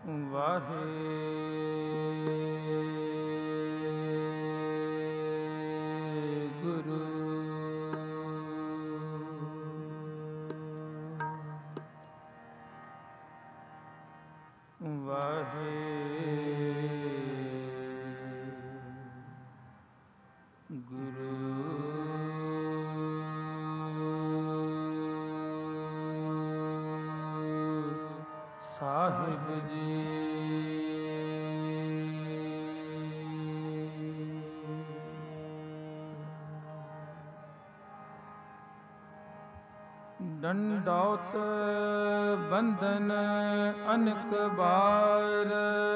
ਵਾਹਿਗੁਰੂ ਸਾਹਿਬ ਜੀ। ਡੰਡੌਤ ਬੰਧਨ ਅਨਕ ਬਾਰ,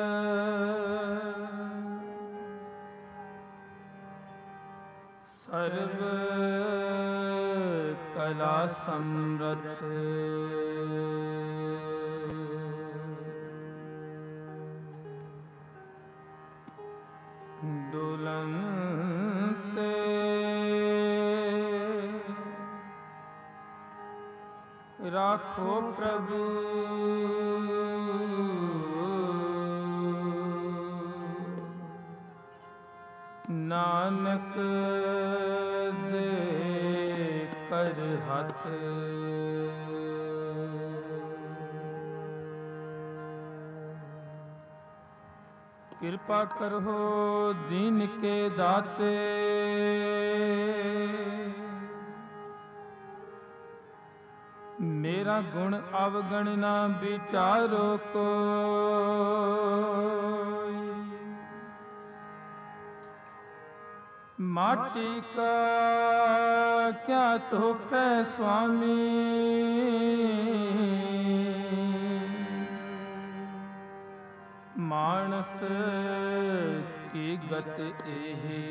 ਸਰਬ ਕਲਾ ਸਮਰਥ, ਡੋਲਨ ਤੇ ਰਾਖੋ ਪ੍ਰਭੂ, ਨਾਨਕ ਦੇ ਕਰ ਹੱਥ। ਕਿਰਪਾ ਕਰੋ ਦੀਨ ਕੇ ਦਾਤੇ, ਮੇਰਾ ਗੁਣ ਅਵਗਣ ਨਾ ਵਿਚਾਰੋ ਕੋਈ। ਮਾਟੀ ਕਾ ਕਿਆ ਧੋਖੈ ਸੁਆਮੀ, ਮਾਨਸ ਕੀ ਗਤ ਇਹੀ।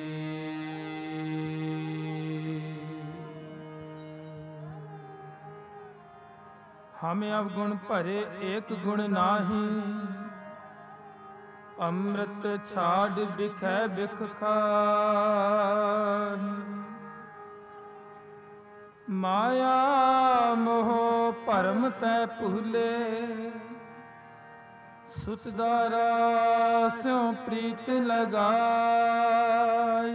ਹਮ ਅਵਗੁਣ ਭਰੇ ਏਕ ਗੁਣ ਨਾਹੀ, ਅੰਮ੍ਰਿਤ ਛਾੜ ਬਿਖੈ ਬਿਖ ਖਾਹੀ। ਮਾਇਆ ਮੋਹ ਭਰਮ ਪੈ ਭੂਲੇ, ਸੁਤਦਾਰਾ ਸਿਉ ਪ੍ਰੀਤ ਲਗਾਈ।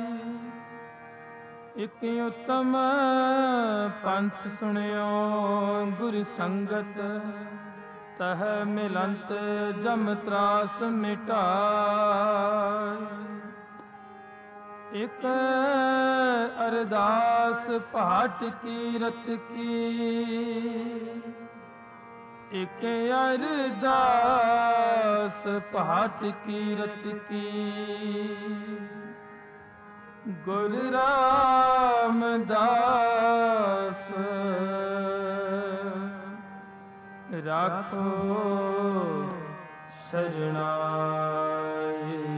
ਇਕ ਉਤਮ ਪੰਥ ਸੁਣਿਓ ਗੁਰ ਸੰਗਤ, ਤਹ ਮਿਲੰਤ ਜਮ ਤਰਾਸ ਮਿਟਾਈ। ਇਕ ਅਰਦਾਸ ਭਾਟ ਕੀਰਤ ਕੀ, ਇਕ ਅਰਦਾਸ ਭਾਟ ਕੀਰਤ ਕੀ। ਗੁਰ ਰਾਮਦਾਸ ਰਾਖੋ ਸ਼ਰਨਾਈ।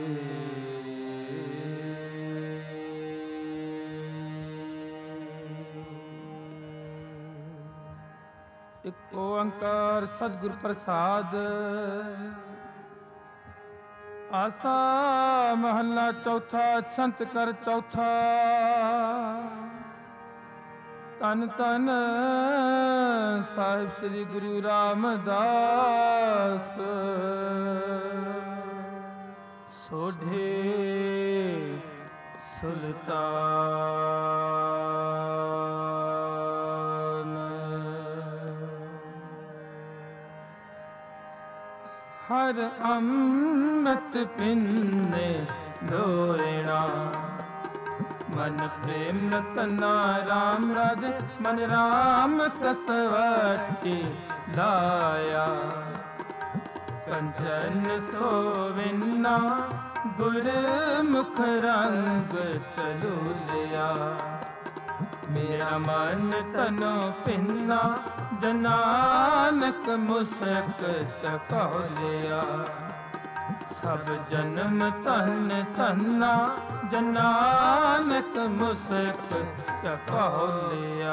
ਇਕ ਓੰਕਾਰ ਸਤਿਗੁਰ ਪ੍ਰਸਾਦ। ਆਸਾ ਮਹੱਲਾ ਚੌਥਾ, ਛੰਤ ਕਰ ਚੌਥਾ। ਧੰਨ ਧੰਨ ਸਾਹਿਬ ਸ੍ਰੀ ਗੁਰੂ ਰਾਮਦਾਸ, ਸੋਢੇ ਸੁਲਤਾਨ। ਹਰ ਅੰਮ੍ਰਿਤ ਪਿੰਨੇ ਲੋਇਣਾ, ਮਨ ਪ੍ਰੇਮ ਤਨਾ ਰਾਮ ਰਾਜ। ਮਨ ਰਾਮ ਕਸਵਟੀ ਲਾਇਆ, ਕੰਚਨ ਸੋਵਿਨਾ ਗੁਰ ਮੁਖ ਰੰਗ ਚਲੂਲਿਆ। ਮੇਰਾ ਮਨ ਤਨੋ ਪਿੰਨਾ, ਜਨਾਨਕ ਮੁਸਕ ਚਕੋਲਿਆ। ਸਭ ਜਨਮ ਧਨ ਧਨਾ, ਜਨਾਨਕ ਮੁਸਕ ਚਕੋਲਿਆ।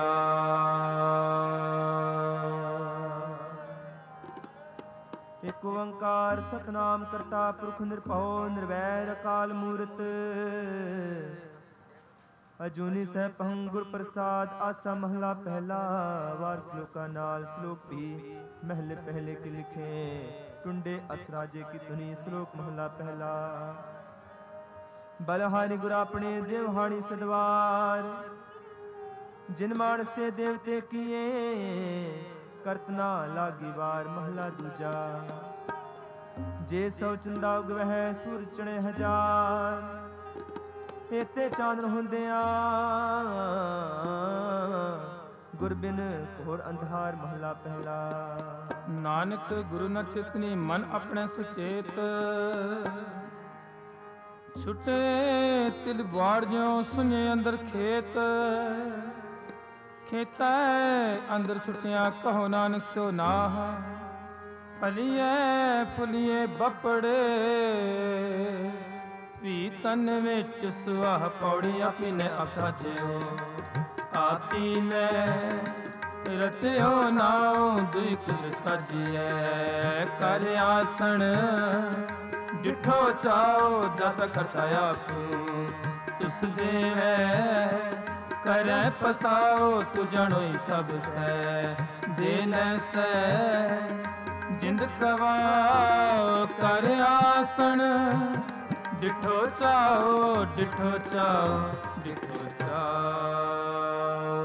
ਇਕ ਓੰਕਾਰ ਸਤਿਨਾਮ ਕਰਤਾ ਪੁਰਖ ਨਿਰਭਉ ਨਿਰਵੈਰ ਅਕਾਲ ਮੂਰਤ। ਅਜੂਨੀ ਸਹਿ ਪਹੰ ਗੁਰ ਪ੍ਰਸਾਦ ਆਸਾ ਮਹਲਾ ਪਹਿਲਾ ਵਾਰ ਸ਼ਲੋਕਾਂ ਨਾਲ ਸ਼ਲੋਕ ਵੀ ਮਹਿਲੇ ਪਹਿਲੇ ਕੀ ਲਿਖੇ ਟੁੰਡੇ ਅਸਰਾਜੇ ਕੀ ਧੁਨੀ ਸ਼ਲੋਕ ਮਹਲਾ ਪਹਿਲਾ ਬਲਹਾਰੀ ਗੁਰ ਆਪਣੇ ਦੇਵਹਾਣੀ ਸਦਵਾਰ ਜਿਨ ਮਾਨਸ ਤੇ ਦੇਵਤੇ ਕੀਏ ਕਰਤਨਾ ਲਾਗੀ ਵਾਰ ਮਹਲਾ ਦੂਜਾ ਜੇ ਸੋ ਚੰਦਾ ਉਗਵਹਿ ਸੂਰਜ ਚੜੇ ਹਜ਼ਾਰ ਏਤੇ ਚਾਨਣ ਹੁੰਦਿਆਂ ਗੁਰ ਬਿਨ ਘੋਰ ਅੰਧਾਰ ਮਹਲਾ ਪਹਿਲਾ ਨਾਨਕ ਗੁਰੂ ਨ ਚਿਤਨੀ ਮਨ ਆਪਣੇ ਸੁਚੇਤ ਛੁਟੇ ਤਿਲ ਬਾੜ ਜਿਉ ਸੁਨੇ ਅੰਦਰ ਖੇਤ ਖੇਤਾ ਅੰਦਰ ਛੁਟਿਆ ਕਹੋ ਨਾਨਕ ਸੋ ਨਾਹ ਫਲੀਏ ਫੁਲੀਏ ਬਪੜੇ ਵੀ ਤਨ ਵਿੱਚ ਸੁਆਹ ਪੌੜੀ ਆਪਨੇ ਅਸਾਜਿਓ ਆਪੀ ਨੇ ਰਚਿਓ ਨਾਉ ਦੁਇ ਕੁਲ ਸਾਜੀਐ ਕਰ ਆਸਣ ਡਿਠੋ ਚਾਓ ਦਤ ਕਰਤਾ ਆਪੂ ਤੁਸ ਦੇਵੈ ਕਰੈ ਪਸਾਓ ਤੁ ਜਣੋਈ ਸਭ ਸੈ ਦੇਨੈ ਸੈ ਜਿੰਦ ਕਵਾ ਕਰ ਆਸਣ ਡਿਠੋ ਚਾਓ ਡਿਠੋ ਚਾਓ ਡਿਠੋ ਚਾਓ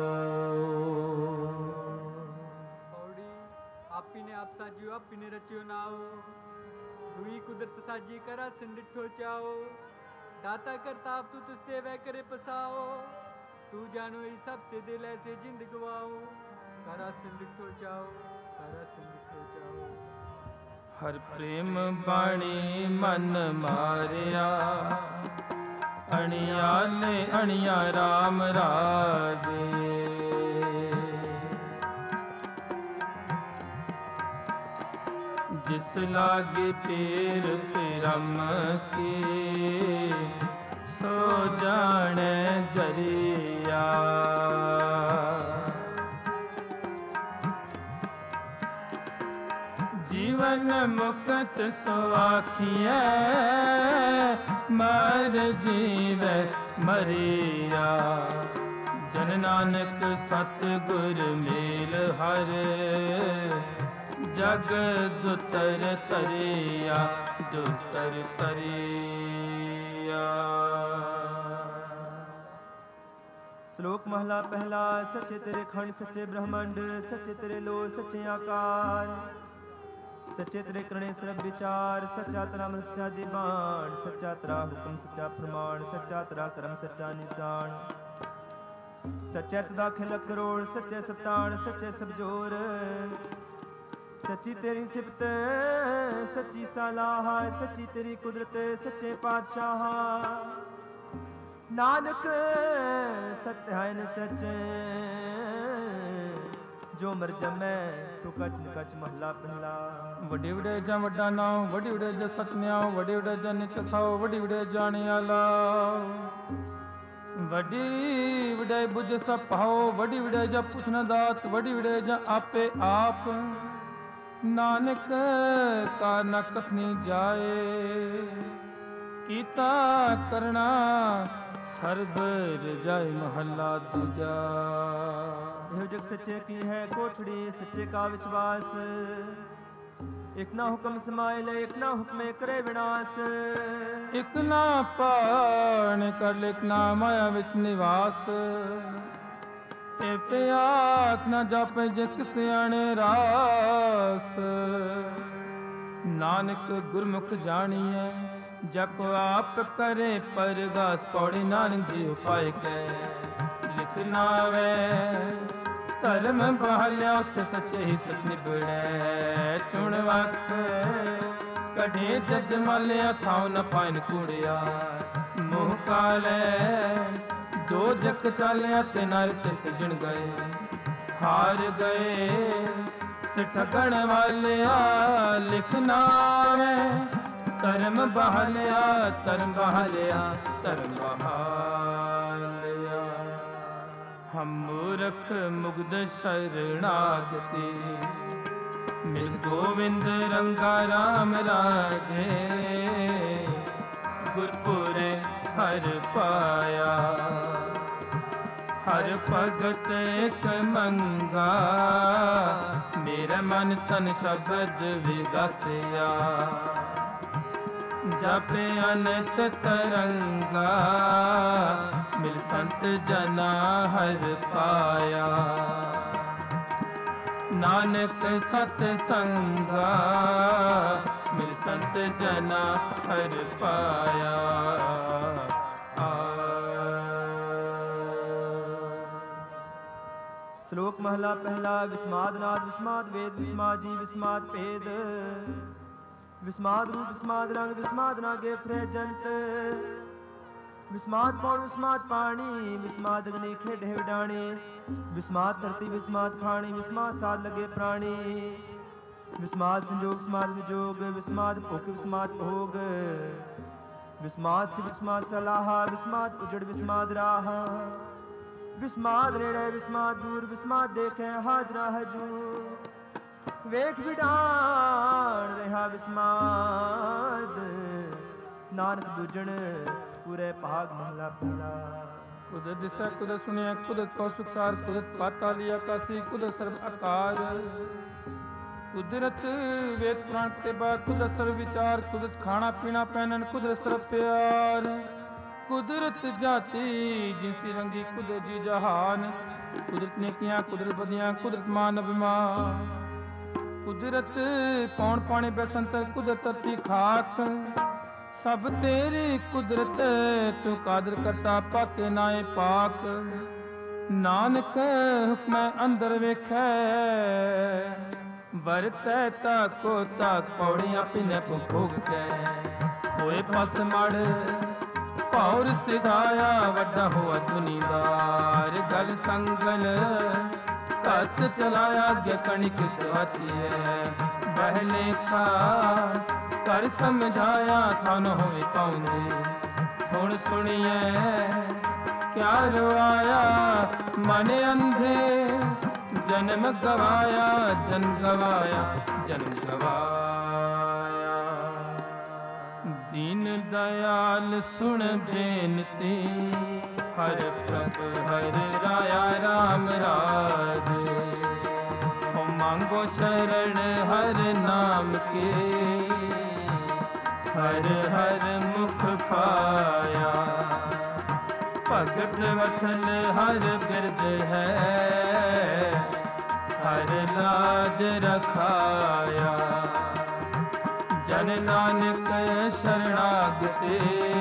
ਪੌੜੀ ਆਪੀ ਨੇ ਆਪ ਸਾਜਿਓ ਆਪੀ ਨੇ ਰਚਿਓ ਨਾਉ ਦੁਈ ਕੁਦਰਤ ਸਾਜੀ ਕਰਾ ਸਿਨ ਡਿਠੋ ਚਾਓ ਦਾਤਾ ਕਰਤਾ ਆਪ ਤੂ ਤੁਸ ਦੇਵੈ ਕਰੇ ਪਸਾਓ ਤੂ ਜਾਣੋ ਹੀ ਸਭ ਸੇ ਦਿਲ ਐਸੇ ਜਿੰਦ ਗਵਾਓ ਕਰਾ ਸਿਨ ਡਿਠੋ ਚਾਓ ਕਰਾ ਸਿਨ ਡਿਠੋ ਚਾਓ ਹਰ ਪ੍ਰੇਮ ਬਾਣੀ ਮਨ ਮਾਰਿਆ ਅਣਿਆਲੇ ਅਣਿਆ ਰਾਮ ਰਾਜੇ ਜਿਸ ਲਾਗੇ ਪੇਰ ਰਮ ਕੇ ਸੋ ਜਾਣੈ ਜਰੀਆ ਜੀਵਨ ਮੁਕਤ ਸੋ ਆਖੀਐ ਮਰ ਜੀਵੈ ਮਰੀਆ ਜਨ ਨਾਨਕ ਸਤ ਗੁਰ ਮੇਲ ਹਰ ਜਗ ਦੁਤਰ ਤਰਿਆ ਦੁਤਰ ਤਰਿਆ ਸ਼ਲੋਕ ਮਹਲਾ ਪਹਿਲਾ ਸੱਚੇ ਤੇਰੇ ਖੰਡ ਸੱਚੇ ਬ੍ਰਹਮੰਡ ਸੱਚੇ ਤੇਰੇ ਲੋ ਸੱਚੇ ਆਕਾਰ ਸੱਚੇ ਤੇਰੇ ਕਰਨੇ ਸਰਬ ਵਿਚਾਰ ਸੱਚਾ ਤੇਰਾ ਮਨ ਸੱਚਾ ਦੀਵਾਨ ਸੱਚਾ ਤੇਰਾ ਹੁਕਮ ਸੱਚਾ ਫਰਮਾਨ ਸੱਚਾ ਤੇਰਾ ਕਰਮ ਸੱਚਾ ਨਿਸ਼ਾਨ ਸੱਚੇ ਤਦਾ ਖਿਲ ਕਰੋੜ ਸੱਚੇ ਸਤਾਨ ਸੱਚੇ ਸਭ ਜੋਰ ਸੱਚੀ ਤੇਰੀ ਸਿਫਤ ਸੱਚੀ ਸਲਾਹ ਸੱਚੀ ਤੇਰੀ ਕੁਦਰਤ ਸੱਚੇ ਪਾਤਸ਼ਾਹ ਨਾਨਕ ਸਤ ਹੈ ਨ ਸੱਚੇ ਜੋ ਮਰ ਜਮੈ ਸੋ ਕਛ ਨ ਕਛ ਮਹਲਾ ਪਹਿਲਾ ਵੱਡੇ ਵੱਡੇ ਜਾਂ ਵੱਡਾ ਨਾਉ ਵੱਡੇ ਵੱਡੇ ਜਾਂ ਸਤਿਆਉ ਵੱਡੇ ਵੱਡੇ ਜਾਂ ਨਿਚ ਥਾਉ ਵੱਡੇ ਵੱਡੇ ਜਾਣਿਆ ਲਾਉ ਵੱਡੀ ਵੱਡੇ ਬੁਝ ਸਭ ਪਾਉ ਵੱਡੀ ਵੱਡੇ ਜਾਂ ਪੁੱਛਣ ਦਾਤ ਵੱਡੀ ਵੱਡੇ ਜਾਂ ਆਪੇ ਆਪ ਨਾਨਕ ਕਾ ਨ ਕਥਨੀ ਜਾਏ ਕੀਤਾ ਕਰਨਾ ਸਰਬ ਰਜਾਇ ਮਹੱਲਾ ਦੂਜਾ ਇਹੋ ਜਗ ਸੱਚੇ ਕੀ ਹੈ ਕੋਠੜੀ ਸੱਚੇ ਕਾ ਵਿਸ਼ਵਾਸ ਇਕ ਨਾ ਹੁਕਮ ਸਮਾਇ ਲੈ ਇਕ ਨਾ ਹੁਕਮੇ ਕਰੇ ਵਿਨਾਸ਼ ਇਕ ਨਾ ਪਾਣ ਕਰ ਲੈ ਇਕ ਨਾ ਮਾਇਆ ਵਿੱਚ ਨਿਵਾਸ ਤੇ ਆਖ ਨਾ ਜਾਪੇ ਜੇ ਕਿਸ ਆਣੇ ਰਾਸ ਨਾਨਕ ਗੁਰਮੁਖ ਜਾਣੀਐ ਜਪ ਆਪ ਕਰੇ ਪਰਗਾਸ ਪੌੜੀ ਨਾਨਕ ਜੀ ਉਪਾਇ ਕੈ ਲਿਖ ਨਾਵੇ ਧਰਮ ਬਹਾਲਿਆ ਉੱਥੇ ਸੱਚੇ ਹੀ ਸੱਚ ਨਿਬੜੈ ਚੁਣ ਵਖ ਕਢੇ ਜਜ ਮਾਲਿਆ ਥਾਉ ਨ ਪਾਇਨ ਕੂੜਿਆ ਮੋਹ ਕਾਲੇ ਦੋ ਜਕ ਚਾਲਿਆ ਤੇ ਨਰ ਤੇ ਸਜਣ ਗਏ ਹਾਰ ਗਏ ਸਿਠਗਣ ਵਾਲਿਆ ਲਿਖ ਨਾਵੇ ਧਰਮ ਬਹਾਲਿਆ ਧਰਮ ਬਹਾਲਿਆ ਧਰਮ ਬਹਾਲਿਆ ਹਮ ਮੂਰਖ ਮੁਗਧ ਸ਼ਰਣਾਗਤੀ ਮਿਲ ਗੋਵਿੰਦ ਰੰਗਾ ਰਾਮ ਰਾਜੇ ਗੁਰਪੁਰੇ ਹਰ ਪਾਇਆ ਹਰ ਭਗਤ ਇੱਕ ਮੰਗਾ, ਮੇਰਾ ਮਨ ਤਨ ਸ਼ਬਦ ਵਿਗਸਿਆ। ਜਪ ਅਨੰਤ ਤਰੰਗਾ, ਮਿਲ ਸੰਤ ਜਨਾ ਹਰ ਪਾਇਆ। ਨਾਨਕ ਸਤ ਸੰਗਾ, ਮਿਲ ਸੰਤ ਜਨਾ ਹਰ ਪਾਇਆ। ਸ਼ਲੋਕ ਮਹਲਾ ਪਹਿਲਾ। ਵਿਸਮਾਦ ਨਾਦ ਵਿਸਮਾਦ ਵੇਦ ਵਿਸਮਾਦ ਜੀ ਵਿਸਮਾਦ ਭੇਦ। ਵਿਸਮਾਦ ਰੂਪ ਵਿਸਮਾਦ ਰੰਗ ਵਿਸਮਾਦ ਨਾਗੇ ਫਰੇ ਜੰਤ। ਵਿਸਮਾਦ ਪੌਣ ਵਿਸਮਾਦ ਪਾਣੀ ਵਿਸਮਾਦ ਅਗਨੀ ਖੇਡੇ ਵਿਡਾਣੀ। ਵਿਸਮਾਦ ਧਰਤੀ ਵਿਸਮਾਦ ਖਾਣੀ ਵਿਸਮਾਦ ਸਾਧ ਲਗੇ ਪ੍ਰਾਣੀ। ਵਿਸਮਾਦ ਸੰਜੋਗ ਵਿਸਮਾਦ ਵਿਜੋਗ ਵਿਸਮਾਦ ਭੁਖ ਵਿਸਮਾਦ ਭੋਗ। ਵਿਸਮਾਦ ਸਿਵ ਵਿਸਮਾਦ ਸਲਾਹਾ ਵਿਸਮਾਦ ਉਜੜ ਵਿਸਮਾਦ ਰਾਹ। ਵਿਸਮਾਦ ਨੇੜੇ ਵਿਸਮਾਦ ਦੂਰ ਵਿਸਮਾਦ ਦੇਖੇ ਹਾਜ਼ਰਾ ਹਜੂਰ। ਵੇਖ ਵਿਡਾਣ ਰਿਹਾ ਵਿਸਮਾਦ, ਨਾਨਕ ਦੂਜਣ ਪੂਰੇ ਭਾਗ ਮਹਲਾ ਪਹਿਲਾ। ਕੁਦਰਤ ਦਿਸੈ ਕੁਦਰਤ ਸੁਣਿਆ ਕੁਦਰਤ ਕੋ ਸੁਖਸਾਰ। ਕੁਦਰਤ ਪਾਤਾਲੀ ਆਕਾਸੀ ਕੁਦਰਤ ਸਰਬ ਆਕਾਰ। ਕੁਦਰਤ ਵੇਦ ਪੁਰਾਣ ਤੇ ਬਾਦ ਕੁਦਰਤ ਸਰਬ ਵਿਚਾਰ। ਕੁਦਰਤ ਖਾਣਾ ਪੀਣਾ ਪਹਿਨਣ ਕੁਦਰਤ ਸਰਬ ਪਿਆਰ। ਕੁਦਰਤ ਜਾਤੀ ਜਿਨਸੀ ਰੰਗੀ ਕੁਦਰਤ ਜੀ ਜਹਾਨ। ਕੁਦਰਤ ਨੇਕੀਆਂ ਕੁਦਰਤ ਬਦੀਆਂ ਕੁਦਰਤ ਮਾਨ ਅਭਿਮਾਨ। ਕੁਦਰਤ ਪੌਣ ਪਾਣੀ ਬੈਸੰਤਰ ਕੁਦਰਤ ਧਰਤੀ ਖਾਕ। ਸਭ ਤੇਰੀ ਕੁਦਰਤ ਤੂੰ ਕਾਦਰ ਕਰਤਾ ਪਾਕੇ ਨਾਏ ਪਾਕ। ਨਾਨਕ ਹੁਕਮੈ ਅੰਦਰ ਵੇਖੈ, ਵਰਤੈ ਤਾਕੋ ਤਾਕ। ਪੌੜੀਆਂ ਪਿਨੇ ਭੋਗ ਕੈ ਹੋਏ ਪਸ ਮੜ। ਭੌਰ ਸਿਧਾਇਆ ਵੱਡਾ ਹੋਆ ਦੁਨੀਦਾਰ। ਗਲ ਸੰਗਲ ਘਤ ਚਲਾਇਆ ਅੱਗੇ ਕਣਿਕ ਵਾਚੀਐ। ਬਹਿਲੇ ਖਾ ਕਰ ਸਮਝਾਇਆ ਥਨ ਹੋਏ ਪਾਉਂਦੇ। ਹੁਣ ਸੁਣੀਐ ਕਿਆ ਰਵਾਇਆ ਮਨ ਅੰਧੇ। ਜਨਮ ਗਵਾਇਆ ਜਨਮ ਗਵਾਇਆ ਜਨਮ ਗਵਾਇਆ। ਦੀਨ ਦਇਆਲ ਸੁਣ ਬੇਨਤੀ, ਹਰ ਪ੍ਰਭ ਹਰ ਰਾਇਆ ਰਾਮ ਰਾਜੇ। ਹੋ ਮੰਗੋ ਸ਼ਰਨ ਹਰ ਨਾਮ ਕੇ, ਹਰ ਹਰ ਮੁਖ ਪਾਇਆ। ਭਗਤ ਵਚਨ ਹਰ ਬਿਰਦ ਹੈ, ਹਰ ਲਾਜ ਰਖਾਇਆ। ਜਨ ਨਾਨਕ ਸ਼ਰਣਾਗਤੇ,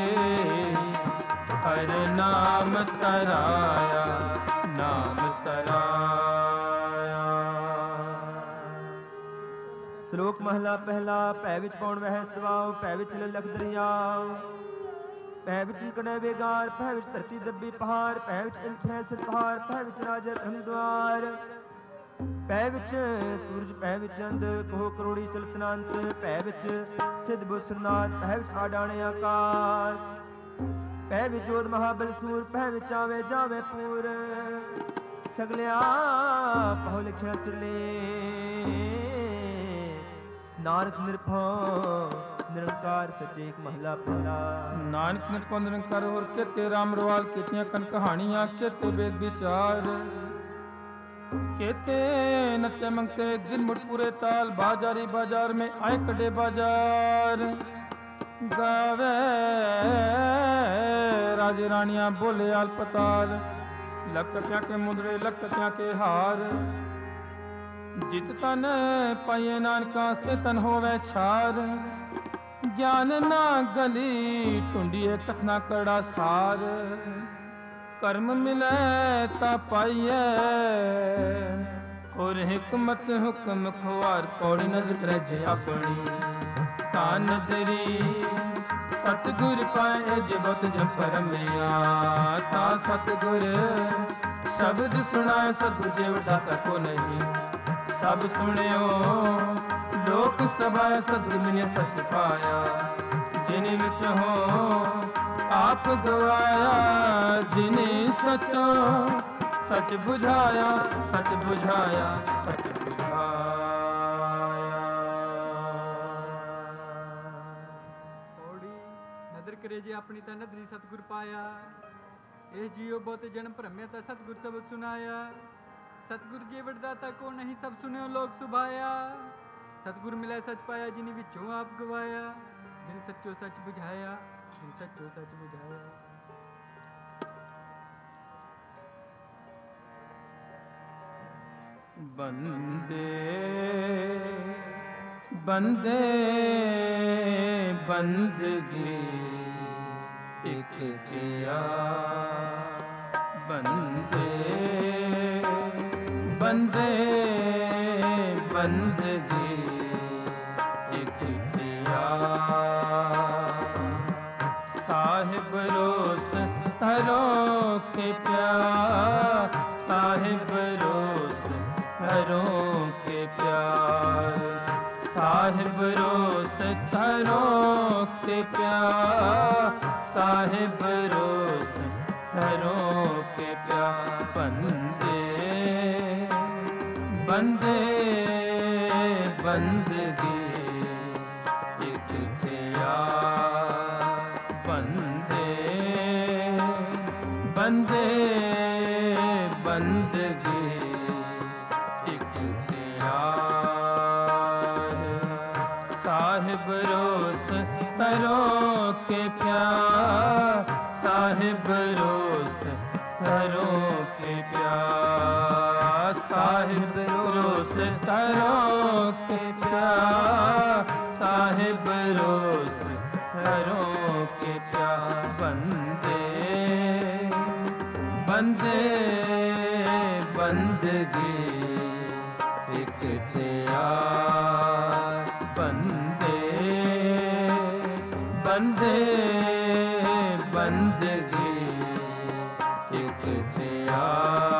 ਹਰ ਨਾਮ ਤਰਾਇਆ ਨਾਮ ਤਰਾਇਆ। ਸ਼ਲੋਕ ਮਹਲਾ ਪਹਿਲਾ। ਭੈ ਵਿੱਚ ਪੌਣ ਵਹਿ ਸਦਵਾਉ ਭੈ ਵਿੱਚ ਲਲਖ ਦਰਿਆਉ। ਭੈ ਵਿੱਚ ਕਣੇ ਵੇਗਾਰ ਭੈ ਵਿੱਚ ਧਰਤੀ ਦੱਬੀ ਪਹਾੜ। ਭੈ ਵਿੱਚ ਇੰਠੇ ਸਿਰ ਪਹਾੜ ਭੈ ਵਿੱਚ ਰਾਜਾ ਧਰਮ ਦੁਆਰ। ਭੈ ਵਿੱਚ ਸੂਰਜ ਭੈ ਵਿੱਚ ਅੰਧ ਕੋਹ ਕਰੋੜੀ ਚਲਤ ਅਨੰਤ। ਭੈ ਵਿੱਚ ਸਿੱਧ ਬੁਸਰਨਾਥ ਭੈ ਵਿੱਚ ਆਡਾਣੇ ਆਕਾਸ਼। ਭੈ ਵਿੱਚ ਜੋਧ ਮਹਾਬਲ ਸੂਰ ਭੈ ਵਿੱਚ ਆਵੇ ਜਾਵੇ ਪੂਰ। ਸਗਲਿਆ ਪਹੁ ਲਿਖਿਆ ਸਿਰਲੇ, ਨਾਨਕ ਨਿਰਭਉ ਨਿਰੰਕਾਰ ਸੱਚੇ। ਮਹਲਾ ਪਹਿਲਾ। ਨਾਨਕ ਨਿਰਭਉ ਨਿਰੰਕਾਰ ਹੋਰ ਕਿਤੇ ਰਾਮ ਰਵਾਲ ਕੀਤੀਆਂ ਕਨ ਕਹਾਣੀਆਂ। ਕਿਤੇ ਵੇਦ ਵਿਚਾਰ केते नचे मंगते दिन मुठ पूरे ताल। बाजारी बाजार में आए कड़े बाजार। गावे राजे रानियां बोले आल पताल। लखटियां के मुंदरे लखटियां के हार। जित तन पाइए नानका से तन होवे छार। ज्ञान ना गली टुंडिए कथना कड़ा सार। कर्म मिले ता पाइए और हिकमत हुक्म खुआर। पौड़ी नजर करे जे अपनी तान दरी। सतगुर पाए जबत जपर में ता सतगुर शब्द सुनाए। सतगुर जे वडाता को नहीं सब सुनियो लोक सभाए। सतगुर मिले सच पाया जिन विच हो आप गवाया। जिने सचो सच बुझाया सच बुझाया सच बुझाया। पौड़ी नदर करे जे अपनी ता नदरी सतगुर पाया। ਇਹ ਜੀਓ ਬਹੁਤ ਜਨਮ ਭਰਮਿਆ ਤਾਂ ਸਤਿਗੁਰ ਸਬਦ ਸੁਨਾਇਆ। ਸਤਿਗੁਰ ਜੀ ਵਡਦਾਤਾ ਕੋ ਨਹੀਂ ਸਭ ਸੁਨਿਓ ਲੋਕ ਸੁਭਾਇਆ। ਸਤਿਗੁਰ ਮਿਲਿਆ ਸੱਚ ਪਾਇਆ ਜਿਨੀ ਵਿੱਚੋਂ ਆਪ ਗਵਾਇਆ। ਜਿਨ ਸੱਚੋ ਸੱਚ ਬੁਝਾਇਆ, ਜਿਨ ਸੱਚੋ ਸੱਚ ਬੁਝਾਇਆ। ਬੰਦੇ ਬੰਦੇ ਬੰਦਗੀ ਇਕ ਕਿਆ। ਬੰਦੇ ਬੰਦੇ ਬੰਦਗੀ ਇਕ ਕਿਆ। ਸਾਹਿਬ ਰੋਸ ਹਰੋ ਕੇ ਪਿਆਰ। ਸਾਹਿਬ ਰੋਸ हरो के प्यार। साहिब रोस हरो के प्यार। साहिब रोस हरो के प्यार। बंदे बंदे बंदगी एक प्यार। बंदे बंदे बंदगी साहिब रोस हरो के प्यार। साहिब रोस हरो के प्यार। साहिब रोस हरो के प्यार। साहिब रोस हरो के प्यार। बंदे बंदे बंदगी एक प्यार। बंदे बंदे बंदगी एक प्यार।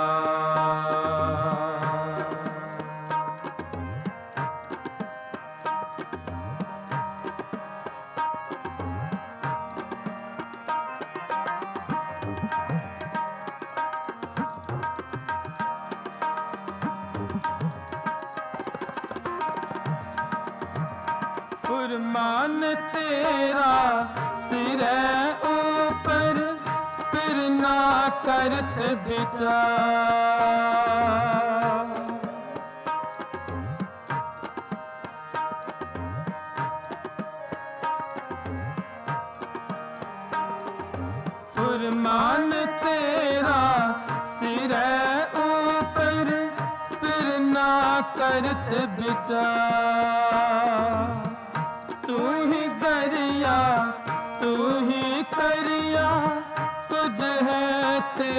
फुरमान तेरा सिरे ऊपर फिर ना करत विचार। फुरमान तेरा सिरे ऊपर फिर ना करत विचार। तू ही दरिया तू ही करिया तुझ है ते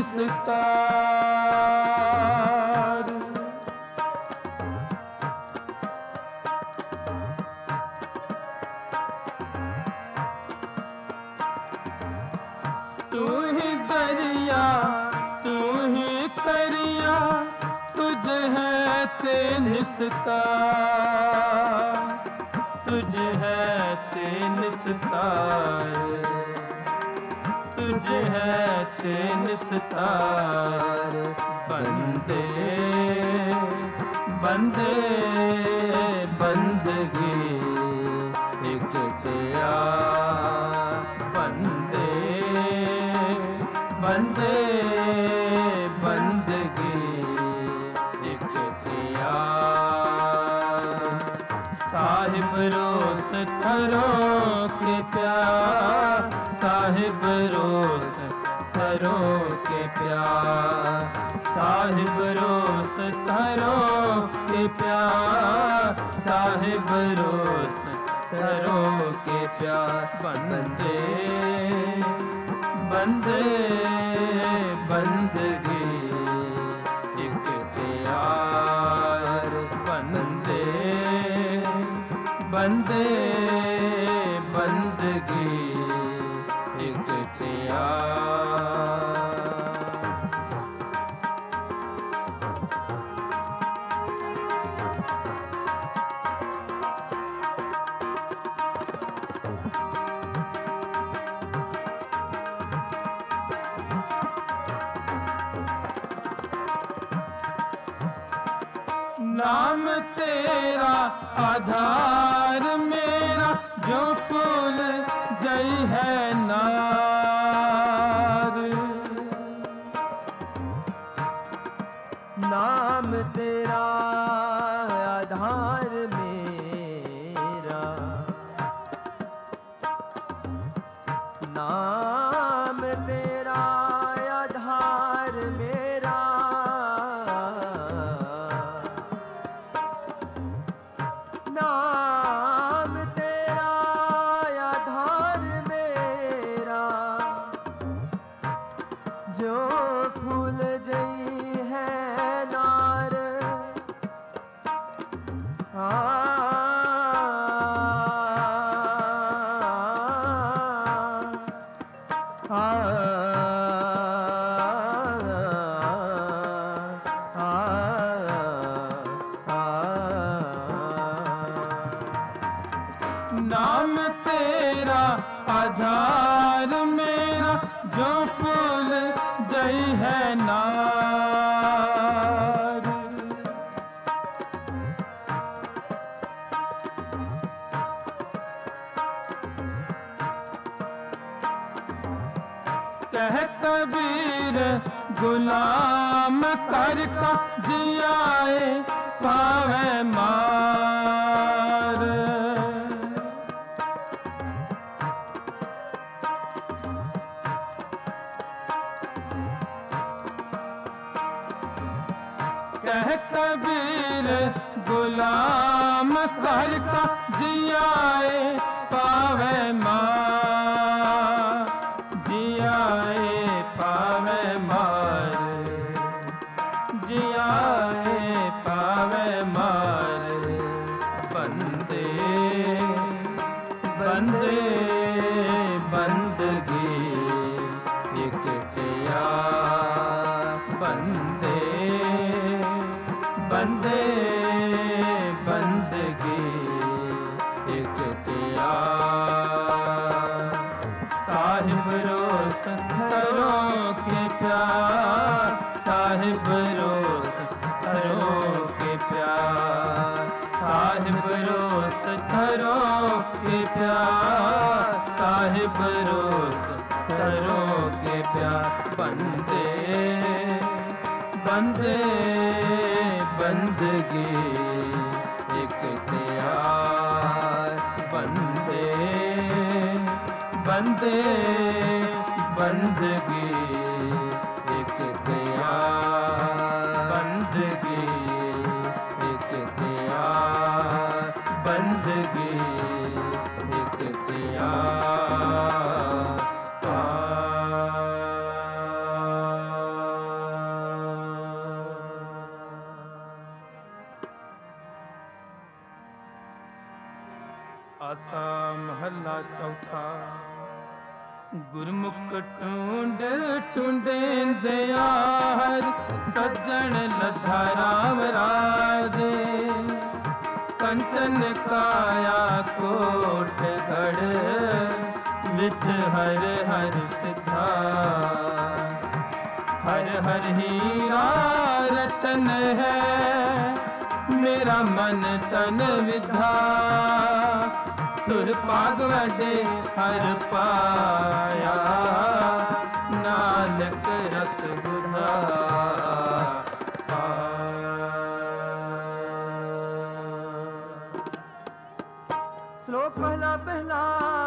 निस्तार। तू ही दरिया तू ही करिया तुझ है ते निस्तार। तुझ है ते निस्तार। तुझ है ते निस्तार। बंदे बंदे बंदगी एक प्यार। बंदे बंदे बंदगी एक प्यार। साहिब रोस हरो के प्यार। साहिब रोस हरो के प्यार। साहिब रोस हरो के प्यार। साहिब रोस हरो के प्यार। बंदे बंदे बंदगी एक प्यार। बंदे बंदे बंदगी एक प्यार। नाम तेरा आधार मेरा जो फूल जई है नार। नाम तेरा आधार मेरा, जो फूल जई है नार। कह कबीर गुलाम कर का जियाए पावे मार। कह कबीर गुलाम कर का जियाए पावे मार, जियाए पावे मार, जियाए पावे मार। बंदे बंदे बंदगी एक किया, बंदे बंदे बंदगी एक किया। साहिब रोस थरों के प्यार, साहिब रोस थरों के प्यार, साहिब रोस थरों के प्यार, साहिब रोस थरों के प्यार। बंदे बंदे बंदगी एक प्यार, बंदे बंदे बंदगी एक प्यार, बंदगी एक प्यार, बंदगी एक प्यार। आसा महला चौथा। गुरमुख टूंड टूंडेंदे यार, सज्जन लद्धा राम राजे। कंचन काया कोट गढ़, विच हर हर सिद्धा। हर हर हीरा रतन है, मेरा मन तन विधा। तुर पाग वडे हर पाया, नानक रस बुधा। श्लोक पहला पहला।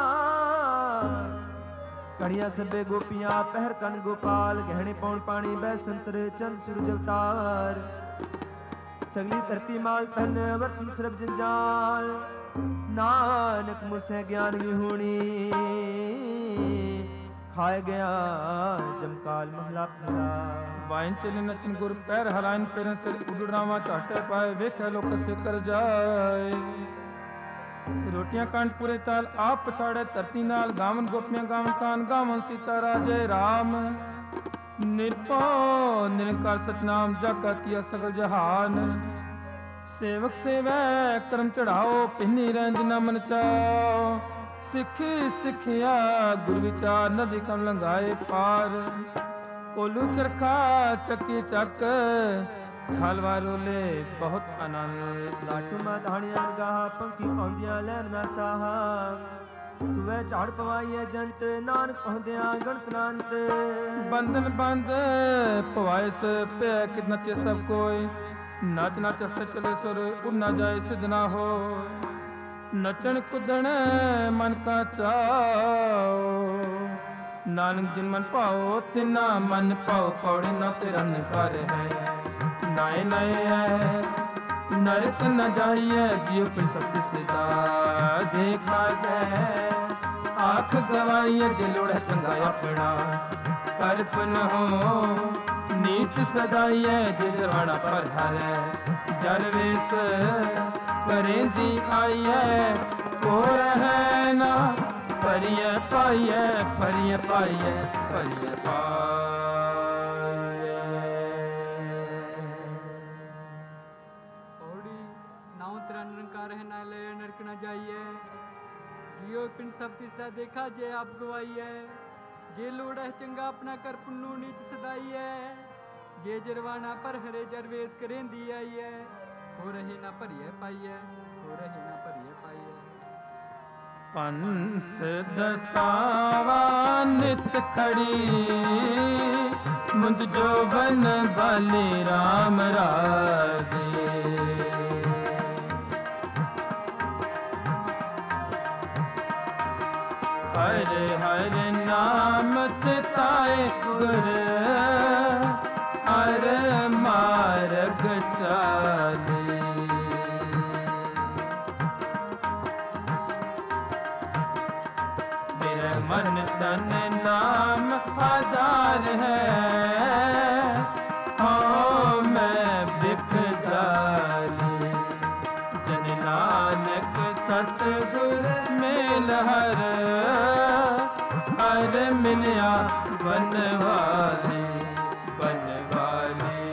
कड़िया सभे गोपियां पहर कन गोपाल, गहने पौन पानी बह संतर चंद सूरज अवतार। सगली धरती माल तन वर्तन सरब जंजाल, नानक मुझसे ज्ञान विहूणी। खाए गया जमकाल महला पहला। वाइन चले नचन गुर पैर हलाइन फिरन सिर उडरावा चाटे पाए, वेखे लोक से कर जाए। रोटियां कांड पूरे ताल आप पछाड़े धरती नाल, गावन गोपियां गावन कान गावन सीता राजे राम। निरपो निरंकार सतनाम जाका किया सगल जहान। सेवक सेवै करम चढ़ाओ, पिन्नी रंज न मन चाओ। सिखी सिखिया गुर विचार, नदी कम लंघाए पार। कोलू चरखा चक्की चक, छालवा रोले बहुत आनंद। लाटू मा धाणिया गाह, पंखी पाउंदिया लैन ना साहा। सुबह झाड़ पवाइए जंत, नानक पहुंदिया गणत नानत। बंधन बंद पवाइस पे कि नचे सब कोई। नच नच से चले सुर, उड़ ना जाए सिद्ध ना हो। नचन कुदन मन का चाओ, नानक जिन मन पाओ तिना मन पाओ। पौड़े न तेरा निकार है, नाए नाए है नरक न जाइए। जियो फिर सत्य सिदा देखा जाए, आँख गवाइए जे लोड़ चंगा अपना। करप न हो नीच सदाइए, जे जरवाना पर हरे। जरवेश करेंदी आइए, को है ना परिय पाइए, परिय पाइए, परिय पाइए। पौड़ी नाव तेरा निरंकार है, ना ले नरक न जाइए। जियो पिंड सब तिसदा देखा जे आप गवाई है जे लोड़ है चंगा अपना कर पुन्नू नीच सदाई है जे जरवाना पर हरे जरवेश करेंदी आई है हो रहे ना भरिए पाई है हो रहे ना भरिए पाई है पंथ दसावा नित खड़ी मुद जो बन बाले राम राजे हर हर नाम चिताए गुर हर मार्ग चाले मन तन नाम आधार है हो मैं बिख जाली जन नानक सतगुर मेल हर हर मिलया बनवाली बनवाली।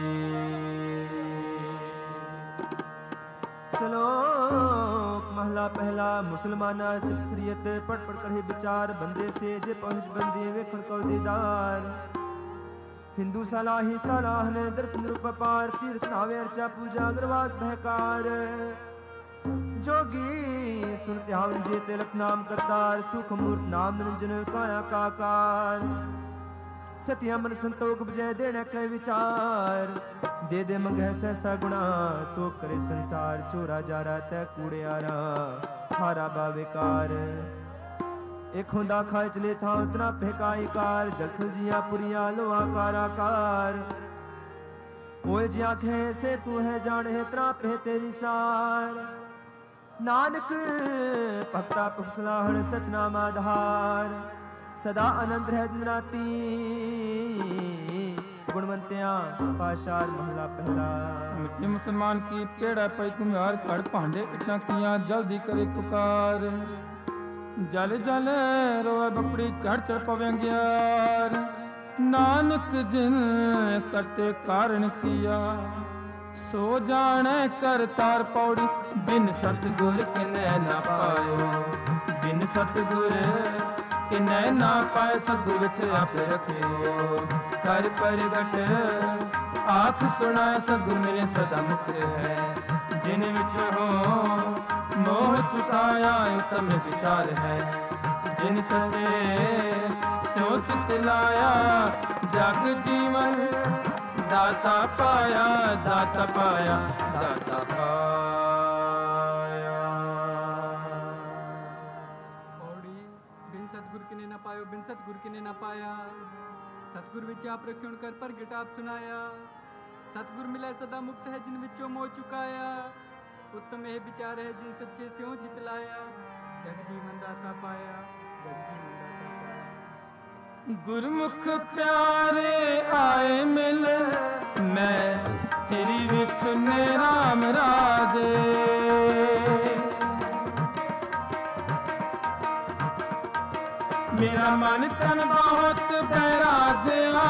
श्लोक महला पहला मुसलमाना सिखरियत पढ़ पढ़ कढ़े विचार बंदे से जे पहुंच बंदे वेखण को दीदार हिंदू सलाही सलाहन दर्शन रूप पार तीर्थ नावे अर्चा पूजा अग्रवास भयकार जोगी सुन ध्यान जे तिलक नाम करतार सुख मूर्त नाम निरंजन काया काकार सत्या मन संतोख बजय देने कई विचार दे दे मंगे सहसा गुणा सो करे संसार चोरा जारा तै कूड़ियारा हारा बाविकार एक होंदा खाए चले था उतना फेकाई कार जखल जिया पुरिया लोहा काराकार ओए जी आंखें से तू है जाने तना पे तेरी सार नानक भक्ता पुसलाहण सच नाम आधार सदा आनंद है दिन राती गुणवंतिया पाशार महला पहला। मिट्टी मुसलमान की पेड़ा पई कुम्हार कड़ भांडे इतना किया जल्दी करे पुकार जल जल रोए बपड़ी चढ़ चढ़ पवेंग्यार नानक जिन करते कारण किया सो जाने कर तार पौड़ी बिन सतगुर के न पायो बिन सतगुर कि नैना पाए सतगुर विच आप रखियो कर परगट आख सुनाए सतगुर मेरे सदा मुख है जिन विच हो मोह चुकाया उत्तम विचार है जिन सचे सोच तिलाया जग जीवन दाता पाया दाता पाया दाता पाया। पौड़ी बिन सतगुर किने न पायो बिन सतगुर किने न पाया सतगुर विच आप रखियो कर प्रगट आप सुनाया सतगुर मिले सदा मुक्त है जिन विचों मोह चुकाया उत्तम यह विचार है जिन सच्चे स्यों जितलाया जग जीवन दाता पाया जग जीवन दाता पाया। गुरमुख प्यारे आए मिल मैं तेरी विच ने राम राजे मेरा मन तन बहुत बैराग्या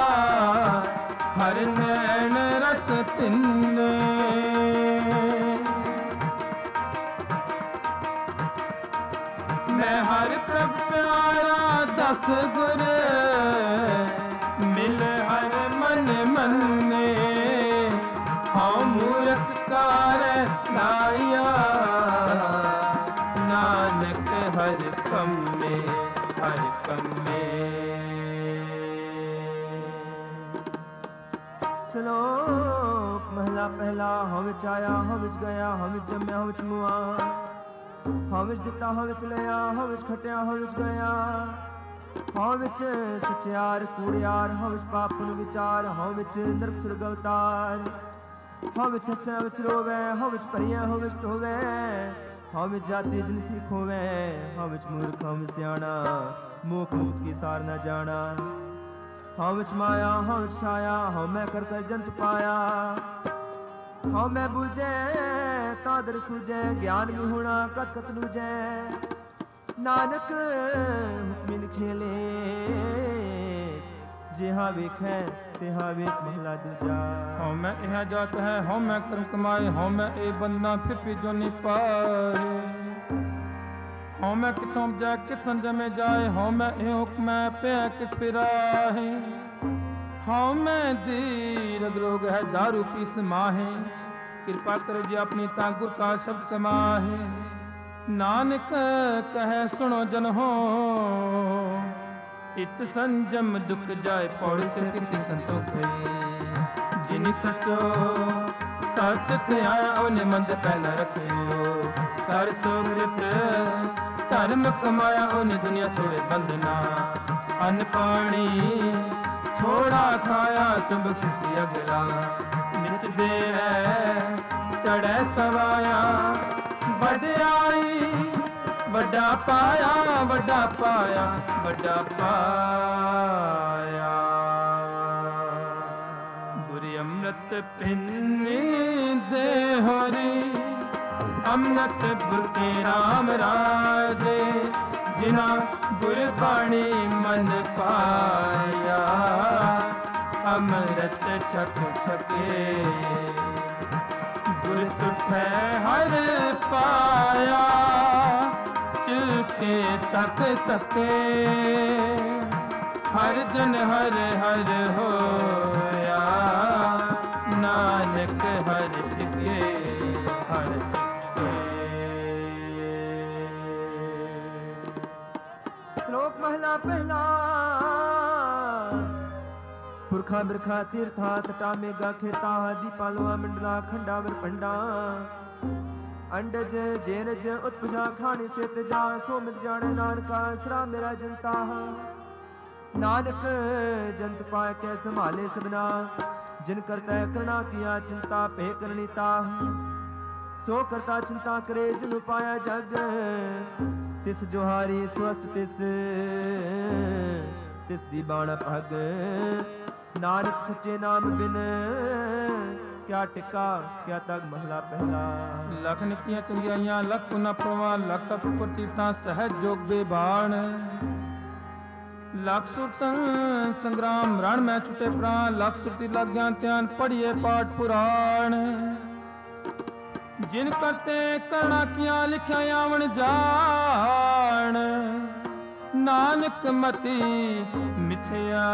हर नैन रस तिन्ने मैं हर प्रभ प्यारा दस गुर मिल हर मन मन्ने हाँ मूर्ख कार लाया नानक हर कम में हर कम में। श्लोक महला पहला हम विच आया हम विच गया हम विच जम्या हम विच मुआ हम विच दिता हम विच लिया हम विच खटिया हम विच गया हम विच सचियार कूड़ियार हम विच पापन विचार हम विच नरक सुरग अवतार हम विच हसे हम विच रोवे हम विच परिया हम विच धोवे हम विच जाति जिन सीख होवे हम विच मूर्ख हम सियाणा मुख मुक्त की सार न जाना हम विच माया हम विच छाया हम मैं कर कर जंत पाया हम मैं बूझे तादर सूझे ज्ञान में होना कत कत लूझे नानक हुक्मी लिखेले जिहा वेखै तिहा वेख महला दूजा। हाँ मैं यह जात है हाँ मैं कर्म कमाए हाँ मैं ए बंदा फिर भी जो नहीं पाए हाँ मैं किथों जाए कित संजमे जाए, हौ मैं ए हुक्मै पे किस पिराहे। हौ मैं दीर्घ रोग है दारू पीस माहे, कृपा करो जी अपनी ता गुर का शब्द समाहे। नानक कहे सुनो जन हो, इत संजम दुख जाए पौड़ से कित संतोख। जिन सचो सच ते आया उन्हें मंद पहना रखियो, कर सोकृत धर्म कमाया उन्हें दुनिया थोड़े बंधना। अन्न पानी थोड़ा खाया तुम बख्शिश अगला, नित देवै चढ़ै सवाया। वड्याई वड्डा पाया वड्डा पाया वड्डा पाया। गुरु अमृत पिन्नी दे होरी, अमृत बुके राम राजे। जिना गुरबाणी मन पाया, अमृत छक छके। गुर तुठै हर पाया, चुके तक तके। हर जन हर हर होया, नानक हर टिके हर टिके। श्लोक महला पहला। पुरखा बिरखा तीर्था तटा मेगा खेता, दीपालवा मंडला खंडावर पंडा। अंडज जेनज उत्पजा खाने से तजा, सो मिल जाने नानका सरा मेरा जनता। नानक जंत पाए कै संभाले सबना, जिन करता करना किया चिंता पे करनीता। सो करता चिंता करे जिन पाया जग, तिस जोहारी स्वस्थ तिस तिस दी बाण पग। नानक सच्चे नाम बिन क्या टिका क्या तग। महला पहला। लख निकियां चंगियाइयां लख पुना प्रवान, लख तप तीर्थां सहज जोग बेबान। लख सुरतन संग्राम रण में छुटे प्राण, लख सुरती लग ज्ञान ध्यान पढ़िए पाठ पुराण। जिन करते करना किया लिखा आवन जान, नानक मति मिथ्या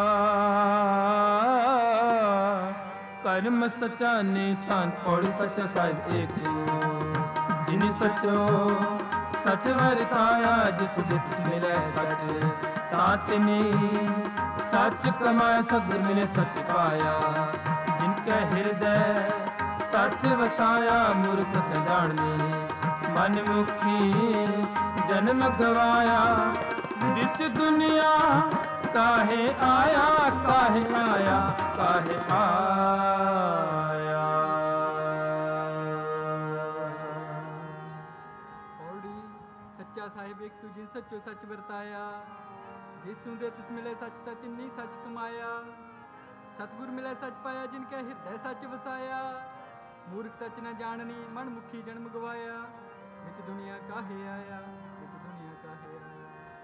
कर्म सचा निशान। पौड़ सचा साज एक, जिन सचो सच वरताया। जिस दित मिले सच तातनी, सच कमाया सदगुर मिले सच पाया। जिनके हृदय सच वसाया, मूर्ख सत जानी। मन मुखी जन्म गवाया, बिच दुनिया काहे आया काहे आया काहे आया। औड़ी सच्चा साहिब एक तू जिन सच्चो सच वरताया। जिस तू दे तिस मिले सच ता तिन्नी सच कमाया। सतगुर मिले सच पाया, जिनके हृदय सच वसाया। मूर्ख सच न जाननी, मन मुखी जन्म गवाया। बिच दुनिया काहे आया बिच दुनिया काहे आया।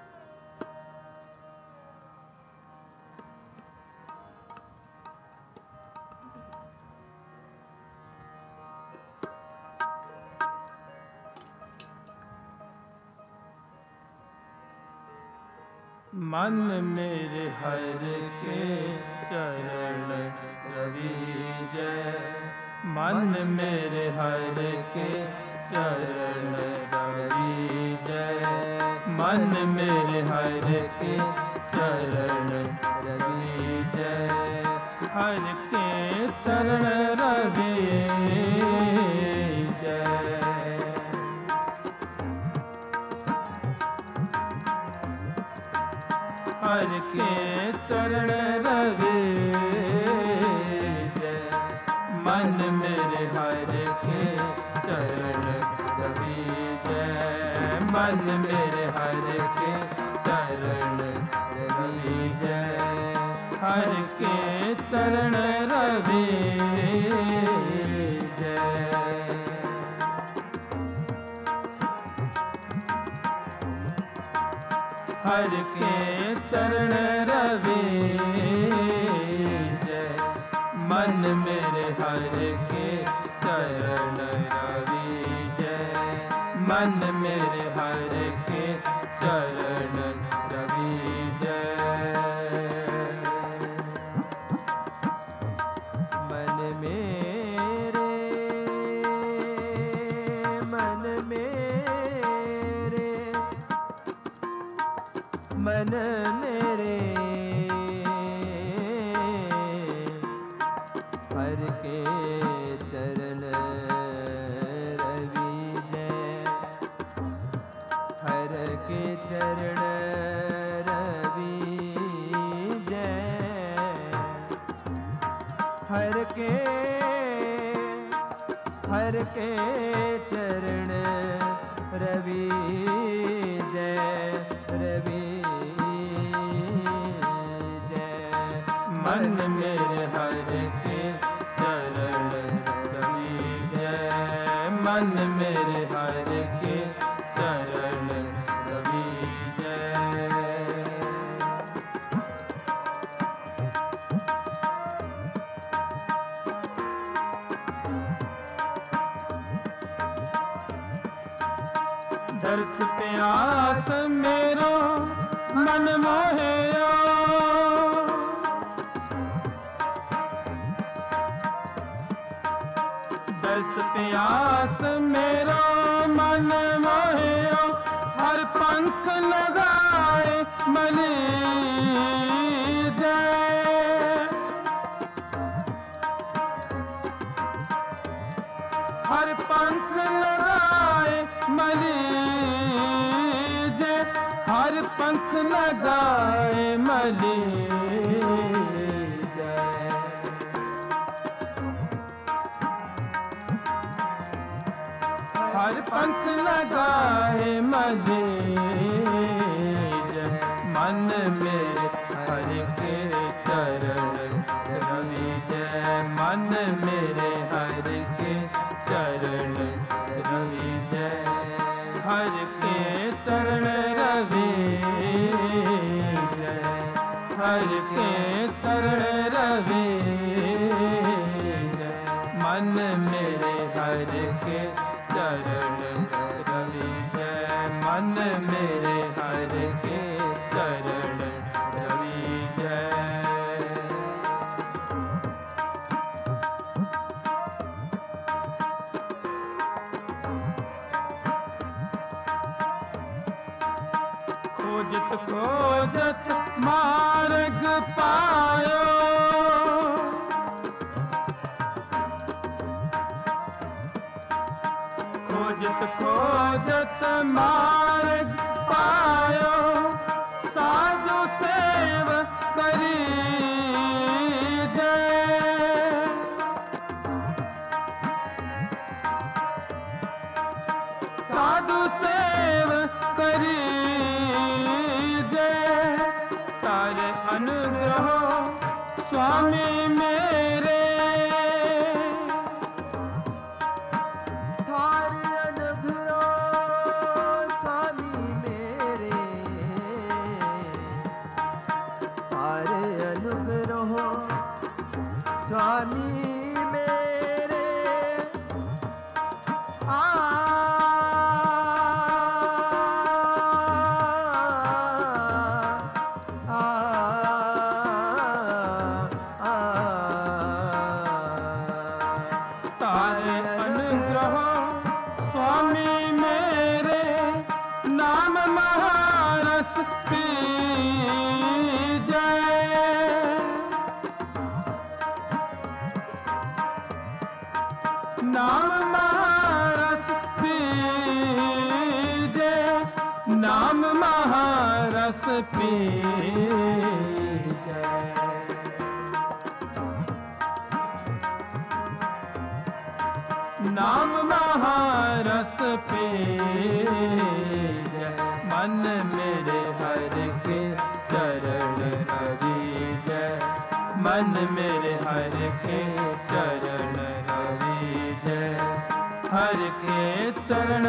मन मेरे हर के चरण रवि जय। मन मेरे हर के चरण रवि जय। मन मेरे हर के चरण रवि जय। हर के चरण रवि जय। हर के चरण रवि जय। मन मेरे हर के चरण रवि जय। मन मेरे हर के चरण रवि जय। हर के चरण रवि जय। हर के चरण रवि जय। मन मेरे हर के चरण रवि जय। मन मन मेरे हर के चरण रविजय। मन मेरे मन मेरे हर के चरण रविजय। हर के चरण रविजय। हर के चरण रविजय। मन मेरे हर के चरण रविजय। मन मेरे हर के चरण रविजय। दर्श प्यास मेरो मन मोहयो। दर्श प्यास मेरो मन मोहयो। हर पंख लगाए मनी जय। हर पंख लगाए मनी जय। हर पंख लगाए मनी जय। हर पंख लगाए मनी जय। मन मेरे हर के चरण रविजय। मन मेरे हर के चरण रविजय। हर के चरण रविजय। हर के चरण रविजय। मन मेरे हर के चरण रविजय। मन मेरे हर के चरण रविजय। खोजत खोजत मार्ग पायो। खोजत खोजत मार्ग पायो। साधु सेव करी जय। साधु सेव करी जय। तारे अनुग्रह स्वामी मेरे। थारे अनुग्रह स्वामी मेरे। थारे अनुग्रह स्वामी मेरे। तारे अनुग्रह स्वामी मेरे। नाम महारस पी जय। नाम महारस पी जय। नाम महारस पी जय। नाम महारस पे जय। मन मेरे हर के चरण रविजय। मन मेरे हर के चरण रविजय। हर के चरण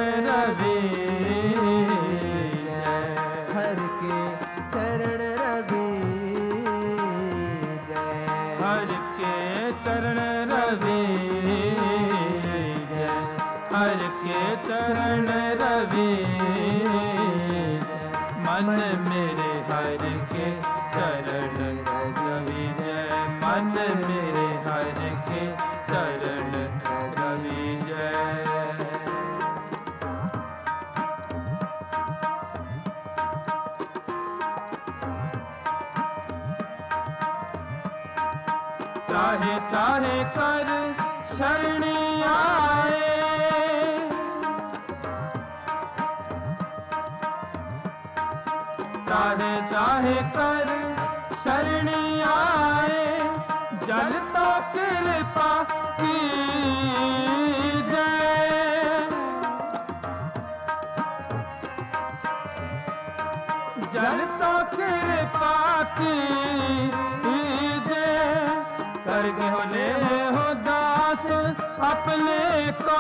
रविजय। हर के चरण रविजय। हर के चरण रविजय। हर के चरण रवि मन मेरे हर के चरण रवि जय। मन मेरे हर के चरण रवि जय। त्राहे त्राहे कर शरणी आए, त्राहे त्राहे कर शरणी आए, जल तो कृपा की जय। जल तो कृपा की कर गो ले हो दास अपने को,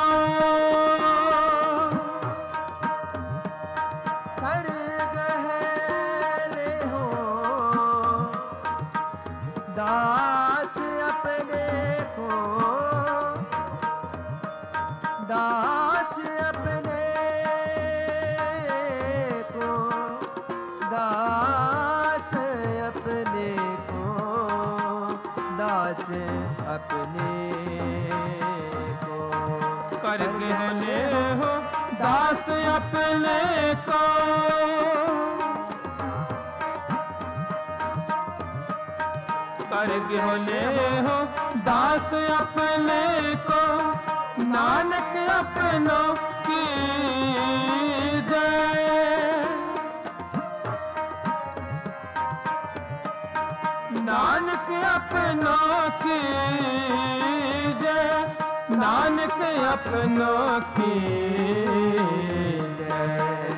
कर गहले हो दास अपने को, दास अपने को, दास अपने को, दास अपने को करके ले हो दास अपने को, करके ले हो दास अपने को, नानक अपनों की जय। नानक अपनों की जय, नानक अपनों की जय।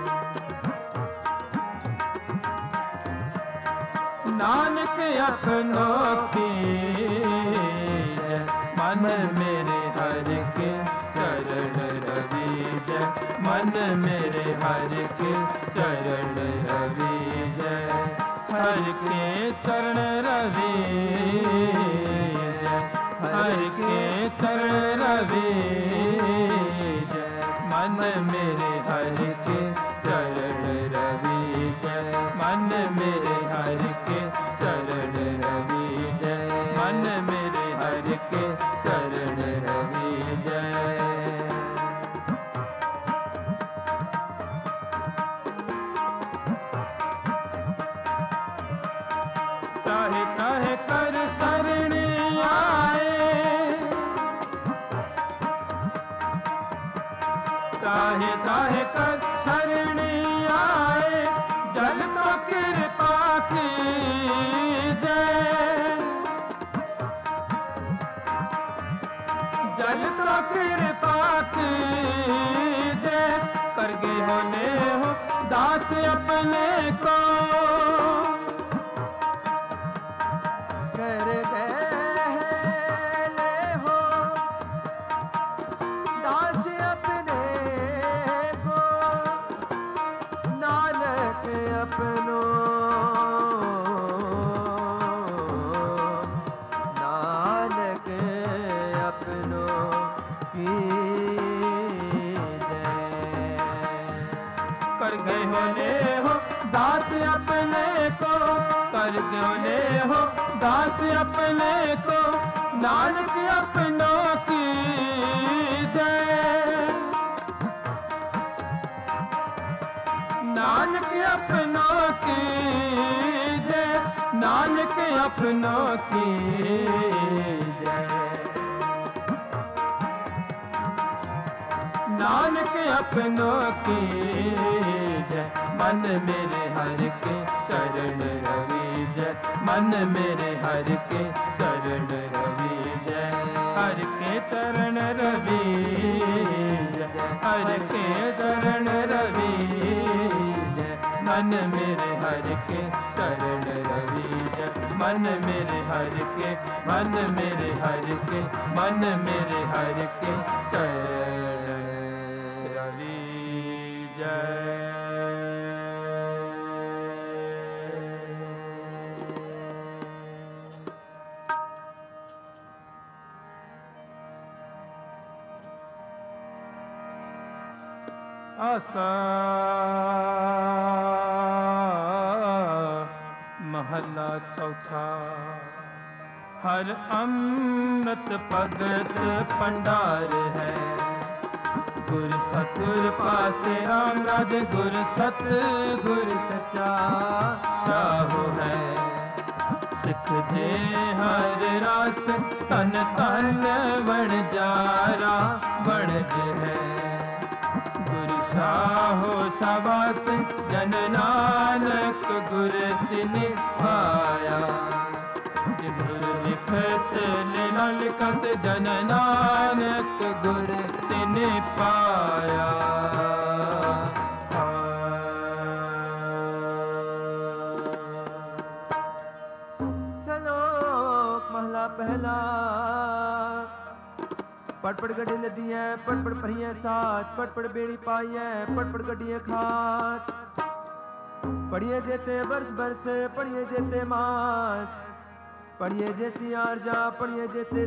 नानक अपनों की जय। मन मेरे हर के चरण रवि जय। मन मेरे हर के चरण रवि जय। हर के चरण रवि जय। हर के चरण रवि जय। मन मेरे हर के चरण रवि जय। मन मेरे हर के चरण रवि जय। मन मेरे हर के चरण रवि जय। त्राहे त्राहे कर शरणी आए, त्राहे त्राहे कर शरणी आए, जल तो कृपा की जय। जल तो कृपा की जय। कर गए होने हो दास अपने को, कर गहले हो दास अपने को, नानक अपनो, नानक अपनो की जय। कर गए होने हो दास अपने को, कर गए होने हो दास अपने को, नानक अपनों की जय। नानक अपनों की जय। नानक अपनों की जय। नानक अपनों की जय। मन मेरे हर के चरण रवि जय। मन मेरे हर के चरण रवि जय। हर के चरण रवि जय। हर के चरण रवि जय। मन मेरे हर के चरण रवि जय। मन मेरे हर के, मन मेरे हर के, मन मेरे हर के चरण रवि जय। आसा महला चौथा। हर अमृत भगत भंडार है, गुर सतगुर पासे राम राज, गुर सत गुर सचा शाहु है। सिख दे हर रास तन तन बन जारा बनज है। गुरु शाहो शाबास जन नानक गुर तिन पाया। गुरु लिखत लीला लिखस जन नानक गुर तिन पाया। सलोक महला पहला। पट पट गड्ढे लदियाँ पट पट भरियाँ साथ, पट पट बेड़ी पाइयाँ पट पट गड्ढियाँ खात। पढ़िए जेते बरस बरस पढ़िए जेते मास, पढ़िए जेती आरजा पढ़िए जेते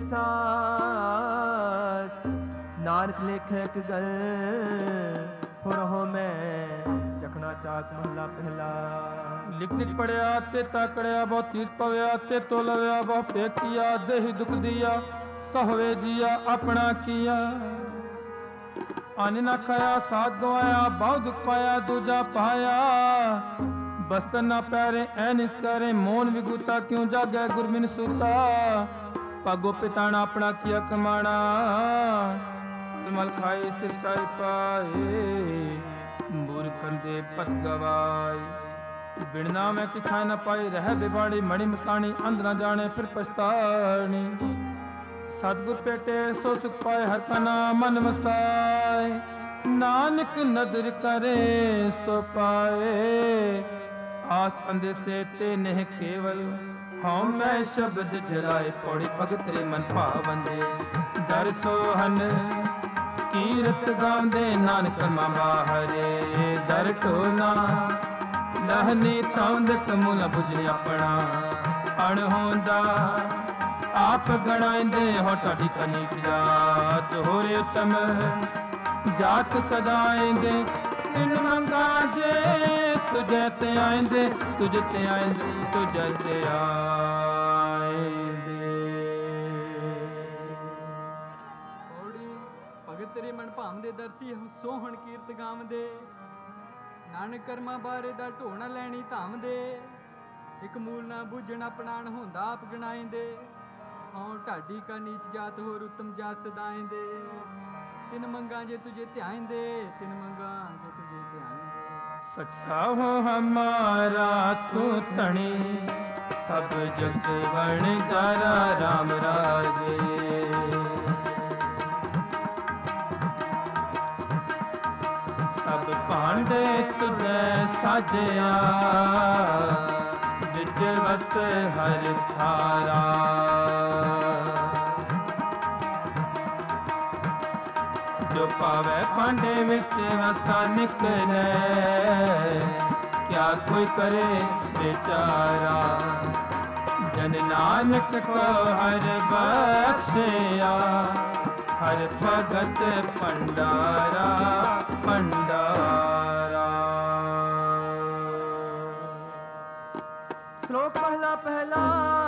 सास। नानक लेखे एक गल हो रहो मैं चखना चाक महला पहला। लिख लिख पढ़िया ते ताकड़िया बहुत तीर्थ पव्या ते तोलव्या बहुत पेकिया। देहि दुख दिया सहवे जिया अपना किया। अन्न न खाया साथ गवाया, बहु दुख पाया दूजा पाया। बस्तर न पैरे ऐनिस करे, मोन विगुता क्यों जागे गुरबिन सुता। पगो पिताना अपना किया कमाना, मल खाए सिर चाय पाए। मूर्खन दे पत गवाए, बिना में कि खाए न पाई रह बिबाड़ी। मणि मसाणी अंध न जाने फिर पछतानी। सतगुर पेटे सो सुख पाए हर का नाम मन वसाए। नानक नदर करे सो पाए, आस अंधे से ते नहीं केवल। हम मैं शब्द जलाए पौड़ी भगत रे मन पावंदे। दर सोहन कीरत गांदे नानक मा बाहरे। दर टोला लहनी तांद कमूला बुझने अपना। अणहोंदा आप गणाइंदे हो टाढ़ी कनीक जात। होरे उत्तम जात सदाइंदे इन मंगा जे। तुझे ते आइंदे तुझे ते आइंदे तुझे ते आइंदे। पौड़ी भगत तेरे मन भावदे दरसी सोहण कीरत गावदे। नानक कर्मा बारे दा ढोना लैनी धामदे। एक मूल ना बूझण अपनाण होंदा आप गणाइंदे। हों ढाडी का नीच जात होर उत्तम जात सदाइंदे। तिन मंगा जे तुझे ध्याइंदे, तिन मंगा जे तुझे ध्याइंदे। सच्चा हो हमारा तू तणी, सब जग बण जारा राम राजे। सब पांडे तुझे साजया, विच वस्त हर थारा। जो पावे पांडे विच वसा निकले, क्या कोई करे बेचारा। जन नानक को हर बख्शिया, हर भगत भंडारा भंडारा। श्लोक पहला पहला।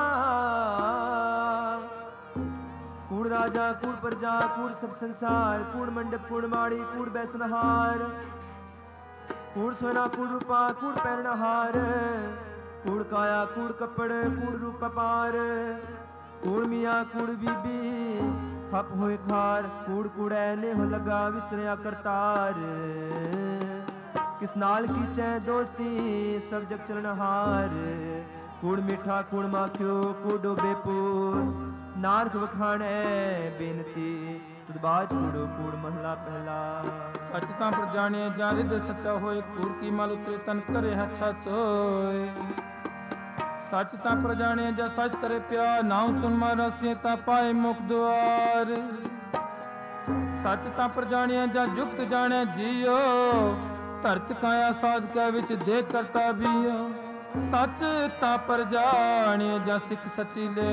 कूड़ राजा कूड़ प्रजा कूड़ सब संसार, कूड़ मंडप कूड़ माड़ी कूड़ बैसनहार। कूड़ सोना कूड़ रूपा कूड़ पहनहार, कूड़ काया कूड़ कपड़ कूड़ रूप पार। कूड़ मियाँ कूड़ बीबी खप होए खार, कूड़ कूड़ै ने हो लगा विसरिया करतार। किस नाल की चै दोस्ती सब जग चलनहार। कूड़ मीठा कूड़ माखियो कूड़ डोबे पूर, नारक वखाणे बेनती तुद बाज कूड़ो कूड़ महला पहला। सच तां पर जाने जा रिद सच्चा होए, कूड़ की माल उतरे तन करे अच्छा चोए। सच तां पर जाने जा सच करे प्या, नाम सुन मारा सीता पाए मुख द्वार। सच तां पर जाने जा जुक्त जाने जियो, धरत काया साज का विच देख करता बियो। सच तां पर जाने जा सिख सची ले,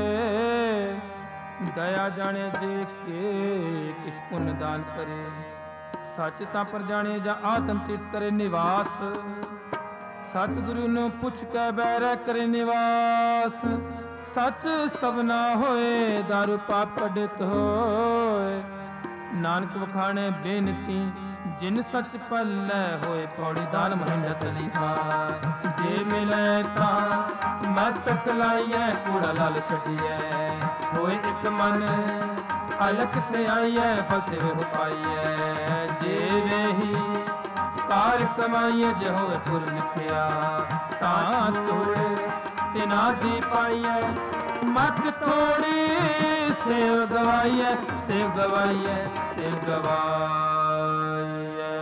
दया जाने जे के किस पुण्य दान करे। सच तां पर जाने जा आत्म तीर्थ करे निवास, ਸਤਿਗੁਰੂ ਨੂੰ ਪੁੱਛ ਕੇ ਬੈਰੈ ਕਰੇ ਨਿਵਾਸ। ਸੱਚ ਸਭਨਾ ਹੋਏ ਦਾਰੂ ਪਾਪ ਕੱਢਿਤ ਹੋਏ। ਨਾਨਕ ਵਖਾਣੇ ਬੇਨਤੀ ਜਿਨ ਸੱਚ ਪੱਲੇ ਹੋਏ। ਪੌੜੀ ਦਾਨ ਮਹਿੰਡਾ ਤਲੀਹਾ ਜੇ ਮਿਲੇ ਤਾਂ ਮਸਤਕ ਲਾਈਐ। ਕੂੜਾ ਲਾਲ ਛੱਡੀਐ ਹੋਏ ਇੱਕ ਮਨ ਅਲਖ ਤੇ ਆਈਐ। ਫਲ ਤੇ ਵੇਹ ਪਾਈਐ ਜੇ ਵੇਹੀ ਕਾਰ ਕਮਾਈਐ। ਜੇ ਹੋਏ ਪੁਰ ਲਿਖਿਆ ਤਾਂ ਤੋੜ ਤਿਨਾ ਦੀ ਪਾਈਐ। ਮਤ ਥੋੜੀ ਸੇਵ ਗਵਾਈਐ। ਸੇਵ ਗਵਾਈਐ ਸੇਵ ਗਵਾਈਐ।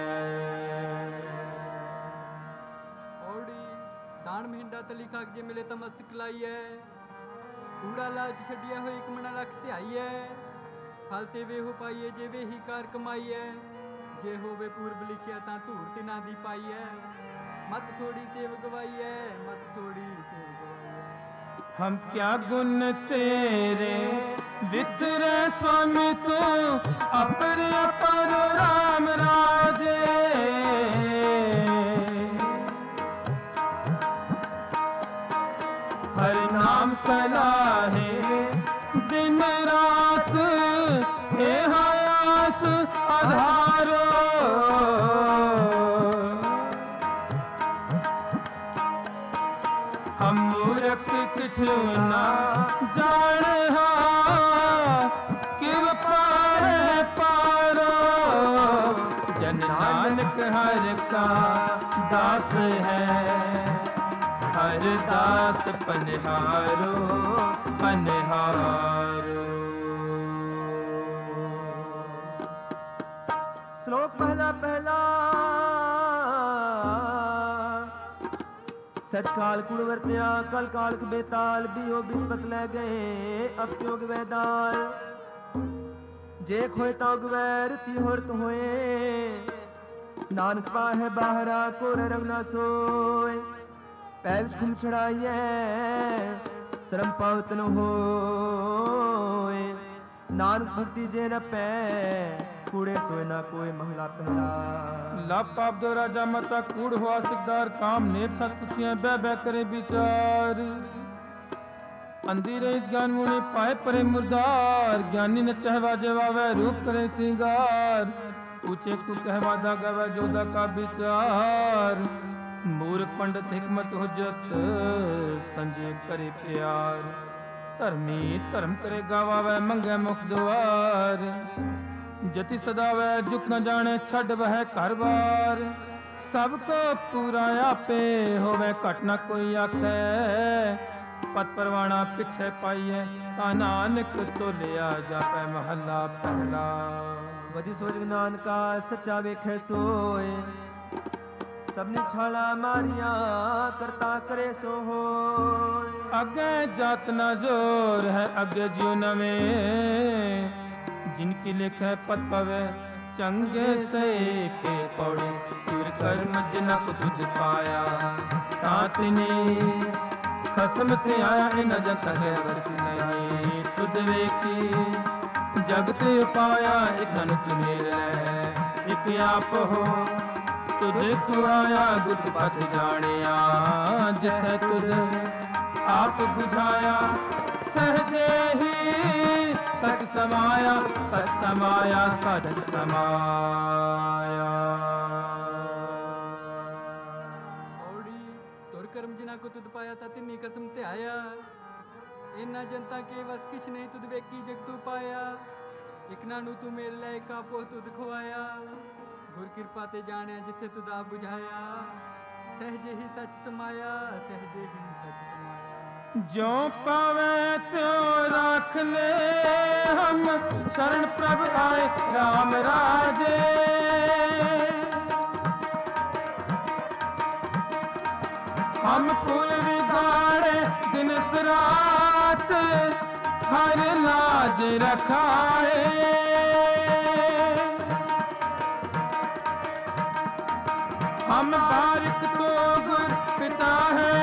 ਔੜੀ ਦਾਨ ਮਹਿੰਡਾ ਤਲੀ ਖਾਕ ਜੇ ਮਿਲੇ ਤਾਂ ਮਸਤਕ ਲਾਈਐ। ਕੂੜਾ ਲਾਲਚ ਛੱਡਿਆ ਹੋਈ ਇੱਕ ਮਣਾ ਲੱਖ ਧਿਆਈਐ। ਫਲ ਤੇ ਵੇਹੋ ਪਾਈਐ ਜੇ ਵੇਹੀ ਕਾਰ ਕਮਾਈਐ। ਜੇ ਹੋਵੇ ਪੂਰਬ ਲਿਖਿਆ ਤਾਂ ਧੂੜ ਤਿਨਾ ਦੀ ਪਾਈਐ। ਮਤ ਥੋੜੀ ਸੇਵ ਗਵਾਈਐ। ਮਤ ਥੋੜੀ ਸੇਵ ਗਵਾਈਐ। हम क्या गुण तेरे वितरे स्वामी तू अपर अपर राम राजे। हर नाम सलाहे दिन रात हे हयास आधारो। हम मूर्ख किछु ना जाने किव पार पारो। जन नानक हर का दास है। हर दास पनहारो पनहारो। श्लोक पहला पहला। सच काल कुड़ वरत्या कल कालक बेताल। बियो बिस्पत लै गए अब क्यों गवै दाल। जे खोए तां गवै रति होरत होए। नानक पाहै बाहरा कोर रंग ना सोए। पै विच खुम छड़ाइए शरम पावत न होए। नानक भक्ति जे न पै कूड़े सोए ना कोई। महला पहला। लाभ पाप दो राजा मता कूड़ हुआ सिकदार। काम नेप सत पुछिए बह बह करे विचार। अंधी रही ज्ञान मुनि पाए परे मुरदार। ज्ञानी न चहवा जवावे रूप करे सिंगार। ऊंचे तू कहवादा गवे जोदा का विचार। मूर्ख पंडित हिकमत हुज्जत संजीव करे प्यार। धर्मी धर्म करे गावावे मंगे मुख द्वार। जति सदावै जुक न जाने छड़ वह घर बार। सबको पूरा आपे होवे घट न कोई आखे। पत परवाना पिछे पाइए ता नानक तो लिया जापै। महला पहला। वधी सोच नानका सच्चा वेखे सोए। सबने छाला मारिया करता करे सो होए। अगे जात न जोर है अगे जियो नवें। जिनकी लिखे पत पवे चंगे से के पौड़े। तुर कर्म जिनक तुझ पाया तातनी खसम से आया। इन जत है बस नहीं तुद वेखी जगत पाया। एक ननुक मेरे एक आप हो तुझ को आया। गुट पथ जानिया जित तुझ आप बुझाया। सहजे ही सच समाया सच समाया सच समाया। ਔੜੀ ਤੁਰ ਕਰਮ ਜਿਨਾ ਕੋ ਤੁਧ ਪਾਇਆ ਤਾ ਤਿੰਨੀ ਕਸਮ ਤੇ ਆਇਆ। ਇਨਾ ਜਨਤਾ ਕੇ ਵਸ ਕਿਛ ਨਹੀਂ ਤੁਧ ਵੇਖੀ ਜਗ ਤੂ ਪਾਇਆ। ਇਕ ਨਾ ਨੂੰ ਤੂੰ ਮੇਲ ਲੈ ਕਾ ਪੋ ਤੁਧ ਖਵਾਇਆ। ਗੁਰ ਕਿਰਪਾ ਤੇ ਜਾਣਿਆ ਜਿੱਥੇ ਤੁਧ ਆ ਬੁਝਾਇਆ। ਸਹਜੇ ਹੀ ਸੱਚ ਸਮਾਇਆ ਸਹਜੇ ਹੀ ਸੱਚ ਸਮਾਇਆ। जो पावे त्यों राख ले हम शरण प्रभ आए राम राजे। हम फूल बिगाड़े दिन रात हर लाज रखाए। हम बारिक तो गुर पिता है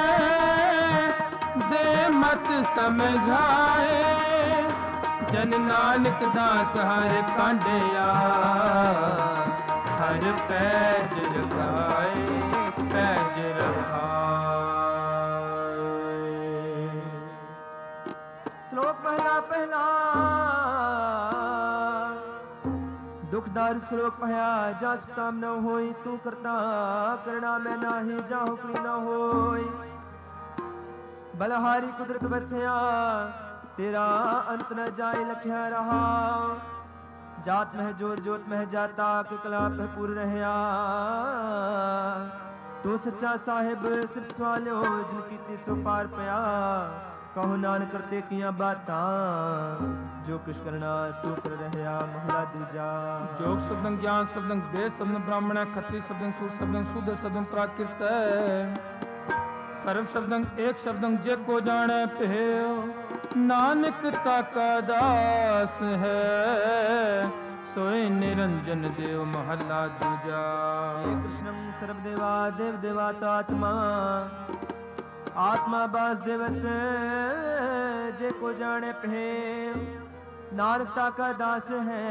मत समझाए। जन नानक दास हर कांडिया हर पैज रखाए पैज रखाए। श्लोक पढ़या जा सुताम न होई तू करता करना मैं नाही जा हुक्मी न होई बलहारी कुदरत बसया तेरा अंत न जाए लख्या रहा जात मह जोर जोत मह जाता कला पे पूर रहया तू सच्चा साहिब सिर्फ सवालियो जिन कीती सो पार पया कहो नानक करते किया बातां जो कुछ करना सो कर रहया महला दूजा जोग शब्दं ज्ञान शब्दं देश शब्दं ब्राह्मण खत्री शब्दं सूर शब्दं शुद्ध शब्दं प्राकृत सर्व शब्दं एक शब्दं जे को जाने पेव नानक ताका दास है सोए निरंजन देव महला दूजा कृष्णं सर्वदेवा देव देवात्मा आत्मा वासुदेव से जे को जाने पे नानकता का दास है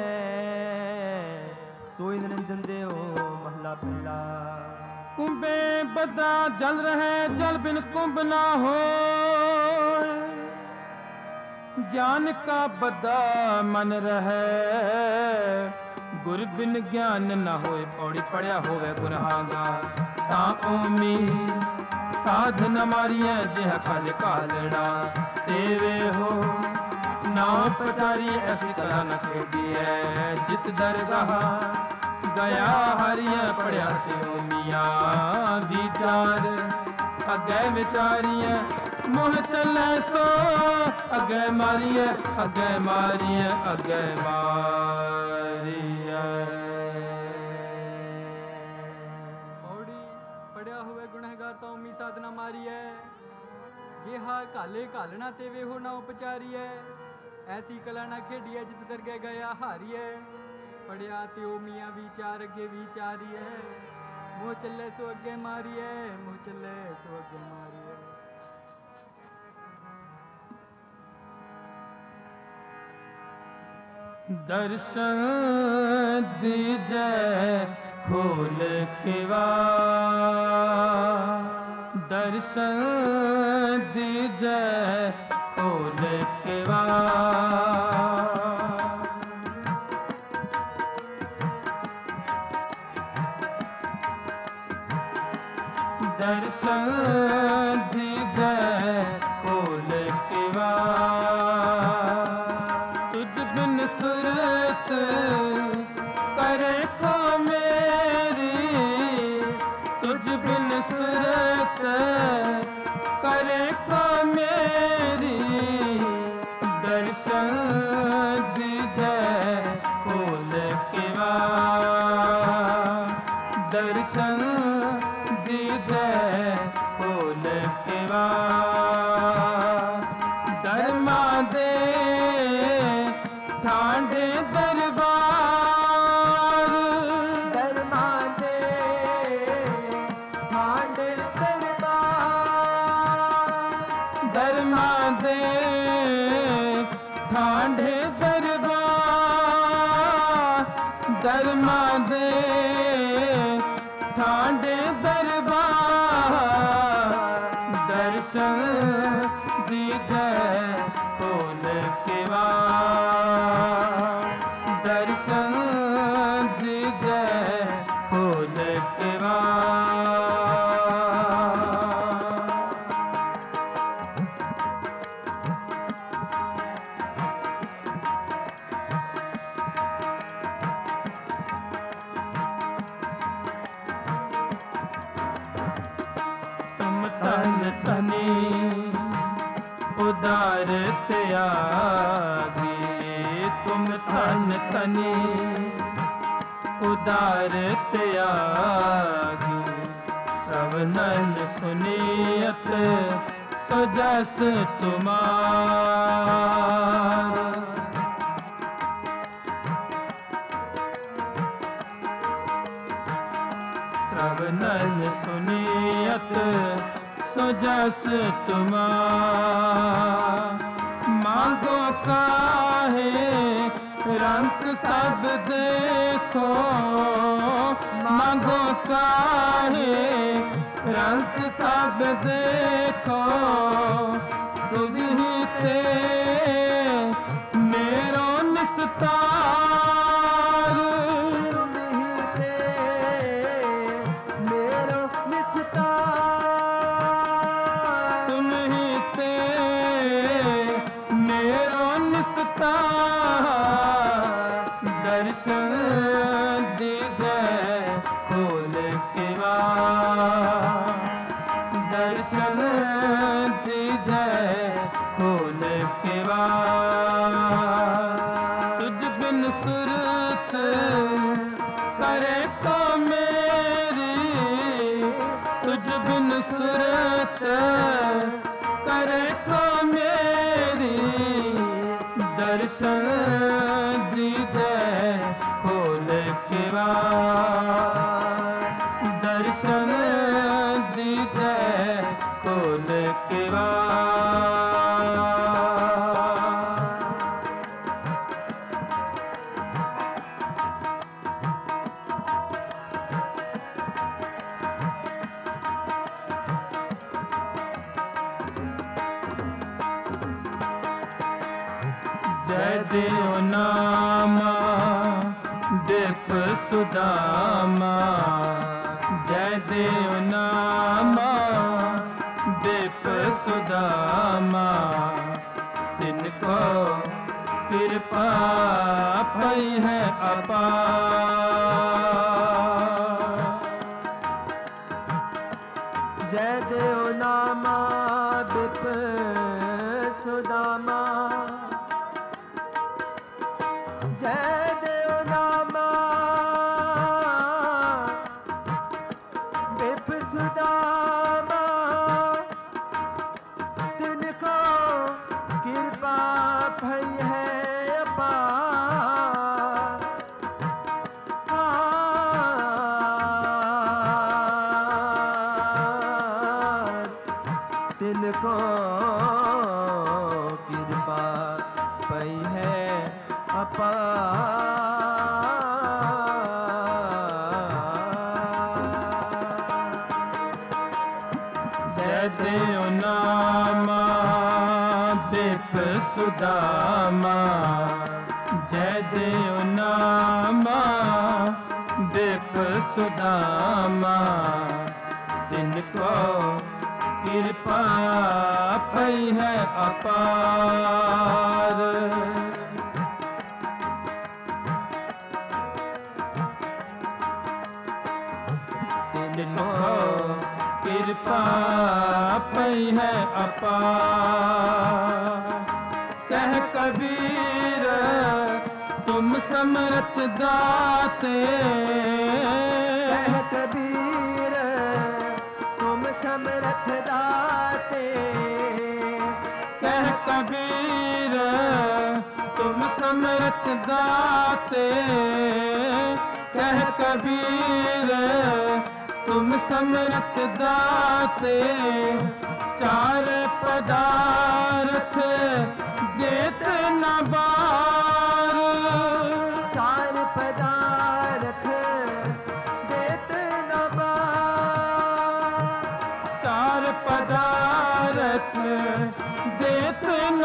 सोई निरंजन देव महला पहला कुंभे बदा जल रहे जल बिन कुंभ ना हो ज्ञान का बदा मन रहे गुर बिन ज्ञान न होए पौड़ी पड़िया होवे गुरहागा ता ओमी साधन मारिया जिह खल कालना तेवे हो नाव पचारी ऐसी कला न खेदी है जित दरगाह गया हरिया पड़िया त्यो मिया विचार अगे विचारिय मोह चले सो अगे मारिय अगे मारिय अगे मारिय साधना मारी है जेहा काले कालना तेवे हो ना उपचारी है ऐसी कला ना खेडी है जित दरगे गया हारी है पढ़िया त्यो मियाँ विचार अगे विचारी है मोह चले सो अगे मारी है मोह चले सो अगे मारी है दर्शन दीजे खोल केवा दर्शन दीजे खोल केवा दर्शन दीजे खोल केवा तुझ बिन सुरत करे को मेरी तुझ बिन सुरत करे को मेरी दर्शन दीजे खोल केवा दर्शन दीजे खोल केवा धर्मा दे ठांडे दरबार धर्मा दे ठांडे दरबार धर्मा दे ठांडे दरबार धर्मा दे ठांडे दरबार दर्शन दीजे खोल केवा दर्शन दीजे खोल केवा तुम तन तनी उदार त्यागी तुम तन तनी उदार त्यागी श्रवणन सुनियत सजस तुम्हार श्रवणन सुनियत सजस तुम्हार मांगो काहे रंग सब देखो मांगो काहे रंग सब देखो तुझ ही ते मेरो निस्तार दर्शन दीजे खोल के तुझ बिन सुरत करे तो मेरी, तुझ बिन सुरत करे तो मेरी, दर्शन दीजे खोल के दर्शन दीजे खोल के जय देव नामा दीप सुदामा, जय देव नामा दीप सुदामा, तिनको कृपा पई है अपार। जय देव नामा दीप सुदामा, जय देव नामा बिप सुदामा, तिनको कृपा भई है अपार। तिनको कृपा भई है जय देव नामा दीप सुदामा, जय देव नामा दीप सुदामा, तिनको कृपा पई है अपार। कृपा पई है अपार। कह कबीर तुम समर्थ दाते, कह कबीर तुम समर्थ दाते, कह कबीर तुम समर्थ दाते, कह कबीर तुम समर्थ दाते, चार पदार्थ देते न बार, चार पदार्थ देते न बार, चार पदार्थ देते न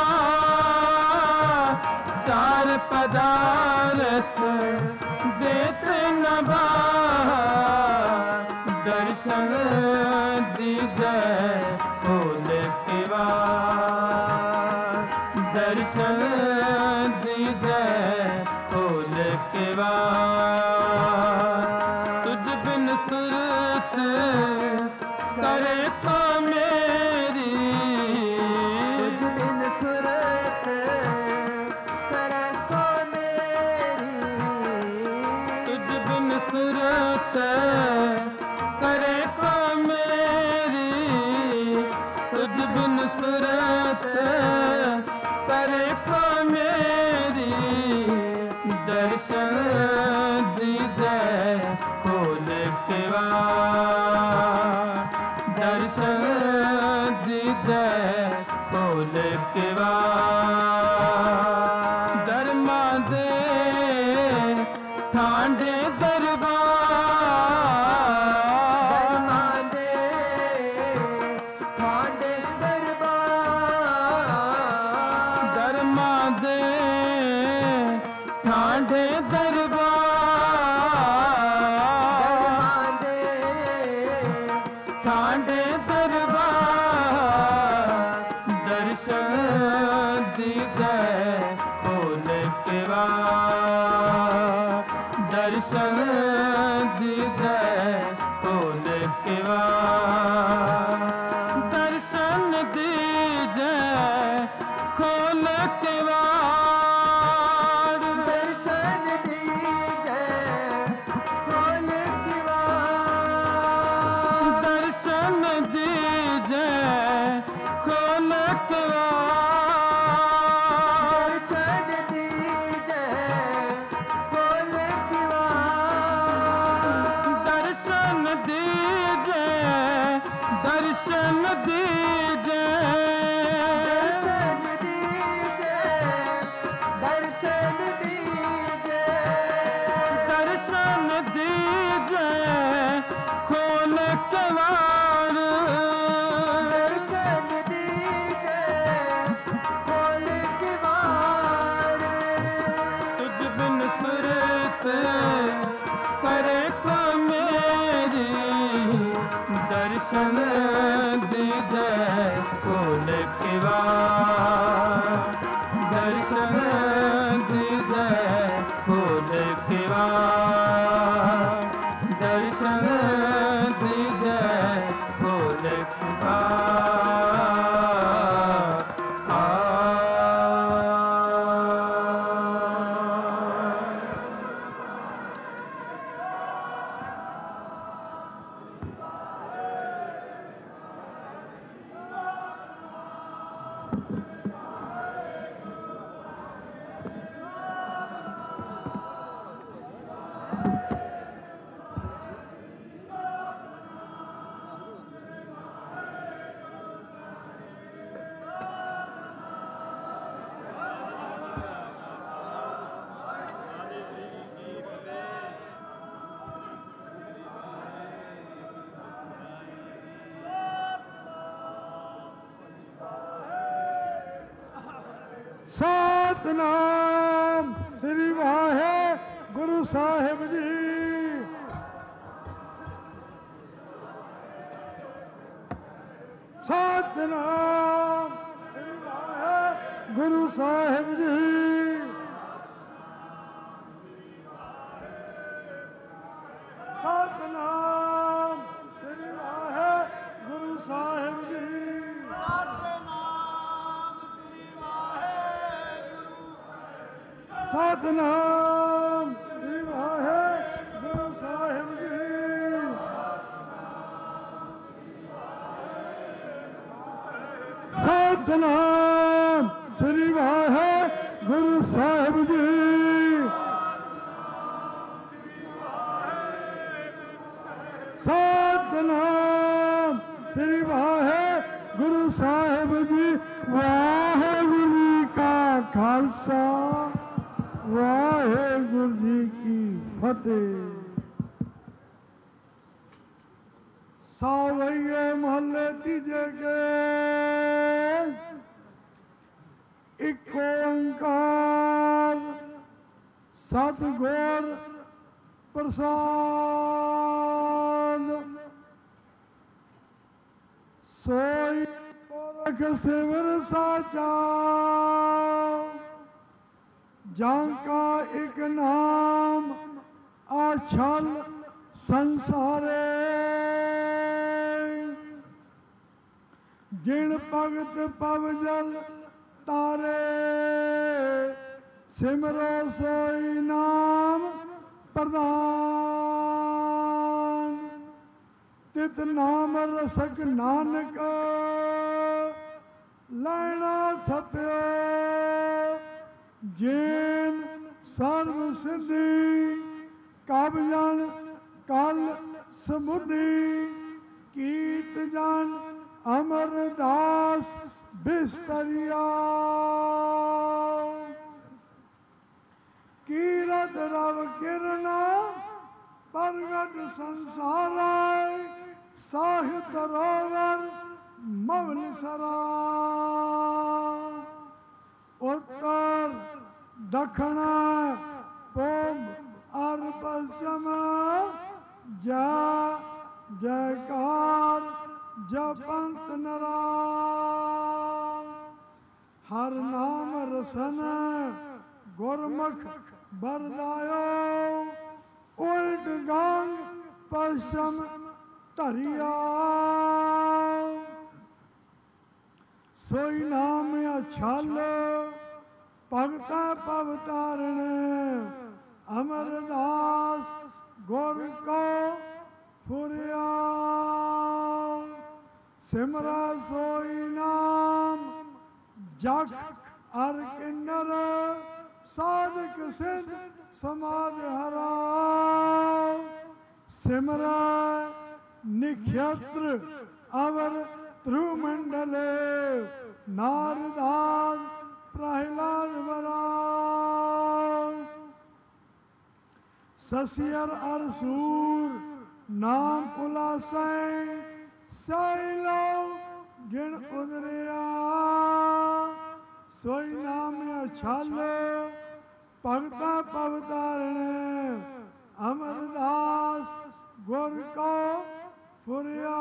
बार, चार पदार्थ देते न बार, दर्शन दीजे खोल के दर्शन दीजे खोल के तुझ बिन सुरत करे तो मेरी, तुझ बिन सुरत करे तो मेरी, तुझ बिन सुरत करे तो मेरी, तुझ बिन सुरत करे तो मेरी, दर्शन दीजे खोल के दर्शन दीजे खोल के धर्मा दे ठांडे दरबार, धर्मा दे ठांडे दरबार, धर्मा दे ठांडे दरबार, धर्मा दे ठांडे दरबार, दर्शन दीजे खोल के दर्शन दीजे खोल किवाड़ दर्शन दीजे खोल किवाड़ दर्शन दीजे खोल किवाड़ दर्शन दीजे खोल किवाड़ दर्शन दीजे खोल किवाड़ दर्शन दीजे दर्शन दीजे दर्शन दीजे दर्शन दीजे खोल किवाड़ दर्शन दीजे खोल किवाड़ तुझ बिन सुरत करे को मेरी दर्शन दीजे खोल किवाड़ दर्शन दीजे खोल किवाड़ दर्शन दीजे खोल ਸਤਨਾਮ ਸ੍ਰੀ ਵਾਹਿਗੁਰੂ ਸਾਹਿਬ ਜੀ। ਸਤਨਾਮ ਸ੍ਰੀ ਵਾਹਿਗੁਰੂ ਸਾਹਿਬ ਜੀ। ਸਤਨਾਮ ਸ੍ਰੀ ਵਾਹਿਗੁਰੂ ਸਾਹਿਬ ਜੀ। ਸਤਨਾਮ ਸ੍ਰੀ ਵਾਹਿਗੁਰੂ ਸਾਹਿਬ ਜੀ। ਸਤਨਾਮ ਸ੍ਰੀ ਵਾਹਿਗੁਰੂ ਸਾਹਿਬ ਜੀ। ਸਤਨਾਮ ਸ੍ਰੀ ਵਾਹਿਗੁਰੂ ਸਾਹਿਬ ਜੀ। ਵਾਹਿਗੁਰੂ ਜੀ ਕਾ ਖਾਲਸਾ ਵਾਹਿਗੁਰੂ ਜੀ ਕੀ ਫਤਿਹ। ਸਾਵਈਏ ਮਹੱਲੇ ਤੀਜੇ ਕੇ ਇੱਕ ਓੰਕਾਰ ਸਤਿਗੁਰ ਪ੍ਰਸਾਦ। ਸੋਈ ਪੁਰਖ ਸਿਮਰ ਸਾਚਾ ਜਾਂ ਕਾ ਇੱਕ ਨਾਮ ਆਛਲ ਸੰਸਾਰੇ। ਜਿਣ ਭਗਤ ਪਵ ਜਲ ਤਾਰੇ ਸਿਮਰੋ ਸੋਈ ਨਾਮ ਪ੍ਰਦਾਨ। ਤਿਤ ਨਾਮ ਰਸਕ ਨਾਨਕ ਲੈਣਾ ਥਪਿਓ। ਜੇਨ ਸਰਬ ਸਿੱਧੀ ਕਬ ਜਨ ਕਲ ਸਮੁਦੀ। ਕੀਟ ਜਨ ਅਮਰਦਾਸ ਬਿਸਤਰੀਆ। ਕੀਰਤ ਰਵ ਕਿਰਨਾ ਪ੍ਰਗਟ ਸੰਸਾਰਾ। ਸਾਹਿਤ ਰੋਵਰ ਮਵਲ ਸਰਾ। ਉੱਤਰ ਦੱਖਣ ਪੂਬ ਅਰ ਪശ്ਚਿਮ ਜਾ ਜੈਕਾਰ ਜਪੰਤ ਨਰਾ। ਹਰ ਨਾਮ ਰਸਨ ਗੁਰਮੁਖ ਬਰਦਾਇਓ। ਉਲਟ ਗੰਗ ਪശ്ਚਿਮ ਧਰਿਆ ਸੋਈ ਨਾਮ ਅਛਲ ਭਗਤਾ ਭਵ ਤਾਰਣ ਅਮਰਦਾਸ ਗੁਰ ਕੋ ਫੁਰਿਆ ਸਿਮਰਾ ਸੋਈ ਨਾਮ ਜਗ ਅਰ ਕਿੰਨਰ ਸਾਧਕ ਸਿੱਧ ਸਮਾਧ ਹਰਾ ਸਿਮਰਾ ਨਿਖਿਅਤਰ ਅਵਰ ਧਰੁਮੰਡਲ ਨਾਰਦਾਸ ਪ੍ਰਹਿਲਾਦ ਵਰਾ ਸਸਿਅਰ ਅਰ ਸੂਰ ਨਾਮ ਪੁਲਾਸੈ ਸੈਲੋ ਗਿਣ ਉਦਰਿਆ ਸੋਈ ਨਾਮ ਅਛਲ ਭਗਤਾ ਭਵ ਤਾਰਣ ਅਮਰਦਾਸ ਗੁਰ ਕੋ ਫੁਰਿਆ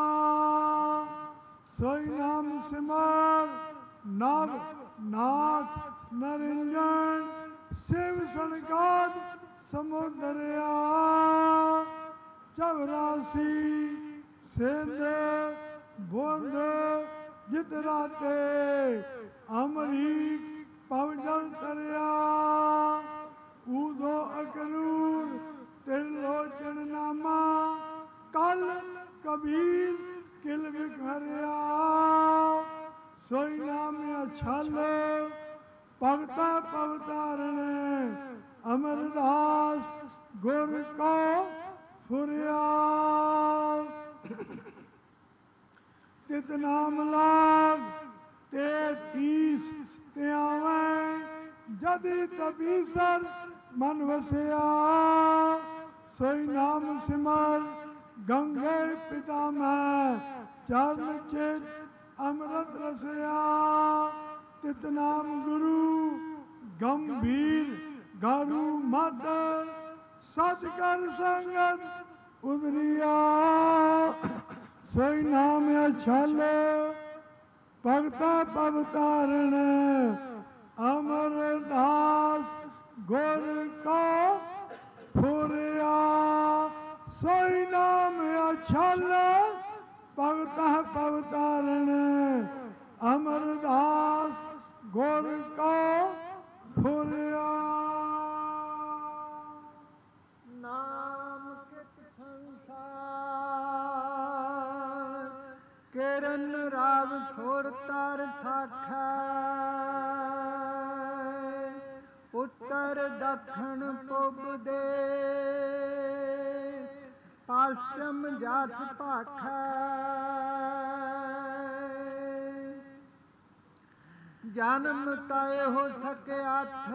ਸੋਈ ਨਾਮ ਸਿਮਰ ਨਵ ਨਾਥ ਨਰਿੰਜਨ ਸਿਵ ਸਨਕਾਦ ਸਮੁਦਰਿਆ ਚਵਰਾਸੀ ਸਿੰਧ ਬੁੰਦ ਜਿਤ ਰਾਤੇ ਅਮਰੀਕ ਪਵ ਜਲ ਤਰਿਆ ਊਦੋ ਅਕਰੂਰ ਤਿਰਲੋਚਨ ਨਾਮਾ ਕਲ ਕਬੀਰ ਕਿਲ ਵਿਖਰਿਆ ਸੋਈ ਨਾਮ ਅਛਲ ਭਗਤਾ ਭਵ ਤਾਰਣ ਅਮਰਦਾਸ ਗੁਰ ਕੋ ਫੁਰਿਆ ਤਿਤ ਨਾਮ ਲਾਗ ਤੇ 30 ਧਿਆਵੈ ਜਦਿ ਤਬੀਸਰ ਮਨ ਵਸਿਆ ਸੋਈ ਨਾਮ ਸਿਮਰ ਗੰਗੇ ਪਿਤਾ ਮੈਂ ਚਰਨ ਚਿਤ ਅੰਮ੍ਰਿਤ ਰਸਿਆ ਤਿਤ ਨਾਮ ਗੁਰੂ ਗੰਭੀਰ ਗਾਰੂ ਮਦ ਸਚ ਕਰ ਸੰਗਤ ਉਦਰਿਆ ਸੋਈ ਨਾਮ ਅਛਲ ਭਗਤਾ ਭਵ ਤਾਰਣ ਅਮਰਦਾਸ ਗੁਰ ਕੋ ਫੁਰਿਆ ਸੋਈ ਨਾਮ ਅਛਲ ਭਗਤਾ ਭਵ ਤਾਰਣ ਅਮਰਦਾਸ ਗੁਰ ਕੋ ਫੁਰਿਆ ਨਾਮ ਕਿਤ ਸੰਸਾਰ ਕਿਰਨ ਰਾਵ ਸੁਰ ਤਰ ਸਾਖੈ ਉੱਤਰ ਦੱਖਣ ਪੁਬ ਦੇ ਪਛਮ ਜਸ ਭਾਖੈ ਜਨਮ ਤੈ ਹੋ ਸਕਿਆਥ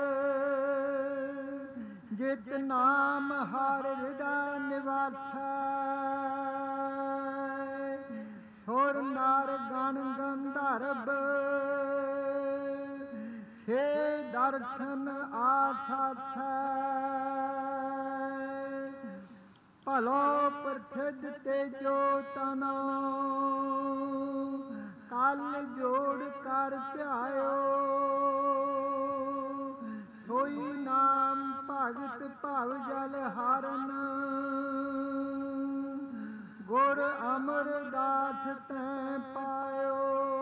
ਜਿਤ ਨਾਮ ਹਰ ਹਿਰਦਾ ਨਿਵਾਸੈ ਸੁਰ ਨਰ ਗਣ ਗੰਧਰਵ ਛੇ ਦਰਸ਼ਨ ਆਥਾਥੈ ਭਲੋ ਪ੍ਰਸਿੱਧ ਤੇਜੋ ਤਨੋ ਕਲ ਜੋੜ ਕਰ ਧਿਆਇਓ ਸੋਈ ਨਾਮ ਭਗਤ ਭਵ ਜਲ ਹਾਰਨ ਗੁਰ ਅਮਰਦਾਸ ਤੈ ਪਾਇਓ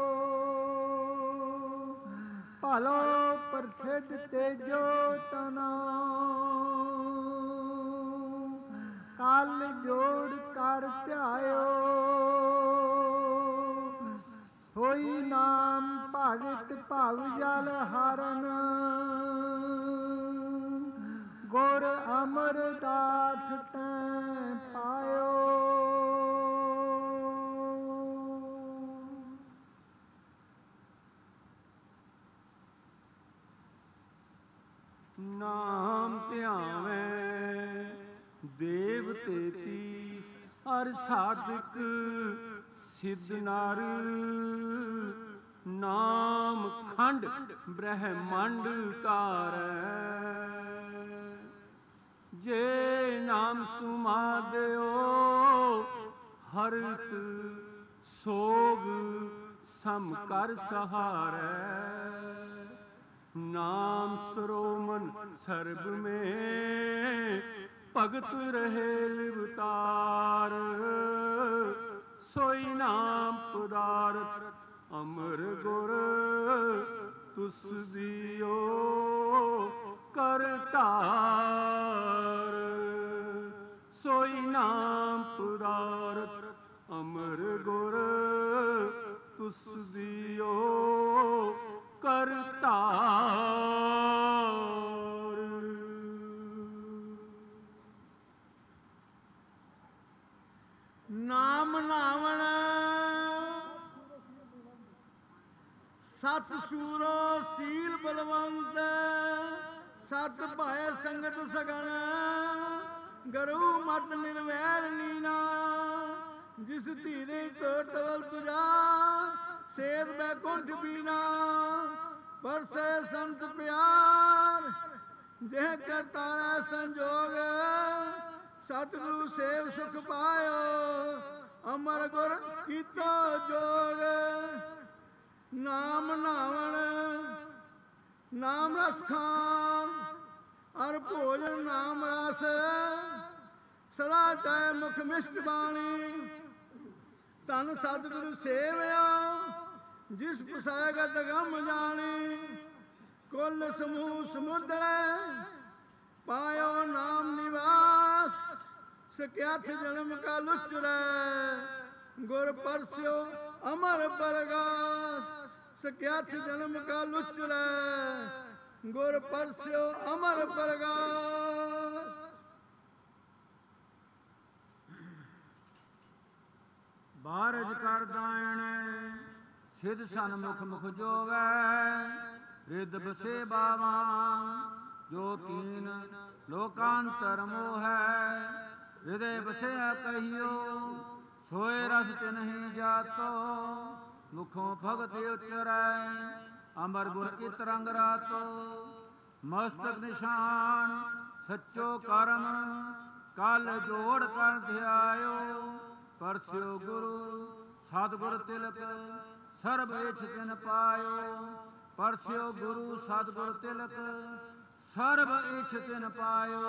ਭਲੋ ਪ੍ਰਸਿੱਧ ਤੇਜੋ ਤਨੋ ਕਲ ਜੋੜ ਕਰ ਧਿਆਇਓ ਸੋਈ ਨਾਮ ਭਗਤ ਭਵ ਜਲ ਹਰਨ ਗੁਰ ਅਮਰਦਾਸ ਤੈ ਪਾਇਓ ਨਾਮ ਧਿਆਵੈ ਦੇਵ ਤੇਤੀ ਅਰ ਸਾਧਕ ਸਿੱਧ ਨਰ ਨਾਮ ਖੰਡ ਬ੍ਰਹਮੰਡ ਤਾਰੈ ਜੇ ਨਾਮ ਸੁਮਾਦਿਓ ਹਰਿਤ ਸੋਗ ਸਮ ਕਰ ਸਹਾਰੈ ਨਾਮ ਸਰੋਮਨ ਸਰਬ ਮੇ ਭਗਤ ਰਹੇ ਲਿਵਤਾਰ ਸੋਈ ਨਾਮ ਪਦਾਰਥ ਅਮਰ ਗੁਰ ਤੁਸ ਦਿਓ ਕਰਤਾਰ ਸੋਈ ਨਾਮ ਪਦਾਰਥ ਅਮਰ ਗੁਰ ਤੁਸ ਦਿਓ ਕਰਤਾਰ। ਨਾਮ ਨਾਵਣ ਸਤ ਸੂਰੋ ਸੀਲ ਬਲਵੰਤ ਸਤ ਭਾਇ ਸੰਗਤ ਸਗਣ ਗਰੂ ਮਤ ਨਿਰਵੈਰ ਲੀਨਾ ਜਿਸ ਧੀਰੇ ਤੋ ਤਵਲ ਤੁਜਾ ਸੇਤ ਬੈਕੁੰਠ ਬੀਨਾ ਪਰਸੇ ਸੰਤ ਪਿਆਰ ਜਿਹ ਕਰਤਾਰਾ ਸੰਜੋਗ ਸਤਿਗੁਰੂ ਸੇਵ ਸੁਖ ਪਾਇਓ ਅਮਰ ਗੁਰ ਕੀਤਾ ਜੋਗ। ਨਾਮ ਨਾਵਣ ਨਾਮ ਰਸ ਖਾਨ ਅਰ ਭੋਜਨ ਨਾਮ ਰਸ ਸਦਾ ਚਾਹੇ ਮੁਖ ਮਿਸ਼ਟ ਬਾਣੀ ਧਨ ਸਤਿਗੁਰੂ ਸੇਵਿਆ ਜਿਸ ਪਸਾਇਗਤ ਗਮ ਜਾਣੀ ਕੁੱਲ ਸਮੂਹ ਸਮੁੰਦਰ ਪਾਇਓ ਨਾਮ ਨਿਵਾਸ ਸਕਿਆਥ ਜਨਮ ਕਾ ਲੁਚਰੈ ਗੁਰ ਪਰਸਿਓ ਅਮਰ ਪਰਗਾਸ ਸਕਿਆਥ ਜਨਮ ਕਾ ਲੁਚਰੈ ਗੁਰ ਪਰਸਿਓ ਅਮਰ ਪਰਗਾਸ। ਬਾਰਜ ਕਰ ਦਾਇਣ ਸਿਧ ਸਨਮੁਖ ਮੁਖ ਜੋਵੈ ਰਿਦ ਬਸੇ ਬਾਵਾ ਜੋ ਤੀਨ ਲੋਕਾਂਤਰ ਮੋਹੈ ਹਿਰਦੇ ਬਸਿਆ ਕਹੀਓ ਸੋਏ ਰਸ ਤੇ ਨਹੀਂ ਜਾਤੋ ਮੁਖੋਂ ਭਗਤ ਉਚਰੈ ਅਮਰ ਗੁਰ ਇਤ ਰੰਗ ਰਾਤੋ ਮਸਤਕ ਨਿਸ਼ਾਨ ਸੱਚੋ ਕਰਮ ਕਲ ਜੋੜ ਕਰ ਧਿਆਇਓ ਪਰਸਿਓ ਗੁਰੂ ਸਤਿਗੁਰ ਤਿਲਕ ਸਰਬ ਇਛ ਤਿਨ ਪਾਇਓ ਪਰਸਿਓ ਗੁਰੂ ਸਤਿਗੁਰ ਤਿਲਕ ਸਰਬ ਇਛ ਤਿਨ ਪਾਇਓ।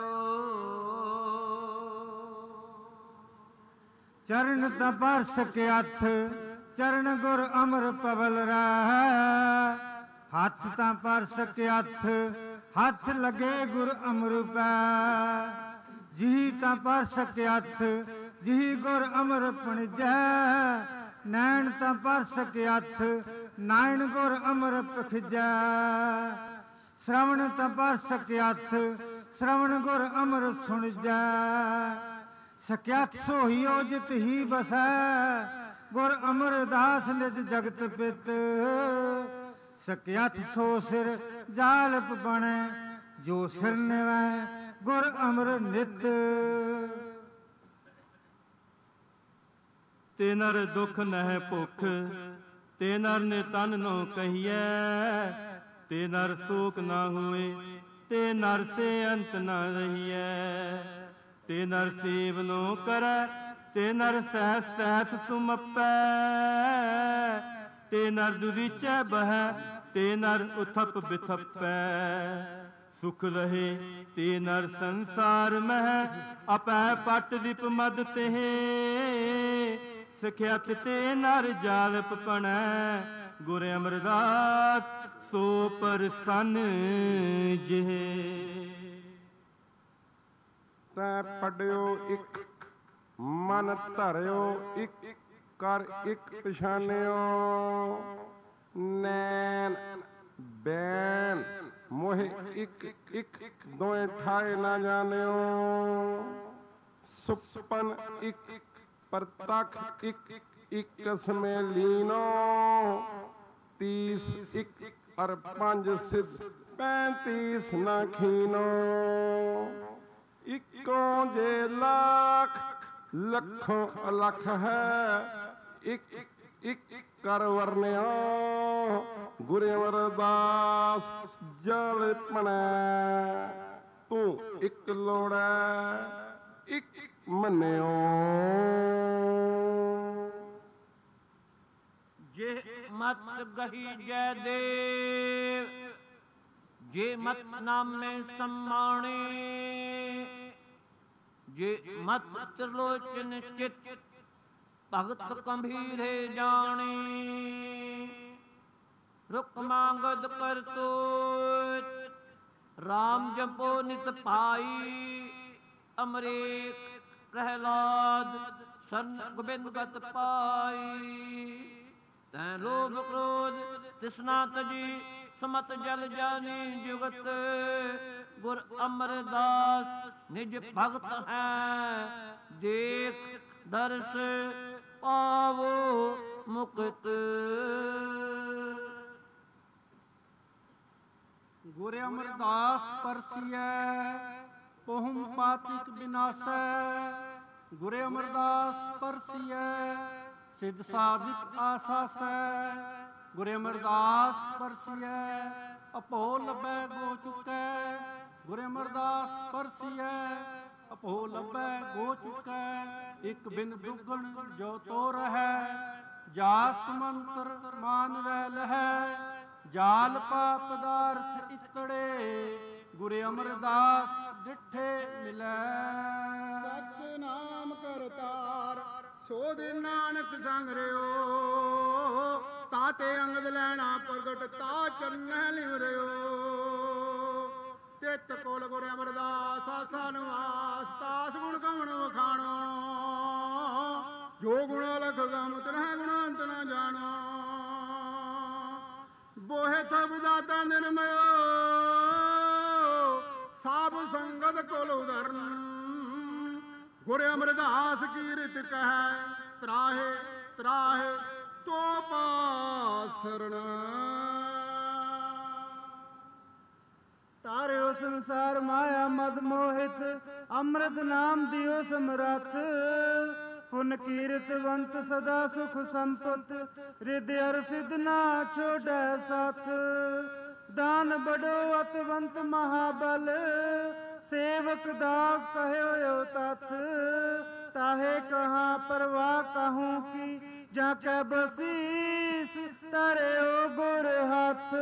ਚਰਨ ਤਪਰ ਸਕਿਆਥ ਚਰਨ ਗੁਰ ਅਮਰ ਪਵਲ ਰਹਿ ਹੱਥ ਤਾਂ ਪਰ ਸਕਿਆਥ ਹੱਥ ਲਗੇ ਗੁਰ ਅਮਰ ਪੈ ਜੀ ਤਾਂ ਪਰ ਸਕਿਆਥ ਜੀ ਗੁਰ ਅਮਰ ਪਣਜੈ ਨੈਣ ਤਾਂ ਪਰ ਸਕਿਆਥ ਨਾਇਣ ਗੁਰ ਅਮਰ ਪਖਜੈ ਸ਼ਰਵਣ ਤਾਂ ਪਰ ਸਕਿਆਥ ਸ਼ਰਵਣ ਗੁਰ ਅਮਰ ਸੁਣਜੈ ਸਕਿਆਥ ਸੋਹੀਓ ਜਿਤ ਹੀ ਬਸੈ ਗੁਰ ਅਮਰਦਾਸ ਨਿਜ ਜਗਤ ਪਿਤ ਸਕਿਆਥ ਸੋ ਸਿਰ ਜਾਲਪ ਬਣੇ ਜੋ ਸਿਰ ਨਿਵੈ ਗੁਰ ਅਮਰ ਨਿਤ। ਤੇ ਨਰ ਦੁਖ ਨਹਿ ਭੁਖ ਤੇ ਨਰ ਨੇ ਤਨ ਨੋ ਕਹੀਐ ਤੇ ਨਰ ਸੋਕ ਨਾ ਹੋਏ ਤੇ ਨਰ ਸੇ ਅੰਤ ਨਾ ਰਹੀਐ ਤੇ ਨਰ ਸੇਵ ਨੋ ਕਰੈ ਤੇ ਨਰ ਸਹਿਸ ਸਹਿਸ ਸੁਮਪੈ ਤੇ ਨਰ ਦੁਰੀਚੈ ਬਹੈ ਤੇ ਨਰ ਉਥਪ ਬਿਥਪੈ ਸੁਖ ਰਹੇ ਤੇ ਨਰ ਸੰਸਾਰ ਮਹਿ ਆਪੈ ਪਟ ਦੀਪ ਮਦ ਤੇ ਸਖਿਆਤ ਤੇ ਨਰ ਜਾਲਪ ਪਣੈ ਗੁਰ ਅਮਰਦਾਸ ਸੋ ਪਰਸੰਨ ਜਿਹ। ਤੈ ਪੜਿਓ ਇੱਕ ਮਨ ਧਰਿਓ ਇੱਕ ਕਰ ਇੱਕ ਪਛਾਨਿਓ ਨੈਣ ਬੈਣ ਮੋਹਿ ਇੱਕ ਇੱਕ ਦੋਏ ਠਾਏ ਨਾ ਜਾਣਿਓ ਸੁਪਨ ਇੱਕ ਪ੍ਰਤਖ ਇੱਕ ਇਕਸਮੇ ਲੀਨੋ 30 ਇੱਕ ਅਰ 5 ਸਿਧ 35 ਨਾ ਖੀਨੋ ਇੱਕੋ ਜੇ ਲੱਖ ਲੱਖੋਂ ਅਲਖ ਹੈ ਇੱਕ ਇੱਕ ਕਰ ਵਰਨਿਓ ਗੁਰ ਅਮਰਦਾਸ ਜਲ ਪਣੈ ਤੂੰ ਇੱਕ ਲੋੜੈ ਇੱਕ ਮੰਨਿਓ। ਜੇ ਮਤ ਗਹੀ ਜੈ ਦੇਵ ਜੇ ਮਤ ਨਾਮੇ ਸਮਾਣੇ ਜੇ ਮਤ ਤ੍ਰਿਲੋਚਨ ਚਿਤ ਭਗਤ ਕੰਭੀਰੇ ਜਾਣੇ ਰੁਕ ਮੰਗਦ ਕਰਤੋਤ ਰਾਮ ਜਪੋ ਨਿਤ ਪਾਈ ਅਮਰੀਕ ਪ੍ਰਹਿਲਾਦ ਸਰਨ ਗੋਬਿੰਦ ਗਤ ਪਾਈ ਤੈ ਲੋਭ ਕ੍ਰੋਧ ਤਿਸਨਾ ਤਜੀ ਸਮਤ ਜਲ ਜਾਨੀ ਜੁਗਤ ਗੁਰ ਅਮਰਦਾਸ ਨਿਜ ਭਗਤ ਹੈ ਦੇਖ ਦਰਸ ਪਾਵੋ ਮੁਕਤ ਗੁਰ ਅਮਰਦਾਸ ਪਰਸੀਐ ਪਹੁਮ ਪਾਤਿਕ ਬਿਨਾਸੈ ਗੁਰ ਅਮਰਦਾਸ ਪਰਸੀਐ ਸਿਧ ਸਾਧਿਕ ਆਸਾਸੈ ਗੁਰ ਅਮਰਦਾਸ ਪਰਸੀਐ ਅਪੋ ਲੱਭੈ ਗੋ ਚੁਕੈ ਗੁਰ ਅਮਰਦਾਸ ਪਰਸੀਐ ਅਪੋ ਲੱਭੈ ਗੋ ਚੁਕੈ ਇਕ ਬਿਨ ਦੁਗਣ ਜੋ ਤੋ ਰਹੈ ਜਾਸ ਮੰਤਰ ਮਾਨ ਵੈ ਲਹੈ ਜਾਲ ਪਾਪ ਪਦਾਰਥ ਇਤੜੇ ਗੁਰ ਅਮਰਦਾਸ ਡਿਠੇ ਮਿਲੈ ਸਚ ਨਾਮ ਕਰਤਾਰ ਸੋ ਦਿਨ ਨਾਨਕ ਸੰਗ ਰਿਓ ਤਾਤੇ ਅੰਗਦ ਲੈਣਾ ਪ੍ਰਗਟ ਤਾ ਚਰਨੈ ਲਿਵ ਰਿਓ ਤਿਤ ਕੋਲ ਗੁਰ ਅਮਰਦਾਸ ਆਸਾ ਨਿਵਾਸ ਤਾਸ ਗੁਣ ਕਵਣ ਵਖਾਣੋ ਜੋ ਗੁਣ ਲਖ ਗਮ ਤਨਹਿ ਗੁਣ ਅੰਤ ਨ ਜਾਣੋ ਬੋਹਿ ਤਬ ਦਾਤਾ ਨਿਰਮਯੋ ਸਾਬ ਸੰਗਤ ਕੋਲ ਉਦਰਨ ਗੁਰ ਅਮਰਦਾਸ ਕੀ ਰਿਤ ਕਹਿ ਤਰਾਹੇ ਤਰਾਹੇ ਤੋ ਪਾਸਰਣ ਤਾਰਿਓ ਸੰਸਾਰ ਮਾਇਆ ਮਦ ਮੋਹਿਤ ਅੰਮ੍ਰਿਤ ਨਾਮ ਦਿਓ ਸਮਰੱਥ ਪੁਨ ਕੀਰਤਵੰਤ ਸਦਾ ਸੁਖ ਸੰਪਤ ਰਿਦ ਅਰ ਸਿਧ ਨਾ ਛੋੜੈ ਸਾਥ ਦਾਨ ਬੜੋ ਅਤਵੰਤ ਮਹਾਬਲ ਸੇਵਕ ਦਾਸ ਕਹਿਓ ਤਥ ਤਾਹੇ ਕਹਾਂ ਪਰਵਾਹ ਕਹੂੰ ਕੀ ਜਾ ਕੈ ਬਸੀਸ ਤਰਿਓ ਗੁਰ ਹੱਥ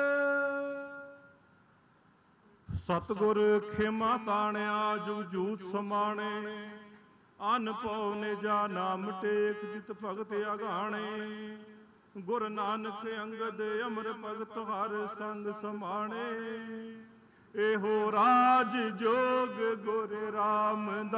ਸਤਿਗੁਰ ਖਿਮਾ ਤਾਣਿਆ ਜੁਗ ਜੂਤ ਸਮਾਣੇ ਅਨ ਪਉ ਨਿਜਾ ਨਾਮ ਟੇਕ ਜਿਤ ਭਗਤ ਅਗਾਣੇ ਗੁਰ ਨਾਨਕ ਅੰਗਦ ਅਮਰ ਭਗਤ ਹਰ ਸੰਗ ਸਮਾਣੇ ਇਹੋ ਰਾਜ ਜੋਗ ਗੁਰ ਰਾਮਦਾਸ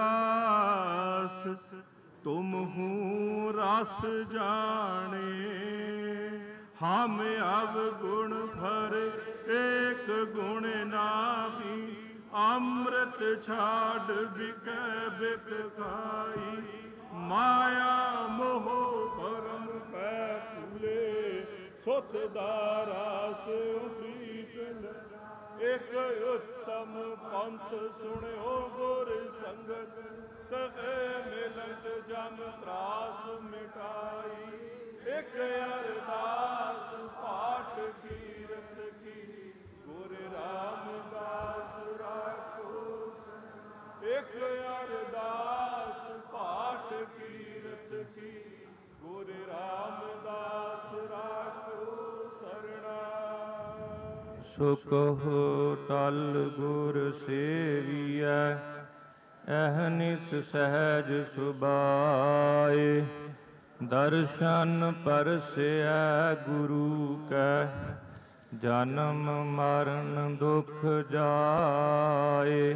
ਤੁਮ ਹੂੰ ਰਸ ਜਾਣੇ ਹਮ ਅਵ ਗੁਣ ਭਰ ਏਕ ਗੁਣ ਨਾਹੀ ਅੰਮ੍ਰਿਤ ਛਾੜ ਬਿਕੈ ਬਿਕ ਖਾਈ ਮਾਇਆ ਮੋਹ ਭਰਮ ਪੈ ਭੁਲੇ ਸੁਤ ਦਾਰਾਸ ਪ੍ਰੀਤ ਇਕ ਉਤਮ ਪੰਥ ਸੁਣਿਓ ਗੁਰ ਸੰਗਤ ਤਵੇ ਮਿਲਤ ਜਮ ਤਰਾਸ ਮਿਟਾਈ ਇਕ ਅਰਦਾਸ ਪਾਠ ਕੀਰਤ ਕੀ ਗੁਰ ਰਾਮਦਾਸ ਰਾਖੋ ਇਕ ਅਰਦਾਸ ਪਾਠ ਕੀਰਤ ਕੀ ਗੁਰ ਰਾਮਦਾਸ ਰਾਖੋ ਸਰਣਾ ਸੋ ਕਹੋ ਟਲ ਗੁਰ ਸੇਵੀਐ ਅਹਨਿਸ ਸਹਿਜ ਸੁਭਾਏ ਦਰਸ਼ਨ ਪਰਸਿਐ ਗੁਰੂ ਕੈ ਜਨਮ ਮਰਨ ਦੁਖ ਜਾਏ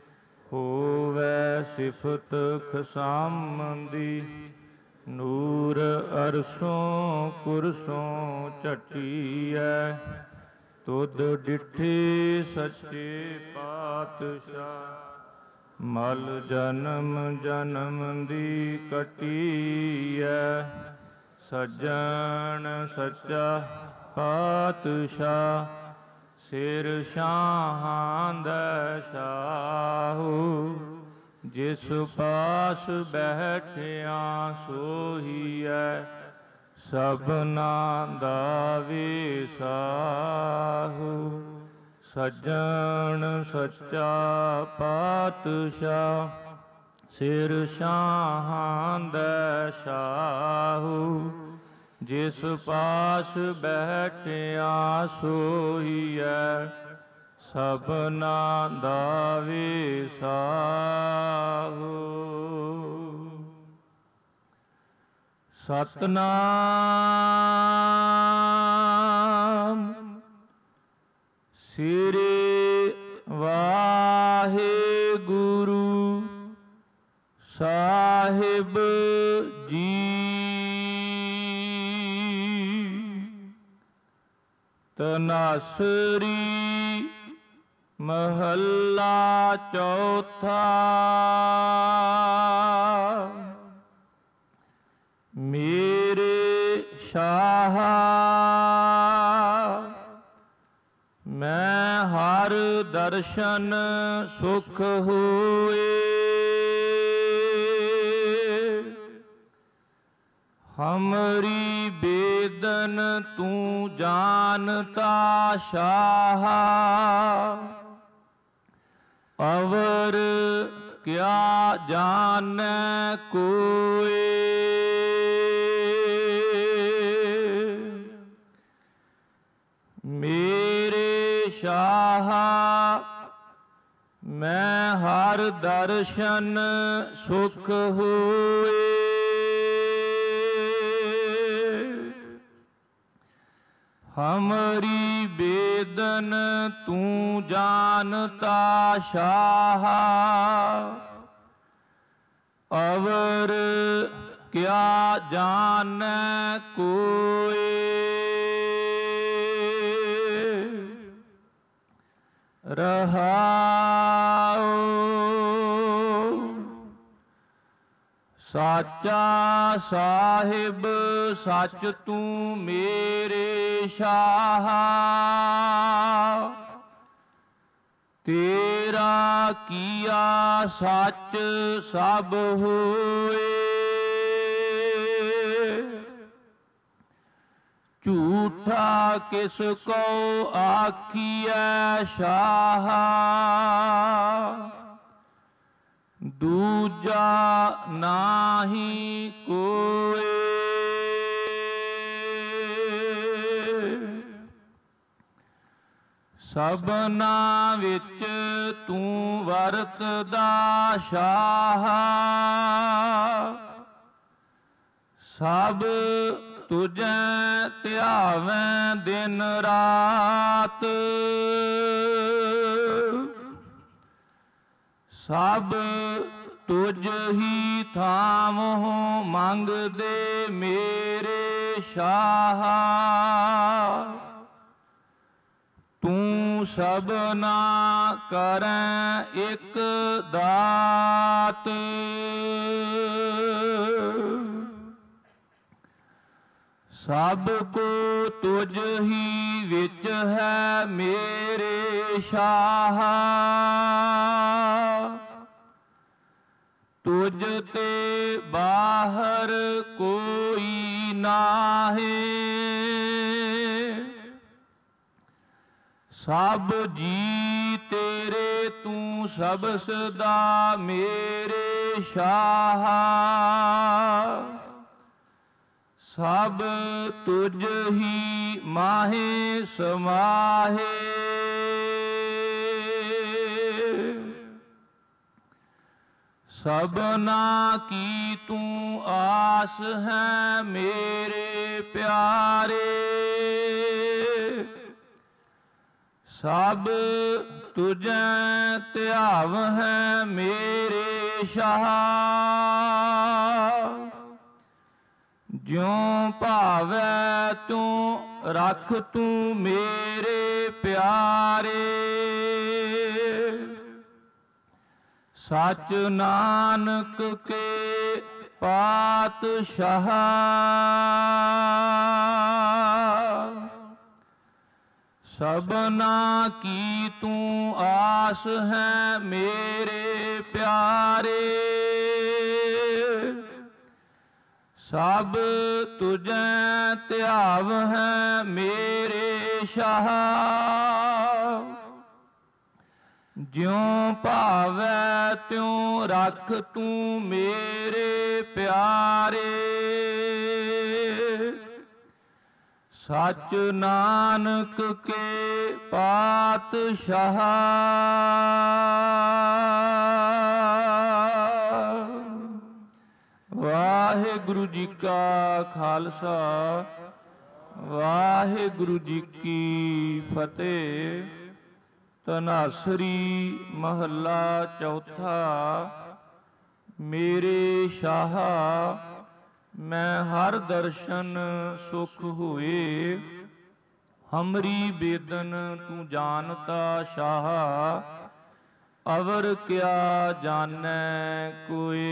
ਹੋਵੈ ਸਿਫਤ ਖਸਾਮੰਦੀ ਨੂਰ ਅਰਸੋਂ ਕੁਰਸੋਂ ਝਟੀਐ ਤੁਧ ਡਿਠੀ ਸੱਚੇ ਪਾਤਸ਼ਾਹ ਮਲ ਜਨਮ ਜਨਮ ਦੀ ਕਟੀਐ ਸੱਜਣ ਸੱਚਾ ਪਾਤਸ਼ਾਹ ਸਿਰ ਸ਼ਾਹਾਂ ਦਾ ਸ਼ਾਹੂ ਜਿਸ ਪਾਸ ਬੈਠਿਆ ਸੋਹੀਐ ਸਭਨਾ ਦਾ ਵਿਸਾਹੂ ਸੱਜਣ ਸੱਚਾ ਪਾਤਸ਼ਾਹ ਸਿਰ ਸ਼ਾਹਾਂ ਦਾ ਸ਼ਾਹੂ ਜਿਸ ਪਾਸ ਬੈਠਿਆ ਸੋਹੀਐ ਸਭਨਾ ਦਾ ਵਿਸਾਹੋ। ਸਤਨਾਮ ਸ੍ਰੀ ਵਾਹਿਗੁਰੂ ਸਾਹਿਬ ਜੀ। ਤਨਾਸਰੀ ਮਹੱਲਾ ਚੌਥਾ। ਮੇਰੇ ਸ਼ਾਹ ਮੈਂ ਹਰ ਦਰਸ਼ਨ ਸੁਖ ਹੋਏ। ਹਮਰੀ ਬੇਦਨ ਤੂੰ ਜਾਨਤਾ ਸ਼ਾਹ। ਅਵਰ ਕਿਆ ਜਾਨੈ ਕੋਇ। ਮੇਰੇ ਸ਼ਾਹ ਮੈਂ ਹਰ ਦਰਸ਼ਨ ਸੁਖ ਹੋਏ। ਹਮਰੀ ਬੇਦਨ ਤੂੰ ਜਾਨਤਾ ਸ਼ਾਹ। ਅਵਰ ਕਿਆ ਜਾਨੈ ਕੋਇ। ਰਹਾਉ ਸਾਚਾ ਸਾਹਿਬ ਸੱਚ ਤੂੰ ਮੇਰੇ ਸ਼ਾਹ। ਤੇਰਾ ਕੀਆ ਸੱਚ ਸਭ ਹੋਏ। ਝੂਠਾ ਕਿਸ ਕੋ ਆਖੀਐ ਸ਼ਾਹ। ਦੂਜਾ ਨਾਹੀ ਕੋਇ। ਸਭਨਾ ਵਿੱਚ ਤੂੰ ਵਰਤਦਾ ਸ਼ਾਹ। ਸਭ ਤੁਝੈ ਧਿਆਵੈ ਦਿਨ ਰਾਤ। ਸਭ ਤੁਝ ਹੀ ਥਾਵਹੁ ਮੰਗਦੇ ਮੇਰੇ ਸ਼ਾਹ। ਤੂੰ ਸਭਨਾ ਕਰੈ ਇਕ ਦਾਤ। ਸਭ ਕੋ ਤੁਝ ਹੀ ਵਿੱਚ ਹੈ ਮੇਰੇ ਸ਼ਾਹ। ਤੁਝ ਤੇ ਬਾਹਰ ਕੋਈ ਨਾਹੀ। ਸਭ ਜੀ ਤੇਰੇ ਤੂੰ ਸਭ ਸਦਾ ਮੇਰੇ ਸ਼ਾਹ। ਸਭ ਤੁਝ ਹੀ ਮਾਹੇ ਸਮਾਹੇ। ਸਭਨਾ ਕੀ ਤੂੰ ਆਸ ਹੈ ਮੇਰੇ ਪਿਆਰੇ। ਸਭ ਤੁਝੈ ਧਿਆਵ ਹੈ ਮੇਰੇ ਸ਼ਾਹ। ਜਿਉ ਭਾਵੈ ਤੂੰ ਰੱਖ ਤੂੰ ਮੇਰੇ ਪਿਆਰੇ। ਸਚ ਨਾਨਕ ਕੇ ਪਾਤਸ਼ਾਹ। ਸਭਨਾ ਕੀ ਤੂੰ ਆਸ ਹੈ ਮੇਰੇ ਪਿਆਰੇ। ਸਭ ਤੁਝੈ ਧਿਆਵ ਹੈ ਮੇਰੇ ਸ਼ਾਹ। ਜਿਉ ਭਾਵੈ ਤਿਉ ਰੱਖ ਤੂੰ ਮੇਰੇ ਪਿਆਰੇ। ਸਚ ਨਾਨਕ ਕੇ ਪਾਤਸ਼ਾਹ ਵਾਹਿਗੁਰੂ ਜੀ ਕਾ ਖਾਲਸਾ ਵਾਹਿਗੁਰੂ ਜੀ ਕੀ ਫਤਿਹ। ਧਨਾਸਰੀ ਮਹੱਲਾ ਚੌਥਾ। ਮੇਰੇ ਸ਼ਾਹ ਮੈਂ ਹਰ ਦਰਸ਼ਨ ਸੁਖ ਹੋਏ, ਹਮਰੀ ਬੇਦਨ ਤੂੰ ਜਾਣਤਾ ਸ਼ਾਹ, ਅਵਰ ਕਿਆ ਜਾਣੈ ਕੋਏ।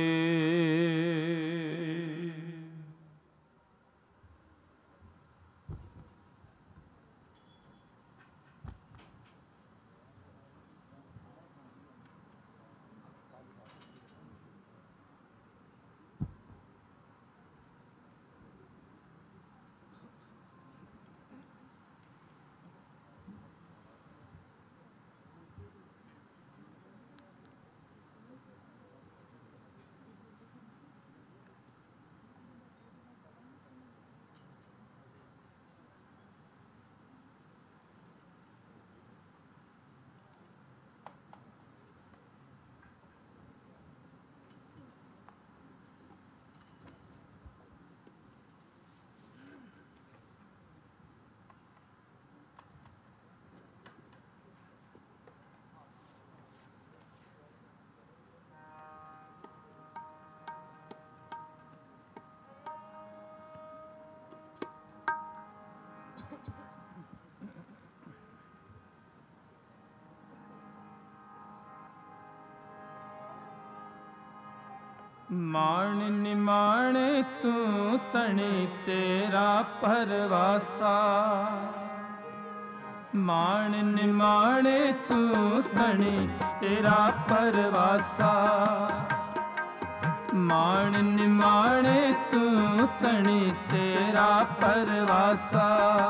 ਮਾਣ ਨਿਮਾਣੇ ਤੂੰ ਤਣੀ ਤੇਰਾ ਪਰਵਾਸਾ, ਮਾਣ ਨਿਮਾਣੇ ਤੂੰ ਤਣੀ ਤੇਰਾ ਪਰਵਾਸਾ, ਮਾਣ ਨਿਮਾਣੇ ਤੂੰ ਤਣੀ ਤੇਰਾ ਪਰਵਾਸਾ।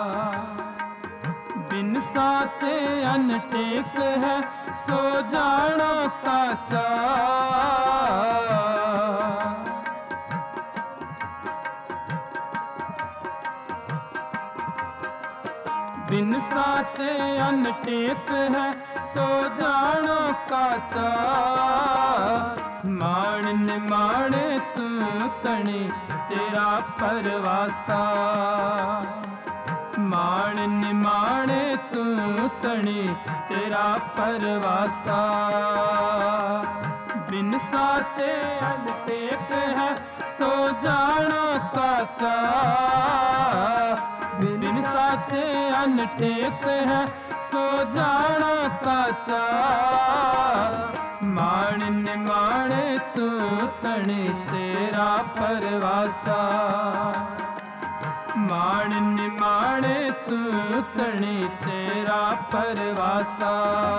ਬਿਨ ਸਾਚੇ ਅਨਟੇਕ ਹੈ ਸੋ ਜਾਣੋ ਕਾਚਾ, ਬਿਨ ਸਾਚੇ ਅਨਟੇਕ ਹੈ ਸੋ ਜਾਣੋ ਕਾਚਾ। ਮਾਣ ਨਿਮਾਣੇ ਤੂੰ ਤਣੀ ਤੇਰਾ ਪਰਵਾਸਾ, ਮਾਣ ਨਿਮਾਣੇ ਤੂੰ ਤਣੀ ਤੇਰਾ ਪਰਵਾਸਾ। ਬਿਨ ਸਾਚੇ ਅਨਟੇਕ ਹੈ ਸੋ ਜਾਣੋ ਕਾਚਾ, ਬਿਨ ਸਾਚੇ ਅਨਟੇਕ ਹੈ ਸੋ ਜਾਣੋ ਕਾਚਾ। ਮਾਣ ਨਿਮਾਣੇ ਤੂੰ ਤਣੀ ਤੇਰਾ ਪਰਵਾਸਾ, ਮਾਣ ਨਿਮਾਣੇ ਤੂੰ ਤਣੀ ਤੇਰਾ ਪਰਵਾਸਾ।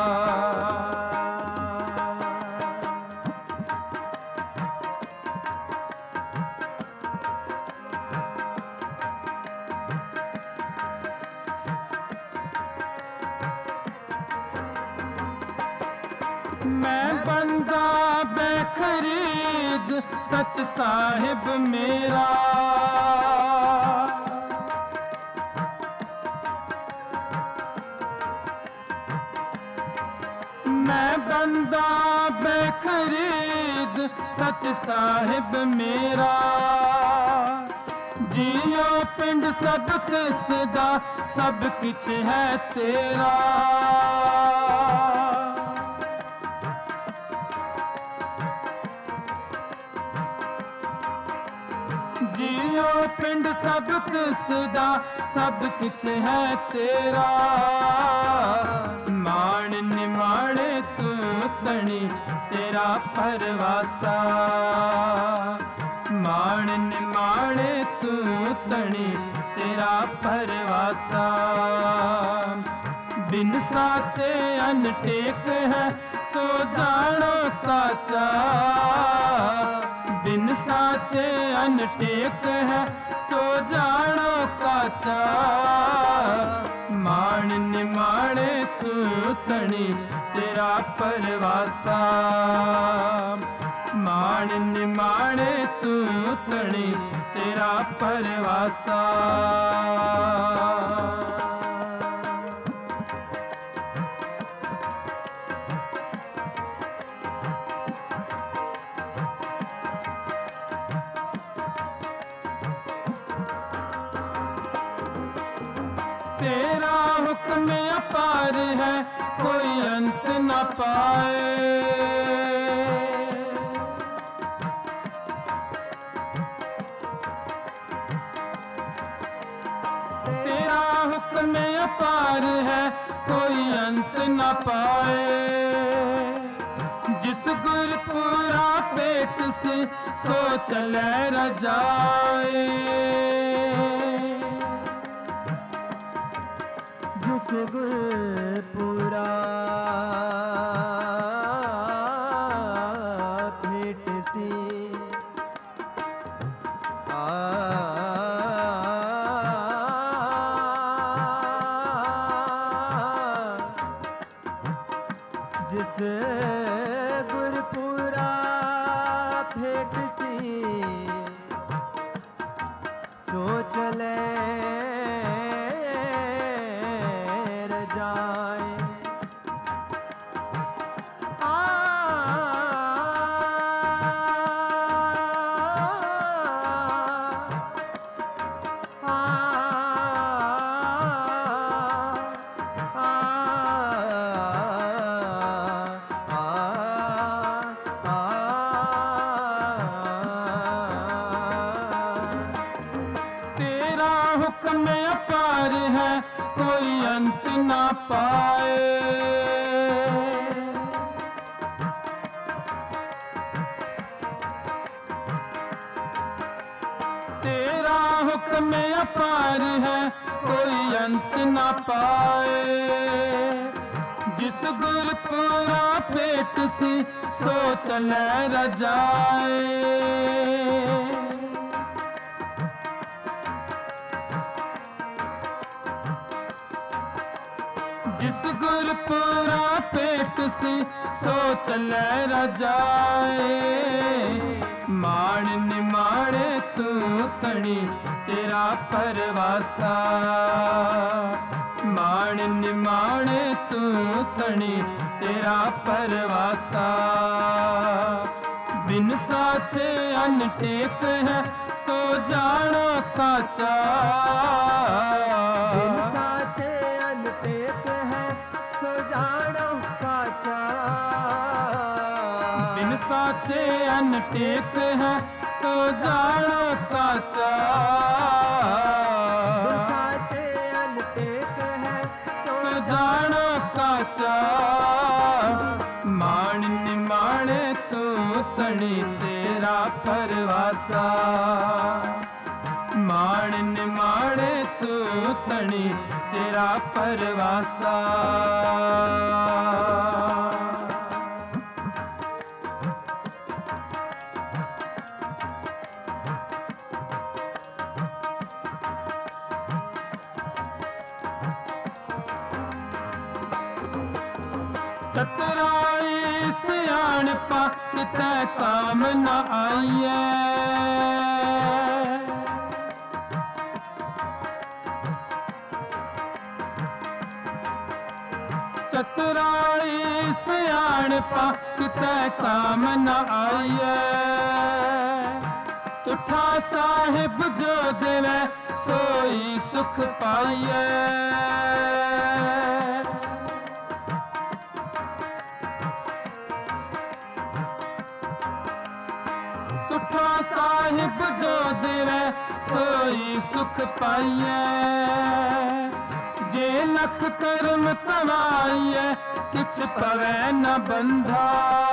ਮੈਂ ਬੰਦਾ ਬੇਖਰੀਦ ਸੱਚ ਸਾਹਿਬ ਮੇਰਾ, ਮੈਂ ਬੰਦਾ ਬੇਖਰੀਦ ਸੱਚ ਸਾਹਿਬ ਮੇਰਾ। ਜੀਓ ਪਿੰਡ ਸਭ ਤਿਸ ਦਾ ਸਭ ਕੁਛ ਹੈ ਤੇਰਾ, ਜੀਓ ਪਿੰਡ ਸਭ ਤਿਸ ਦਾ ਸਭ ਕੁਛ ਹੈ ਤੇਰਾ। ਮਾਣ ਨਿਮਾਣੇ ਤੂੰ ਤਣੀ ਤੇਰਾ ਪਰਵਾਸਾ, ਮਾਣ ਨਿਮਾਣੇ ਤੂੰ ਤਣੀ ਤੇਰਾ ਪਰਵਾਸਾ। ਬਿਨ ਸਾਚੇ ਅਨਟੇਕ ਹੈ ਸੋ ਜਾਣੋ ਕਾਚਾ, ਬਿਨ ਸਾਚੇ ਅਨਟੇਕ ਹੈ ਸੋ ਜਾਣੋ ਕਾਚਾ। ਮਾਣ ਨਿਮਾਣੇ ਤੂੰ ਤਣੀ ਤੇਰਾ ਪਰਵਾਸਾ, ਮਾਣ ਨਿਮਾਣੇ ਤੂੰ ਤਣੀ ਤੇਰਾ तेरा परवासा। तेरा हुक्म अपार है कोई अंत न पाए। तेरा हुक्म अपार है कोई अंत न पाए। जिस गुरपुरा पेट से सो चले रजाए। जिस गुरपुरा भेंट सी जिस गुरपुरा भेंट सी सो चले अपार है कोई अंत न पाए। तेरा हुक्म अपार है कोई अंत न पाए। जिस गुरपुरा पेट से सो चले रजाए। जिस गुरपुरा पेट से सो चले रजाए। माण निमाणे तू तणी तेरा परवासा। माण निमाणे तू तणी तेरा परवासा। बिन साचे अनटेक है तो जानो काचा। बिन साचे अनटेक है सो जानो काचा। बिन साचे अनटेक है सो जानो काचा। बिन साचे अनटेक है सो जानो काचा। माण निमाणे तू तणी तेरा परवासा। माण निमाणे तू तणी तेरा परवासा। चतुराई सियाणपा किते काम न आईए। चतुराई सियाणपा किते काम न आईए। तुठा साहिब जो देवे सोई सुख पाइए। तुठा साहिब जो देवे सोई सुख पाइए। जे लख कर्म कमाइए किछ पवे न बंधा।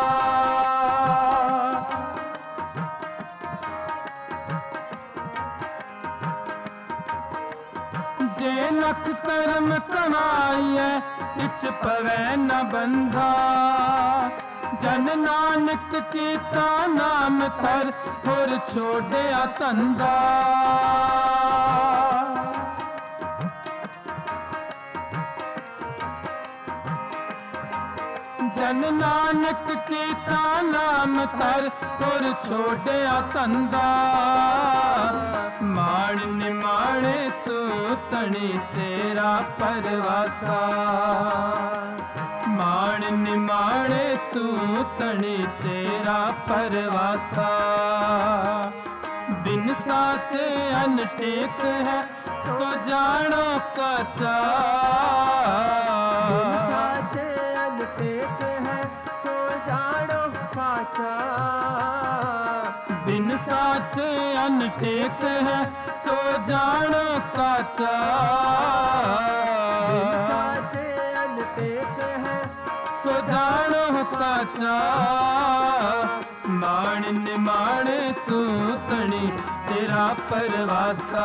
जे लख कर्म कमाइए किछ पवे न बंधा। जन नानक कीता नाम थर होर छोड़िया तंदा। जन नानक कीता नाम थर पुर छोड़िया तंदा माण निमाणे तू तणी तेरा परवासा माण निमाणे तू तणी तेरा परवासा बिन साचे अनटेक है सो जानो काचा बिन साचे अनटेक है सो जानो काचा बिन साचे अनटेक है सो जानो काचा बिन साचे अनटेक है सो जानो काचा माण निमाणे तू तणी तेरा परवासा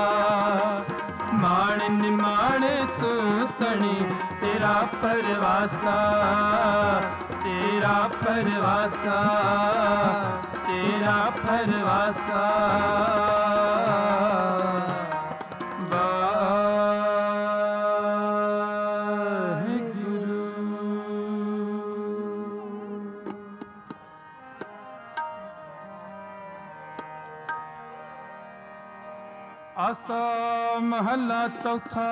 माण निमाणे तू तणी तेरा परवासा तेरा परवासा तेरा परवासा आसा महला चौथा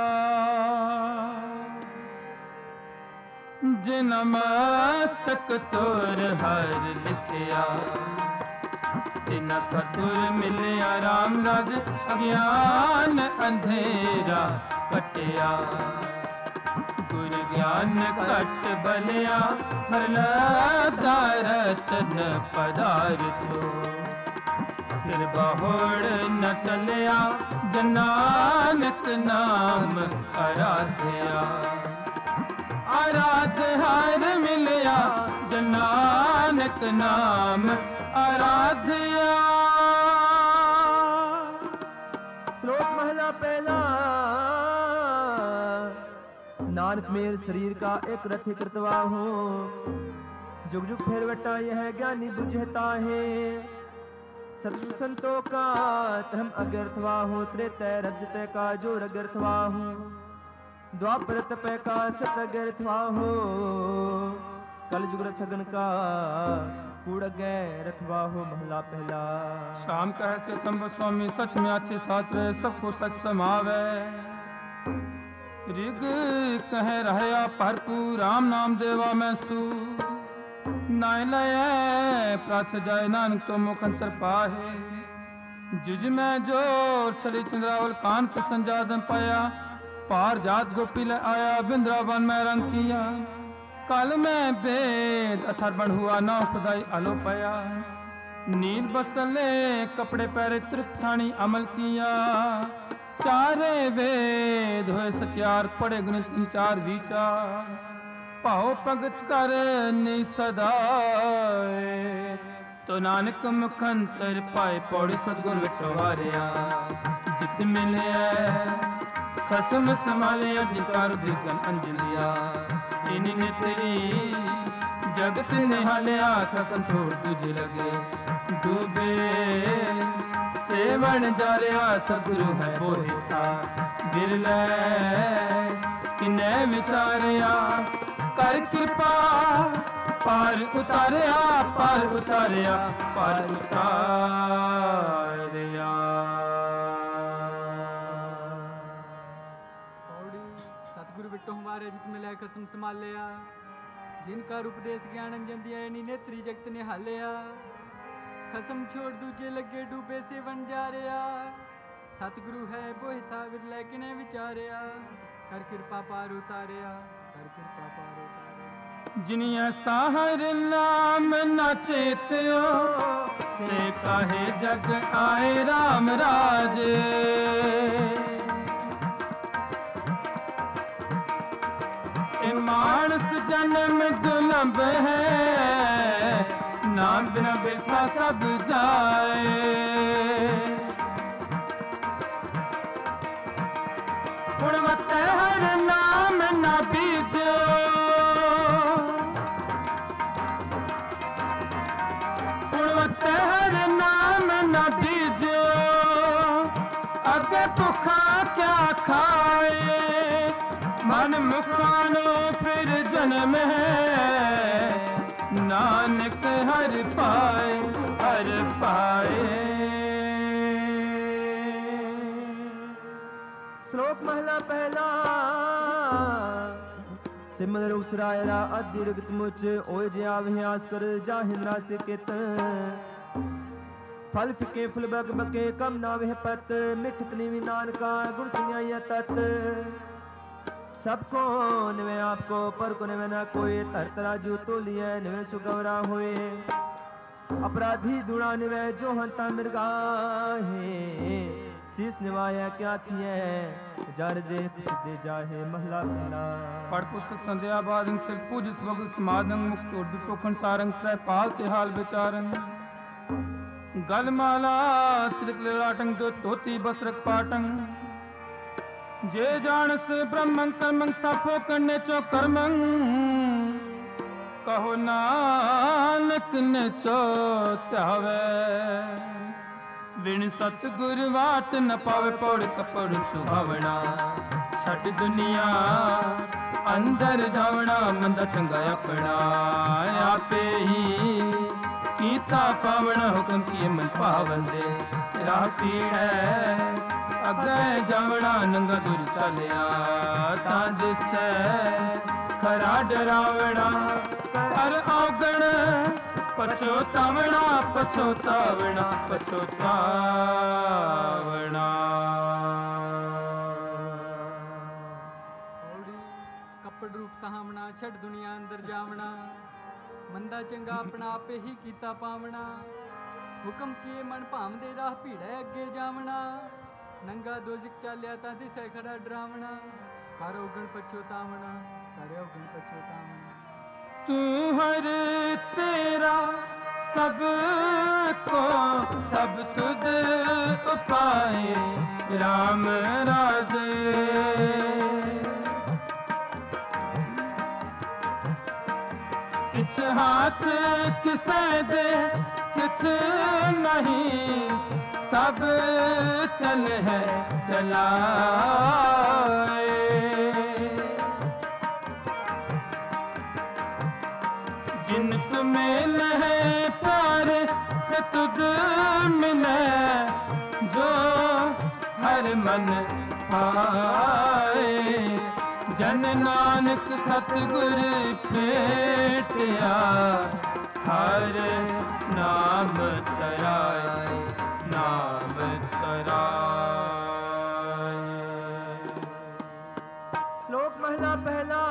जिन मस्तक तोर हर लिखिया तिन सतुर मिलिया राम राज अज्ञान अंधेरा कटिया गुर ज्ञान कट बलिया हर लगा रतन पदार्थो फिर बहुड़ न चलिया जनानक नाम आराध्या आराध हर मिलिया जनानक नाम आराध्या। श्लोक महला पहला। नानक मेर शरीर का एक रथ कृतवा हो जुग जुग फेर वटा यह ज्ञानी बुझता है सतगुरु संतों का धर्म अगर्थवा हो त्रेतय रजत का जो रगर्थवा हो द्वापर तपय का सत अगर्थवा हो कल जुग रथगन का कूड़ रथवा हो महला पहला। शाम कह से तंब स्वामी सच में अच्छे शास्त्र सबको सच समावे ऋग कह रहया भरपूर राम नाम देवा मैं सू नाय लय प्राथ जाय नानक तो मुख अंतर पाहे जुज में जोर चली चंद्रावल कांत संजादन पाया पार जात गोपी ले आया बिंद्रावन में रंग किया कल में वेद अथर्वण हुआ नौ खुदाई आलो पाया नील बस्तले कपड़े पहरे त्रिठानी अमल किया चारे वेद हुए सचार पड़े गणित चार विचार भाव भगत कर नि सदाए तो नानक मुखंतर पाए पौड़ी सतगुर विठवारिया जित मिले खसम संभालिया जिकार दिगन अंजलिया इन नितरी जगत निहालिया खसम छोड़ तुझे लगे डूबे सेवन जा रहा सतगुरु है बोहिता बिरले किने विचारिया कर कृपा पार उतारिया पार उतारिया पार उतारिया। सतगुरु बिट्टो हमारे जित मिले कसम संभालिया जिनका उपदेश ज्ञान अंजन दिया नेत्री जगत ने हालिया खसम छोड़ दूजे लगे डूबे से बन जा रहा सतगुरु है बोहिता विरले किने विचारिया कर कृपा पार उतारिया कर कृपा पार उतारिया। जिनिया साहर नाम न चेत्यो से काहे जग आए राम राजे ए मानस जन्म दुलंब है नाम बिना बिरथा सब जाए गुणवत हर नाम न बीजो गुणवत हर नाम न बीजो अगे भुखा क्या खाए मन मुखानो फिर जन्म है नानक हर पाए हर पाए। श्लोक महला पहला। सिमर रुसरायरा अधि रगत मुच ओए जे आवियास कर जाहिन रास कित। फल फिके फुल बग बके कम ना वह पत मिठत निवि नानका गुण सुनिया तत। सबको निवे आपको पर को निवे ना कोई तर तराजू तोलिए निवे सुगवरा होए। अपराधी दुणा निवे जो हंता मिर्गाहे शीस निवाया क्या थिए जर दे सिद्धे जाहे महला पहला। पढ़ पुस्तक संध्या बाद सिर पूज सबग समादंग मुख चोट टोखन सारंग त्रै पाल ते हाल विचारन। गलमाला त्रिक लाटंग दो तोती बसरक पाटंग। जे जानस ब्रह्मं कर्मं साफो करने चो कर्मं। कहो नानक ने चो त्यावे। विण सतगुर वाट न पावे पौड़ कपड़ सुहावना। छट दुनिया अंदर जावना मंदा चंगा अपना। आपे ही कीता पावना हुक्म किए मन पावन दे। राह पीड़े अगे जावना नंगा दूर चलिया। ता दिसै खरा डरावना कर औगण पछोतावना पछोतावना पछोतावना। कपड़ रूप सहावना छड़ दुनिया अंदर जावना। मंदा चंगा अपना आपे ही कीता पावना। हुक्म किए मन भावदे राह भीड़े अगे जावना। नंगा दोजिक चालिया ता दिसै खड़ा डरावना। कर औगण पछोतावना कर औगण पछोतावना। तू हर तेरा सब को सब तुद उपाए राम राजे। किछ हाथ किसे दे किछ नहीं सब चल है चलाए। जिन तुम्हें लहे प्यार से तुद मिले जो हर मन पाए। जन नानक सतगुर भेटिया हर नाम तराए नाम तराए। श्लोक महला पहला।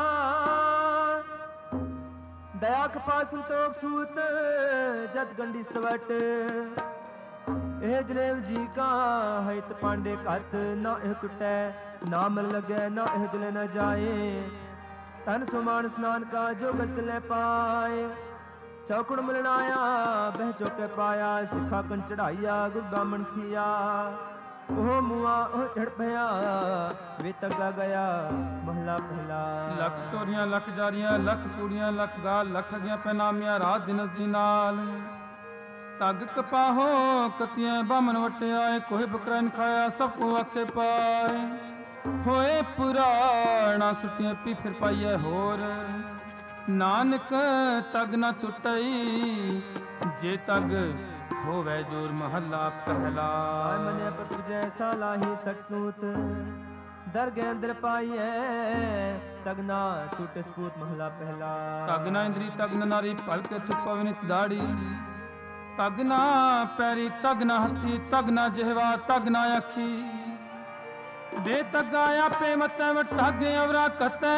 दया कपा संतोख सूत जत गंडी स्तवट। एह जनेव जी का हित पांडे कत ना एह टुटै ना मन लगे ना एह जले न जाए। तन सुमान स्नान का जो गल चले पाए। चौकड़ मिलनाया बह चौके पाया सिखा कन चढ़ाइया गुर गामन थिया। ओह मुआ ओह चढ़ भया वे तगा गया महला पहला। लख चोरियां लख जारियां लख कूड़ियां लख गाल लख अगियां पैनामियां रात दिन जी नाल। तग कपाहो कतियां बामन वटे आए कोई बकरन खाया सबको आखे पाए। होए पुराना सुटियां पी फिर पाइए होर। नानक तग न टुटई जे तग होवे जोर महला पहला। मने पतु जैसा लाही सटसूत दरगे अंदर पाइए तगना टूटे सपूत महला पहला। तगना इंद्री तगना नारी पलके थुप पवनित दाड़ी। तगना पैरी तगना हथी तगना जिहवा तगना अखी। दे तगाया पे मते वठागे अवरा कते।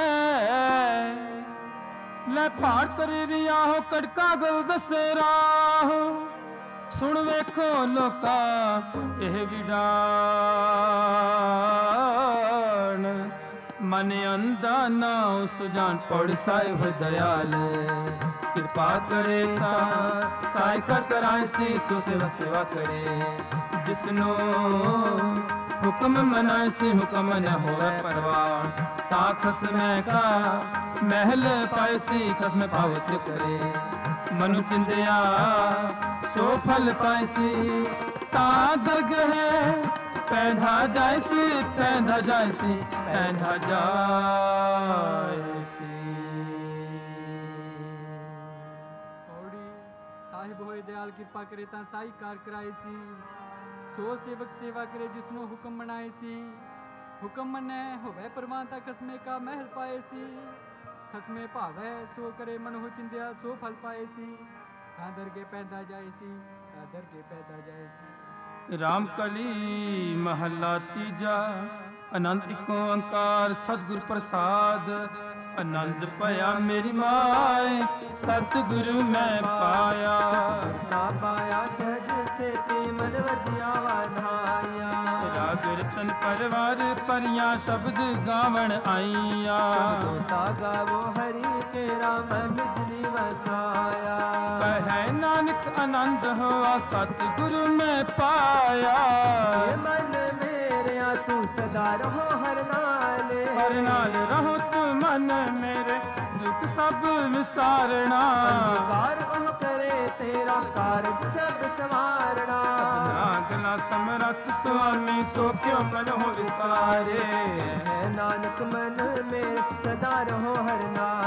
ले पहाड़ करी भी आहो कड़का गल दसे राह। सुन वेखो लोका एह विडान। मन अंधा ना सुजान पौड़ साहिब दयाल। कृपा करे साई कर कराए सी सो सेवा करे। जिसनो हुक्म मनाए सी हुक्म न होवे परवान। ता खसमे का महल पाए सी खसम पाव से करे। मनु चिंदिया सो फल पाए सी ता दर्ग है। पैंधा जाए सी पैंधा जाए सी पैंधा जाए सी। ਦਿਆਲ ਕਿਰਪਾ ਕਰੇ ਤਾਂ ਸਾਈ ਕਾਰ ਕਰਾਏ ਸੀ। ਸੋ ਸੇਵਕ ਸੇਵਾ ਕਰੇ ਜਿਸਨੂੰ ਹੁਕਮ ਬਣਾਏ ਸੀ। ਹੁਕਮ ਮੰਨੈ ਹੋਵੇ ਪ੍ਰਵਾਨ ਤਾਂ ਖਸਮੇ ਕਾ ਮਹਿਲ ਪਾਏ ਸੀ। ਖਸਮੇ ਭਾਵੈ ਸੋ ਕਰੇ ਮਨਹੁ ਚਿੰਦਿਆ ਸੋ ਫਲ ਪਾਏ ਸੀ। ਤਾਂ ਦਰਗੇ ਪੈਦਾ ਜਾਏ ਸੀ, ਤਾਂ ਦਰਗੇ ਪੈਦਾ ਜਾਏ ਸੀ। ਰਾਮ ਕਲੀ ਮਹੱਲਾ ਤੀਜਾ। ਆਨੰਦ ਏਕ ਓੰਕਾਰ ਸਤਿਗੁਰ ਪ੍ਰਸਾਦ। ਆਨੰਦ ਭਇਆ ਮੇਰੀ ਮਾਏ ਸਤਿਗੁਰੂ ਮੈਂ ਪਾਇਆ। ਨਾ ਪਾਇਆ ਸਹਿਜ ਸੇਤੀ ਮਨ ਵਜਿਆ ਵਾਧਾਇਆ। ਰਾਗ ਰਤਨ ਪਰਵਾਰ ਪਰੀਆਂ ਸ਼ਬਦ ਗਾਵਣ ਆਈਆਂ। ਤਾ ਗਾਵੋ ਹਰੀ ਕੇਰਾ ਮਨ ਜਿਨੀ ਵਸਾਇਆ। ਕਹਿ ਨਾਨਕ ਆਨੰਦ ਹੋਆ ਸਤਿਗੁਰੂ ਮੈਂ ਪਾਇਆ। ਇਹ ਮਨ ਮੇਰਿਆ ਤੂੰ ਸਦਾ ਰਹੋ ਹਰ ਨਾਲੇ। ਹਰ ਨਾਲ ਰਹੋ ਤੂੰ ਮਨ ਮੇਰੇ ਦੁੱਖ ਸਭ ਵਿਸਾਰਣਾ। ਅੰਧਕਾਰ ਉਹ ਕਰੇ ਤੇਰਾ ਕਾਰਜ ਸਭ ਸਵਾਰਣਾ। ਅਗਲਾ ਸਮਰੱਥ ਸੁਆਮੀ ਸੋ ਕਿਉ ਮਨ ਹੋ ਵਿਸਾਰੇ। ਹੈ ਨਾਨਕ ਮਨ ਮੇਰੇ ਸਦਾ ਰਹੋ ਹਰ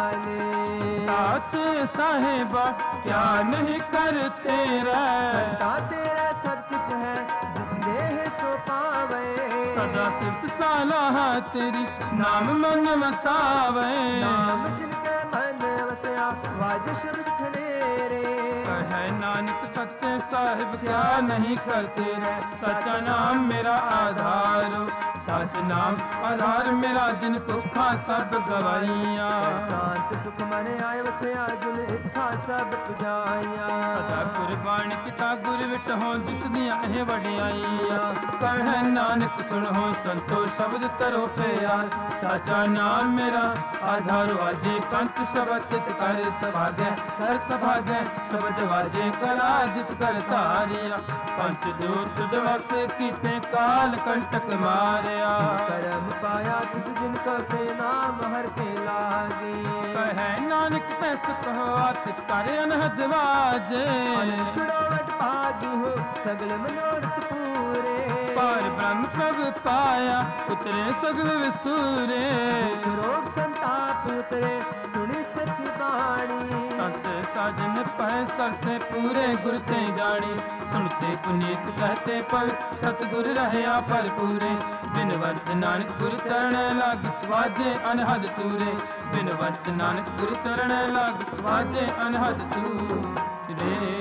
ਨਾਲੇ। ਸਾਚੇ ਸਾਹਿਬਾ ਕਿਆ ਨਹੀਂ ਕਰਤੇ ਰਹਿ। ਘੰਟਾ ਤੇਰਾ ਸਭ ਕੁਛ ਹੈ ਜਿਸ ਦੇਹ ਸੋ ਪਾਵੇ। ਸਦਾ ਸਿਫਤ ਸਲਾਹ ਤੇਰੀ ਨਾਮ ਮਨ ਵਸਾਵੇ। ਨਾਮ ਜਿਨ ਕੇ ਮਨ ਵਸਿਆ ਵਾਜ ਸ਼ਬਦ ਖਲੇਰੇ। ਕਹੈ ਨਾਨਕ ਸੱਚੇ ਸਾਹਿਬ ਕਿਆ ਨਹੀਂ ਕਰਤੇ ਰਹਿ। ਸੱਚਾ ਨਾਮ ਮੇਰਾ ਆਧਾਰ। ਸੱਚ ਨਾਮ ਆਧਾਰ ਮੇਰਾ ਜਿਨ ਭੁੱਖਾਂ ਸਭ ਗਵਾਈਆਂ। ਸ਼ਾਂਤ ਸੁਖ ਮਨ ਆਏ ਵਸਿਆ ਜਿਨ ਇੱਛਾ ਸਭ ਪੁਜਾਈਆਂ। ਸਦਾ ਕੁਰਬਾਨ ਕੀਤਾ ਗੁਰ ਵਿਟਹੁ ਜਿਸ ਦੀਆਂ ਇਹ ਵਡਿਆਈਆਂ। ਕਹਿ ਨਾਨਕ ਸੁਣੋ ਸੰਤੋ ਸ਼ਬਦ ਤਰੋ ਪਿਆਰ। ਸਾਚਾ ਨਾਮ ਮੇਰਾ ਆਧਾਰ ਵਾਜੇ ਕੰਠ ਸ਼ਬਦ ਤਿਤ ਕਰ ਸਭਾਗੈ। ਕਰ ਸਭਾਗੈ ਸ਼ਬਦ ਵਾਜੇ ਕਲਾ ਜਿਤ ਕਰ ਧਾਰਿਆ। ਪੰਚ ਦੂਤ ਦਿਵਸ ਕੀਤੇ ਕਾਲ ਕੰਟਕ ਮਾਰਿਆ। ਕਰਮ ਪਾਇਆ ਤੁਧ ਜਿਨ ਕੋ ਸੇ ਨਾਮ ਹਰ ਕੇ ਲਾਗੇ। ਕਹਿ ਨਾਨਕ ਤੈ ਸੁਖ ਹੋਆ ਤਿਤ ਕਰ ਅਨਹਦ ਵਾਜੇ। ਸੁਣਾਵਟ ਭਾਗੀ ਹੋ ਸਗਲ ਮਨੋਰਥ ਪੂਰੇ। ਪਰ ਬ੍ਰਹਮ ਪ੍ਰਭ ਪਾਇਆ ਉਤਰੇ ਸਗਲ ਵਿਸੂਰੇ। ਰੋਗ ਸੰਤਾਪ ਉਤਰੇ ਸੁਣੀ ਸੱਚੀ ਬਾਣੀ। ਸਤ ਸਾਜਨ ਪੈ ਸਰਸੇ ਪੂਰੇ ਗੁਰ ਤੇ ਜਾਣੀ। ਸੁਣਤੇ ਪੁਨੀਤ ਕਹਤੇ ਪਵ ਸਤਿਗੁਰ ਰਹਿਆ ਭਰਪੂਰੇ। ਬਿਨਵੰਤ ਨਾਨਕ ਗੁਰ ਚਰਨ ਲਾਗ ਵਾਜੇ ਅਨਹਦ ਤੂਰੇ। ਬਿਨਵੰਤ ਨਾਨਕ ਗੁਰ ਚਰਨ ਲਾਗ ਵਾਜੇ ਅਨਹਦ ਤੂਰੇ।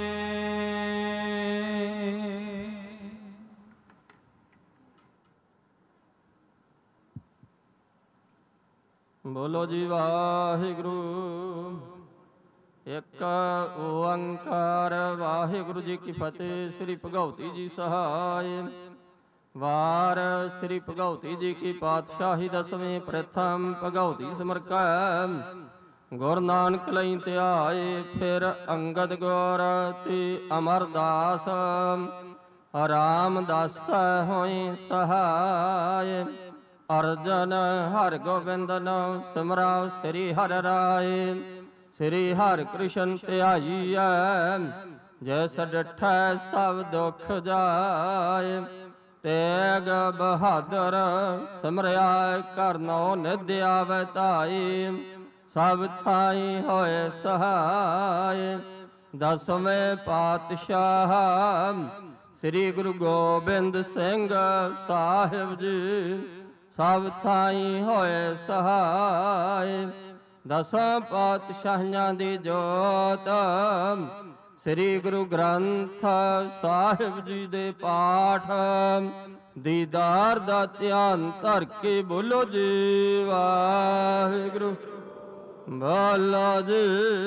ਬੋਲੋ ਜੀ ਵਾਹਿਗੁਰੂ। ਇੱਕ ਓੰਕਾਰ ਵਾਹਿਗੁਰੂ ਜੀ ਕੀ ਫਤਿਹ। ਸ੍ਰੀ ਭਗਉਤੀ ਜੀ ਸਹਾਇ। ਵਾਰ ਸ੍ਰੀ ਭਗਉਤੀ ਜੀ ਕੀ ਪਾਤਸ਼ਾਹੀ ਦਸਵੇਂ ਪ੍ਰਥਮ ਭਗਉਤੀ ਸਿਮਰਕੈ। ਗੁਰ ਨਾਨਕ ਲਈ ਧਿਆਏ ਫਿਰ ਅੰਗਦ ਗੁਰ ਤੇ ਅਮਰਦਾਸ। ਰਾਮਦਾਸ ਹੋਏ ਸਹਾਇ। ਅਰਜਨ ਹਰਿ ਗੋਬਿੰਦਨ ਸਿਮਰਾਵ ਸ੍ਰੀ ਹਰਿ ਰਾਏ। ਸ੍ਰੀ ਹਰਿ ਕ੍ਰਿਸ਼ਨ ਧਿਆਈਐ ਜੈਸ ਡਿਠੈ ਸਭ ਦੁਖ ਜਾਏ। ਤੇਗ ਬਹਾਦਰ ਸਿਮਰਿਆ ਕਰਨੋ ਨਿਧ ਆਵੈ ਧਾਈ। ਸਭ ਥਾਈ ਹੋਏ ਸਹਾਇ। ਦਸਵੇਂ ਪਾਤਸ਼ਾਹ ਸ੍ਰੀ ਗੁਰੂ ਗੋਬਿੰਦ ਸਿੰਘ ਸਾਹਿਬ ਜੀ। ਸਭ ਥਾਈ ਹੋਏ ਸਹਾਇ। ਦਸਾਂ ਪਾਤਸ਼ਾਹਾਂ ਦੀ ਜੋਤ ਸ੍ਰੀ ਗੁਰੂ ਗ੍ਰੰਥ ਸਾਹਿਬ ਜੀ ਦੇ ਪਾਠ ਦੀਦਾਰ ਦਾ ਧਿਆਨ ਧਰ ਕੇ ਬੋਲੋ ਜੀ ਵਾਹਿਗੁਰੂ। ਬੋਲੋ ਜੀ।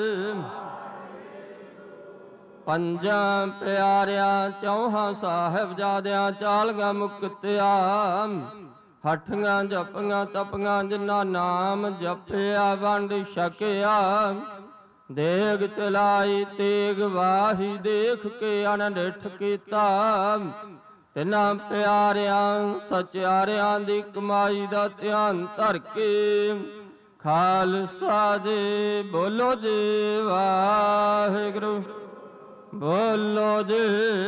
ਪੰਜਾਂ ਪਿਆਰਿਆਂ ਚੌਹਾਂ ਸਾਹਿਬਜ਼ਾਦਿਆਂ ਚਾਲੀਆਂ ਮੁਕਤਿਆ। ਹੱਠੀਆਂ ਜਪੀਆਂ ਤਪੀਆਂ ਜਿਨ੍ਹਾਂ ਨਾਮ ਜਪਿਆ ਵੰਡ ਛਕਿਆ। ਦੇਗ ਚਲਾਈ ਤੇਗ ਵਾਹੀ ਦੇਖ ਕੇ ਅਨਡਿਠ ਕੀਤਾ। ਤਿਨਾਂ ਪਿਆਰਿਆਂ ਸਚਿਆਰਿਆਂ ਦੀ ਕਮਾਈ ਦਾ ਧਿਆਨ ਧਰ ਕੇ ਖਾਲਸਾ ਜੀ ਬੋਲੋ ਜੀ ਵਾਹਿਗੁਰੂ। ਬੋਲੋ ਜੀ।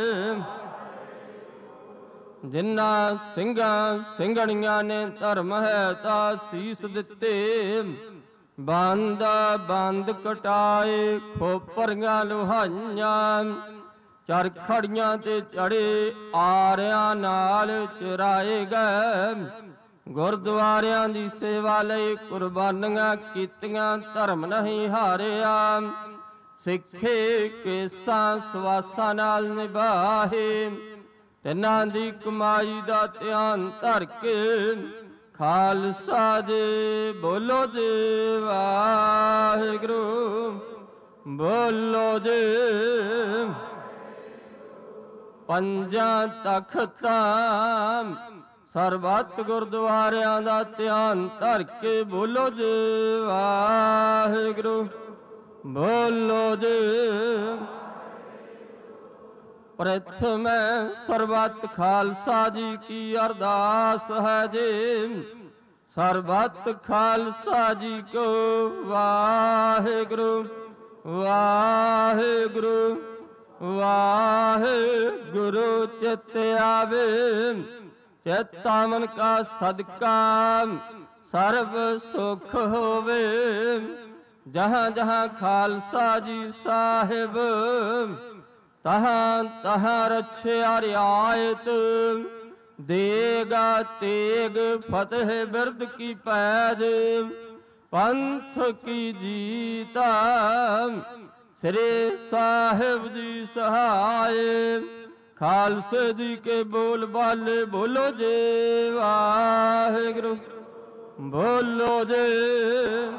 ਜਿਨ੍ਹਾਂ ਸਿੰਘਾਂ ਸਿੰਘਣੀਆਂ ਨੇ ਧਰਮ ਹੈ ਤਾਂ ਸੀਸ ਦਿੱਤੇ। ਬੰਦ ਬੰਦ ਕਟਾਏ ਖੋਪਰੀਆਂ ਲੋਹਾਈਆਂ, ਚਰਖੜੀਆਂ ਤੇ ਚੜੇ ਆਰਿਆਂ ਨਾਲ ਚੁਰਾਏ ਗਏ। ਗੁਰਦੁਆਰਿਆਂ ਦੀ ਸੇਵਾ ਲਈ ਕੁਰਬਾਨੀਆਂ ਕੀਤੀਆਂ, ਧਰਮ ਨਹੀਂ ਹਾਰਿਆ। ਸਿੱਖੇ ਕੇਸਾਂ ਸਵਾਸਾਂ ਨਾਲ ਨਿਭਾਏ, ਤਿੰਨਾਂ ਦੀ ਕਮਾਈ ਦਾ ਧਿਆਨ ਧਰ ਕੇ। ਖਾਲਸਾ ਜੀ ਬੋਲੋ ਜੀ ਵਾਹਿਗੁਰੂ, ਬੋਲੋ ਜੀ। ਪੰਜਾਂ ਤਖਤਾਂ ਸਰਬੱਤ ਗੁਰਦੁਆਰਿਆਂ ਦਾ ਧਿਆਨ ਧਰ ਕੇ ਬੋਲੋ ਜੀ ਵਾਹਿਗੁਰੂ, ਬੋਲੋ ਜੀ। ਪ੍ਰਥਮੈ ਸਰਬੱਤ ਖਾਲਸਾ ਜੀ ਕੀ ਅਰਦਾਸ ਹੈ ਜੀ। ਸਰਬੱਤ ਖਾਲਸਾ ਜੀ ਕੋ ਵਾਹਿਗੁਰੂ ਵਾਹਿਗੁਰੂ ਵਾਹਿਗੁਰੂ। ਚਿਤ ਆਵੇ ਚਿਤ ਮਨ ਕਾ ਸਦਕਾ, ਸਰਬ ਸੁਖ ਹੋਵੇ। ਜਹਾਂ ਜਹਾਂ ਖਾਲਸਾ ਜੀ ਸਾਹਿਬ, ਤਹਾਂ ਤਹਾਂ ਰਛਿਆ ਰਿਆਇਤ। ਦੇਗਾ ਤੇਗ ਫਤਿਹ ਬਿਰਦ ਕੀ ਪੈਜ, ਪੰਥ ਕੀ ਜੀਤਾ ਸ੍ਰੀ ਸਾਹਿਬ ਜੀ ਸਹਾਏ। ਖਾਲਸੇ ਜੀ ਕੇ ਬੋਲ ਬਾਲੇ ਬੋਲੋ ਜੀ ਵਾਹਿਗੁਰੂ, ਬੋਲੋ ਜੀ।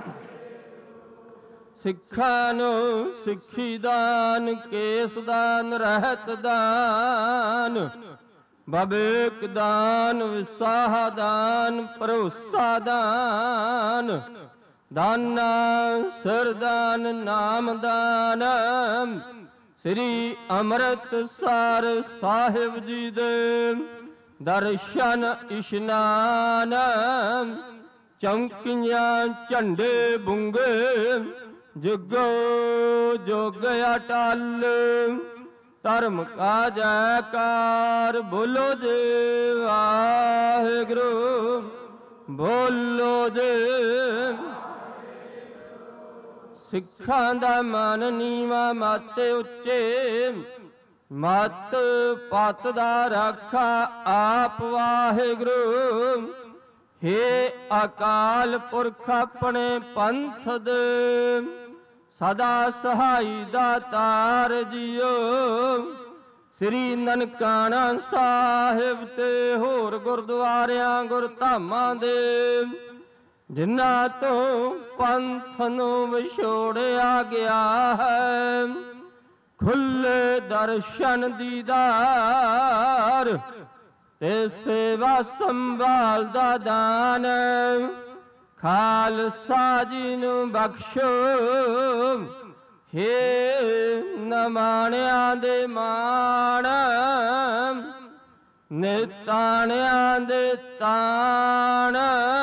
ਸਿੱਖਾਂ ਨੂੰ ਸਿੱਖੀ ਦਾਨ, ਕੇਸ ਦਾਨ, ਰਹਿਤ ਦਾਨ, ਬਬੇਕ ਦਾਨ, ਵਿਸਾਹ ਦਾਨ, ਭਰੋਸਾ ਦਾਨ, ਦਾਨਾ ਸਰਦਾਨ, ਨਾਮ ਦਾਨ। ਸ੍ਰੀ ਅੰਮ੍ਰਿਤਸਰ ਸਾਹਿਬ ਜੀ ਦੇ ਦਰਸ਼ਨ ਇਸ਼ਨਾਨ, ਚੌਂਕੀਆਂ ਝੰਡੇ ਬੁੰਗੇ, ਜੁਗੋ ਜੁਗ ਅਟਲ। ਧਰਮ ਕਾ ਜੈਕਾਰ ਬੋਲੋ ਜੀ ਵਾਹਿਗੁਰੂ, ਬੋਲੋ ਜੀ। ਸਿੱਖਾਂ ਦਾ ਮਨ ਨੀਵਾਂ ਮਤ ਉੱਚੇ, ਮਤ ਪਤ ਦਾ ਰਾਖਾ ਆਪ ਵਾਹਿਗੁਰੂ। ਹੇ ਅਕਾਲ ਪੁਰਖ ਆਪਣੇ ਪੰਥ ਦੇ, ਸਦਾ ਸਹਾਈ ਦਾਤਾਰ ਜੀਓ। ਸ੍ਰੀ ਨਨਕਾਣਾ ਸਾਹਿਬ ਤੇ ਹੋਰ ਗੁਰਦੁਆਰਿਆਂ ਗੁਰਧਾਮਾਂ ਦੇ, ਜਿਨ੍ਹਾਂ ਤੋਂ ਪੰਥ ਨੂੰ ਵਿਛੋੜਿਆ ਗਿਆ ਹੈ, ਖੁੱਲੇ ਦਰਸ਼ਨ ਦੀਦਾਰ ਤੇ ਸੇਵਾ ਸੰਭਾਲ ਦਾ ਦਾਨ। ਖਾਲਸਾ ਜੀ ਨੂੰ ਬਖਸ਼ੋ, ਹੇ ਨਮਾਣਿਆਂ ਦੇ ਮਾਣ, ਨਿਤਾਣਿਆਂ ਦੇ ਤਾਣ,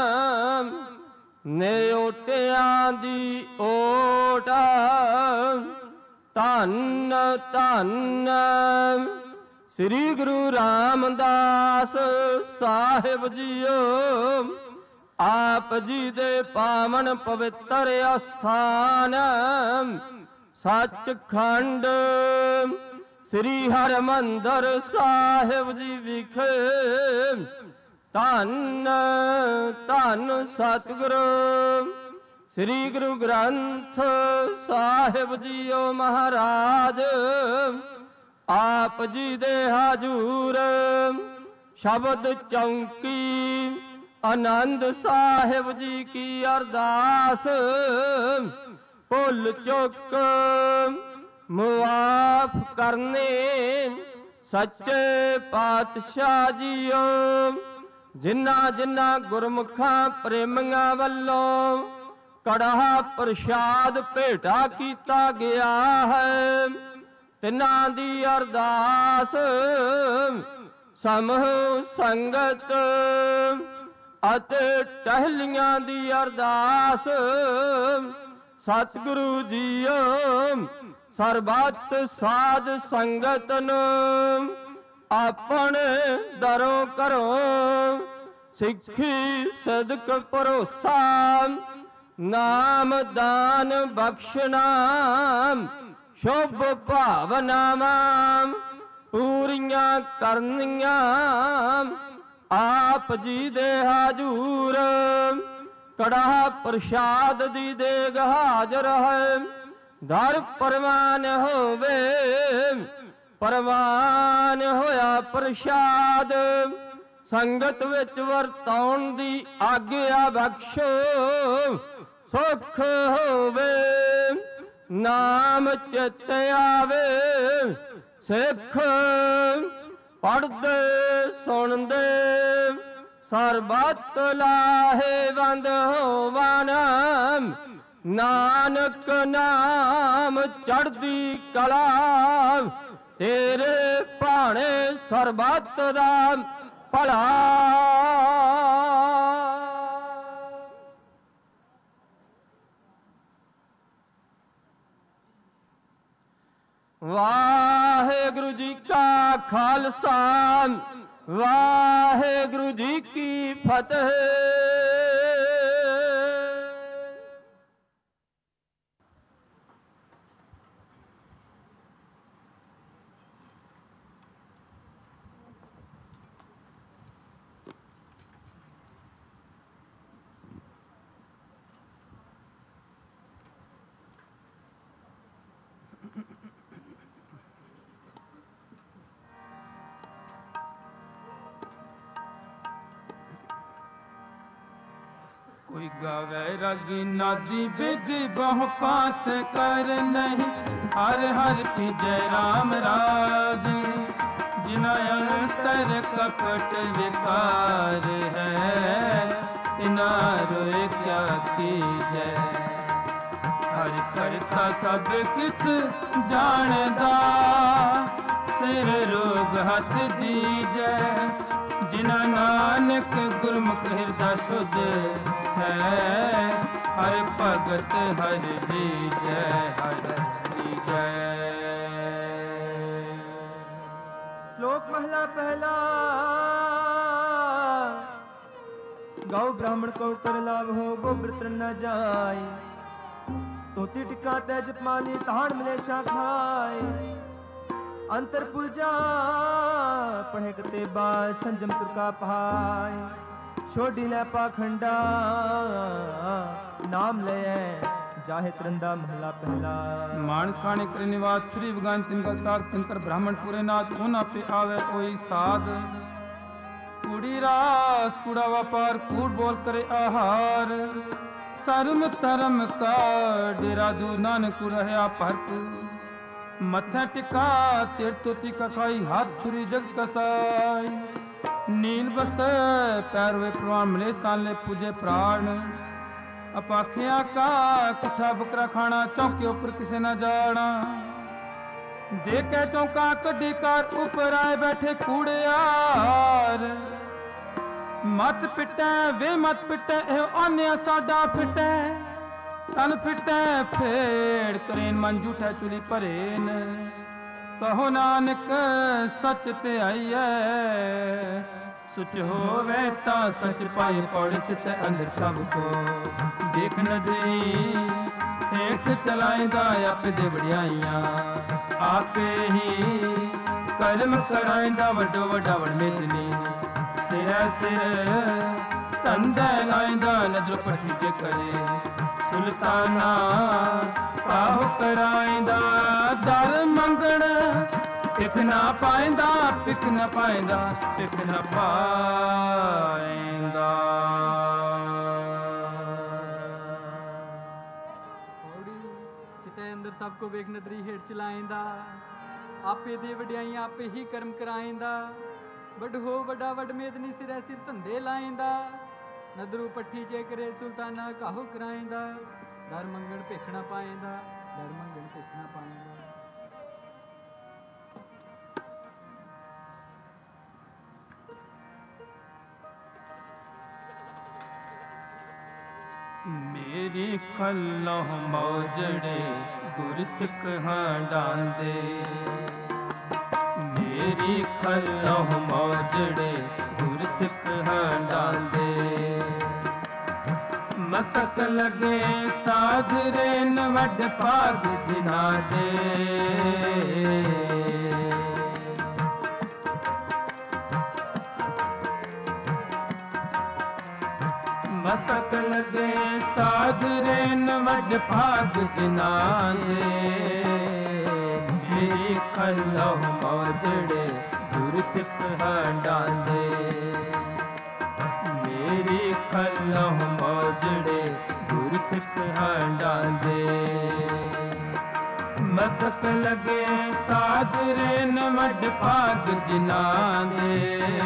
ਨਿਓਟਿਆਂ ਦੀ ਓਟ। ਧੰਨ ਧੰਨ ਸ੍ਰੀ ਗੁਰੂ ਰਾਮਦਾਸ ਸਾਹਿਬ ਜੀਓ। ਆਪ ਜੀ ਦੇ ਪਾਵਨ ਪਵਿੱਤਰ ਅਸਥਾਨ, ਸੱਚਖੰਡ ਸ੍ਰੀ ਹਰਿਮੰਦਰ ਸਾਹਿਬ ਜੀ ਵਿਖੇ। ਧੰਨ ਧੰਨ ਸਤਿਗੁਰੂ ਸ੍ਰੀ ਗੁਰੂ ਗ੍ਰੰਥ ਸਾਹਿਬ ਜੀਓ ਮਹਾਰਾਜ। ਆਪ ਜੀ ਦੇ ਹਜੂਰ ਸ਼ਬਦ ਚੌਂਕੀ ਆਨੰਦ ਸਾਹਿਬ ਜੀ ਕੀ ਅਰਦਾਸ। ਭੁੱਲ ਚੁੱਕ ਮੁਆਫ ਕਰਨੇ ਸੱਚੇ ਪਾਤਸ਼ਾਹ ਜੀਓ। ਜਿਨ੍ਹਾਂ ਜਿਨ੍ਹਾਂ ਗੁਰਮੁਖਾਂ ਪ੍ਰੇਮੀਆਂ ਵੱਲੋਂ ਕੜਾਹ ਪ੍ਰਸ਼ਾਦ ਭੇਟਾ ਕੀਤਾ ਗਿਆ ਹੈ, ਤਿਨਾਂ ਦੀ ਅਰਦਾਸ ਸਮੂਹ ਸੰਗਤ ਅਤੇ ਟਹਿਲੀਆਂ ਦੀ ਅਰਦਾਸ। ਸਤਿਗੁਰੂ ਜੀਓ ਸਰਬੱਤ ਸਾਧ ਸੰਗਤ ਨੂੰ ਆਪਣੇ ਦਰੋਂ ਘਰੋਂ ਸਿੱਖੀ ਸਦਕ ਭਰੋਸਾ ਨਾਮ ਦਾਨ ਬਖਸ਼ਣਾ ਸ਼ੁਭ ਭਾਵਨਾਵਾਂ ਪੂਰੀਆਂ ਕਰਨੀਆਂ ਆਪ ਜੀ ਦੇ ਹਾਜ਼ੂਰ। ਕੜਾਹ ਪ੍ਰਸ਼ਾਦ ਦੀ ਦੇਗ ਹਾਜ਼ਰ ਹੈ, ਦਰ ਪ੍ਰਵਾਨ ਹੋਵੇ, ਪ੍ਰਵਾਨ ਹੋਇਆ ਪ੍ਰਸ਼ਾਦ। ਸੰਗਤ ਵਿੱਚ ਵਰਤਾਉਣ ਦੀ ਆਗਿਆ ਬਖਸ਼ੋ, ਸੁਖ ਹੋਵੇ। ਨਾਮ ਚਿਤ ਆਵੇ, ਸਿੱਖ ਪੜ੍ਹਦੇ ਸੁਣਦੇ ਸਰਬੱਤ ਲਾਹੇਵੰਦ ਹੋਵਨ। ਨਾਨਕ ਨਾਮ ਚੜ੍ਹਦੀ ਕਲਾ, ਤੇਰੇ ਭਾਣੇ ਸਰਬੱਤ ਦਾ ਭਲਾ। ਵਾਹਿਗੁਰੂ ਜੀ ਕਾ ਖਾਲਸਾ, ਵਾਹਿਗੁਰੂ ਜੀ ਕੀ ਫਤਿਹ। कोई गावे रागी नादी विधि बहु पात कर नहीं, हर हर की जय राम राज। जिना अंतर कपट विकार है, इना रोए क्या की जय। हर करता सब किछ जानदा, सिर रोग हथ दीजै। जिना नानक गुरमुख हृदय सुझ है, हर भगत हर लीजै, हर लीजै। श्लोक महला पहला। गौ ब्राह्मण को कर लाभ हो, गोबर तृण न जाय। तोती टिका तेज माली, तहान मिले शाखाय। अंतर पूजा पढ़े कते बाद, संजम तुरका पहाय। छोड़ी लै पाखंडा, नाम ले जाहे तरंदा महला पहला। मानस खाने करे निवास, श्री भगवान तिनका ताक तिनकर ब्राह्मण पूरे नाथ। होना पे आवे कोई साध, कूड़ी रास कूड़ा व्यापार, कूड़ बोल करे आहार। सर्म धर्म का डेरा दू, नानक रहया भरपूर। मथा टिका तेर तोती का खाई, हाथ छुरी जग कसाई। नील बस्ते पैर वे प्रवान, मिले ताले पूजे प्राण। अपाखिया का कुठा बकरा खाना, चौके ऊपर किसे न जाना। देखे चौका कड्डी कार, ऊपर आए बैठे कूड़ियार। मत पिटे वे मत पिटे, आने साडा फिटे। तन फिटे फेड़ करेन, मन जूठा चुली भरेन। कहो नानक सच ते आईए, सुच होवे ता सच पाए। पौड़ चित अंदर सबको देख न देई, हेठ चलाएंदा आपे दे वड्याइयां। आपे ही कर्म कराएंदा, वड्डो वड्डा वडमेतनी। सिर सिर तंदे लाएंदा, नजर पठी जे करे। सुल्ताना पाहो कराइंदा, दर मंगण पिख ना पाइंदा, पिख ना पाइंदा, पिख ना पाइंदा। चिते अंदर सबको वेख नदरी हेठ चलाइंदा। आपे दे वड्याइयां आपे ही कर्म कराइंदा। वड हो वड्डा वडमेदनी, सिरै सिर धंधे लाइंदा। नदरू पट्ठी जे करे सुल्ताना काहो कराइंदा। दर मंगण भिख ना पाइंदा, दर मंगण भिख ना पाइंदा। मेरी खल्लों मौजड़े गुरसिख डांदे। मेरी खल्लों मौजड़े गुरसिख डांदे। मस्तक लगे साधरे न वड भाग जिना दे मस्तक लगे साधरे न वड भाग जिना दे मेरी खलो मौजड़े गुर सिख डांदे मेरी खलो मौजड़े गुर सिख डांदे मस्तक लगे साधरे न वड भाग जिना दे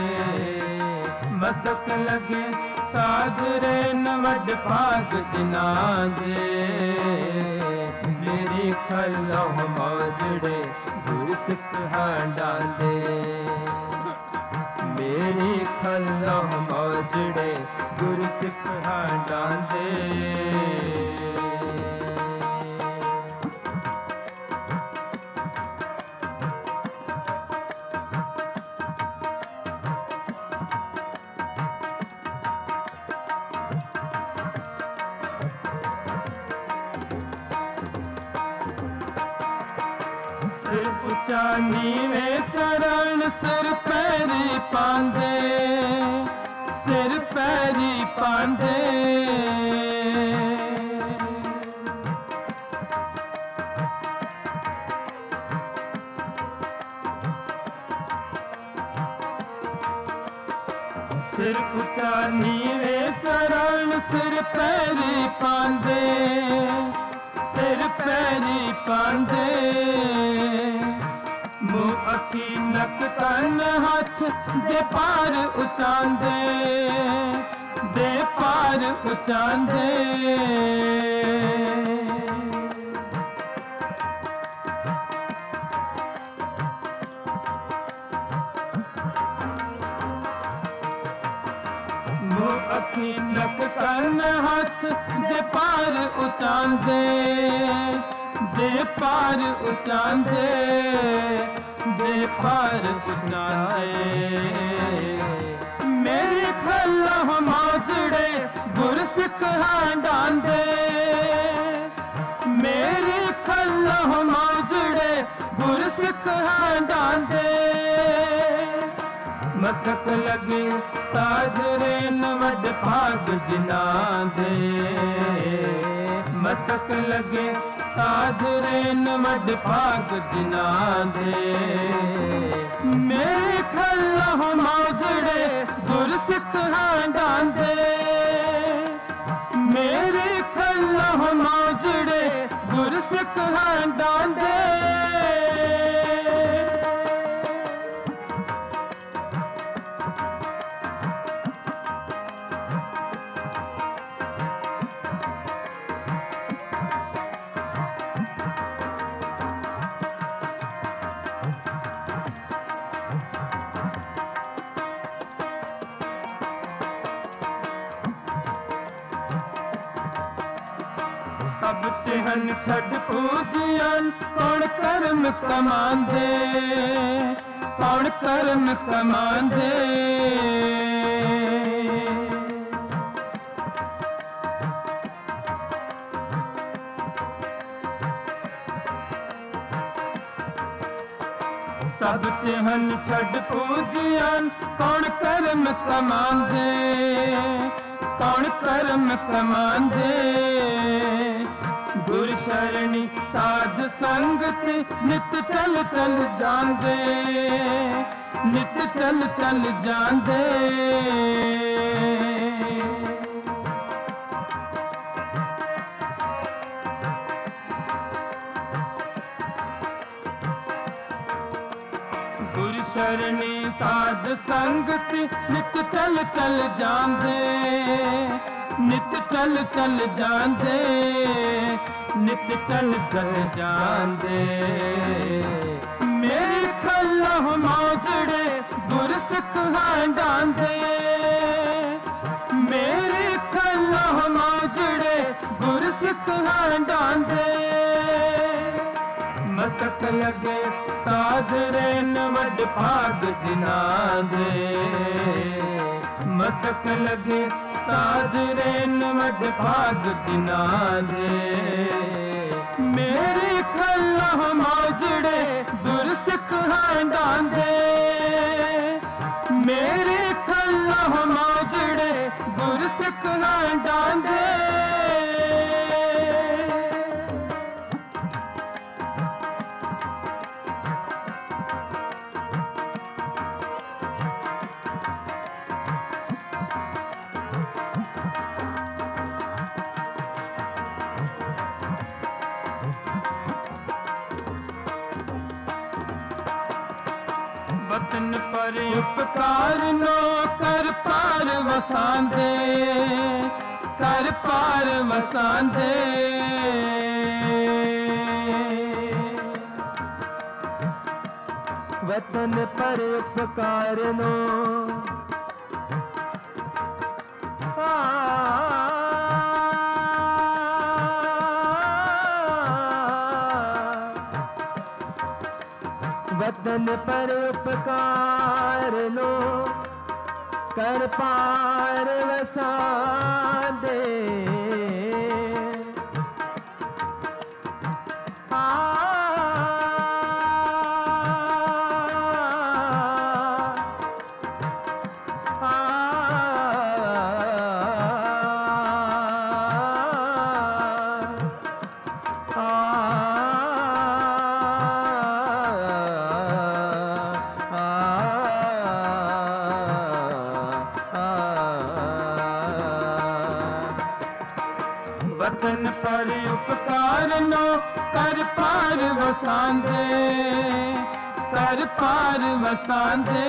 मस्तक लगे साधरे न वड भाग जिना दे मेरी खलो मौजड़े गुर सिख डांदे मेरी खलो मौजड़े गुर सिख डांदे सिर ऊंचा नीवे चरण सिर पैरी पांदे सिर पैरी पांदे सिर ऊंचा नीवे चरण सिर पैरी पांदे सिर पैरी पांदे मुँह अखी नक तन हाथ दे पार उचांदे दे पार उचांदे मुँह अखी नक तन हाथ दे पार उचांदे दे पार उचांदे दे पार उचांदे मेरी खलो मौजड़े गुर सिख डांदे मेरी खलो मौजड़े गुर सिख डांदे मस्तक लगे साधरे न वड भाग जिना दे मस्तक लगे साधरे न वड भाग जिना दे मेरे खलो मौजड़े गुर सिख डांदे मेरे खलो मौजड़े गुर सिख डांदे सब चिहन छड़ पूजियन कौन कर्म कमांदे कौन कर्म कमांदे सब चिहन छड़ पूजियन कौन कर्म कमांदे कौन कर्म कमांदे गुर शरणी साध संगत नित चल चल जांदे नित चल चल जांदे गुर शरणी साध संगत नित चल चल जांदे नित चल चल जांदे नित चल चल जांदे मेरी खलो मौजड़े गुर सिख डांदे मेरी खलो मौजड़े गुर सिख डांदे मस्तक लगे साधरे न वड भाग जिना दे मस्तक लगे साधरे नवड भाग जिना दे मेरे खल्ला मौजड़े गुरसिख डांदे मेरे खल्ला मौजड़े गुरसिख डांदे वतन पर उपकार नो कर पार वसांदे कर पार वसांदे वतन पर उपकार नो वतन पर उपकार लो कर पार वसांदे वतन पर उपकार नो कर पार वसांदे कर पार वसांदे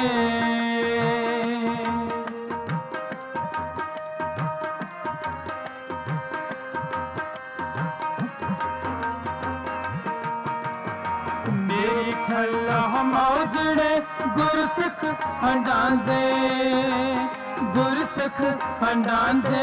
मेरी खल्ला मौजड़े गुरसिख हंडांदे गुरसिख हंडांदे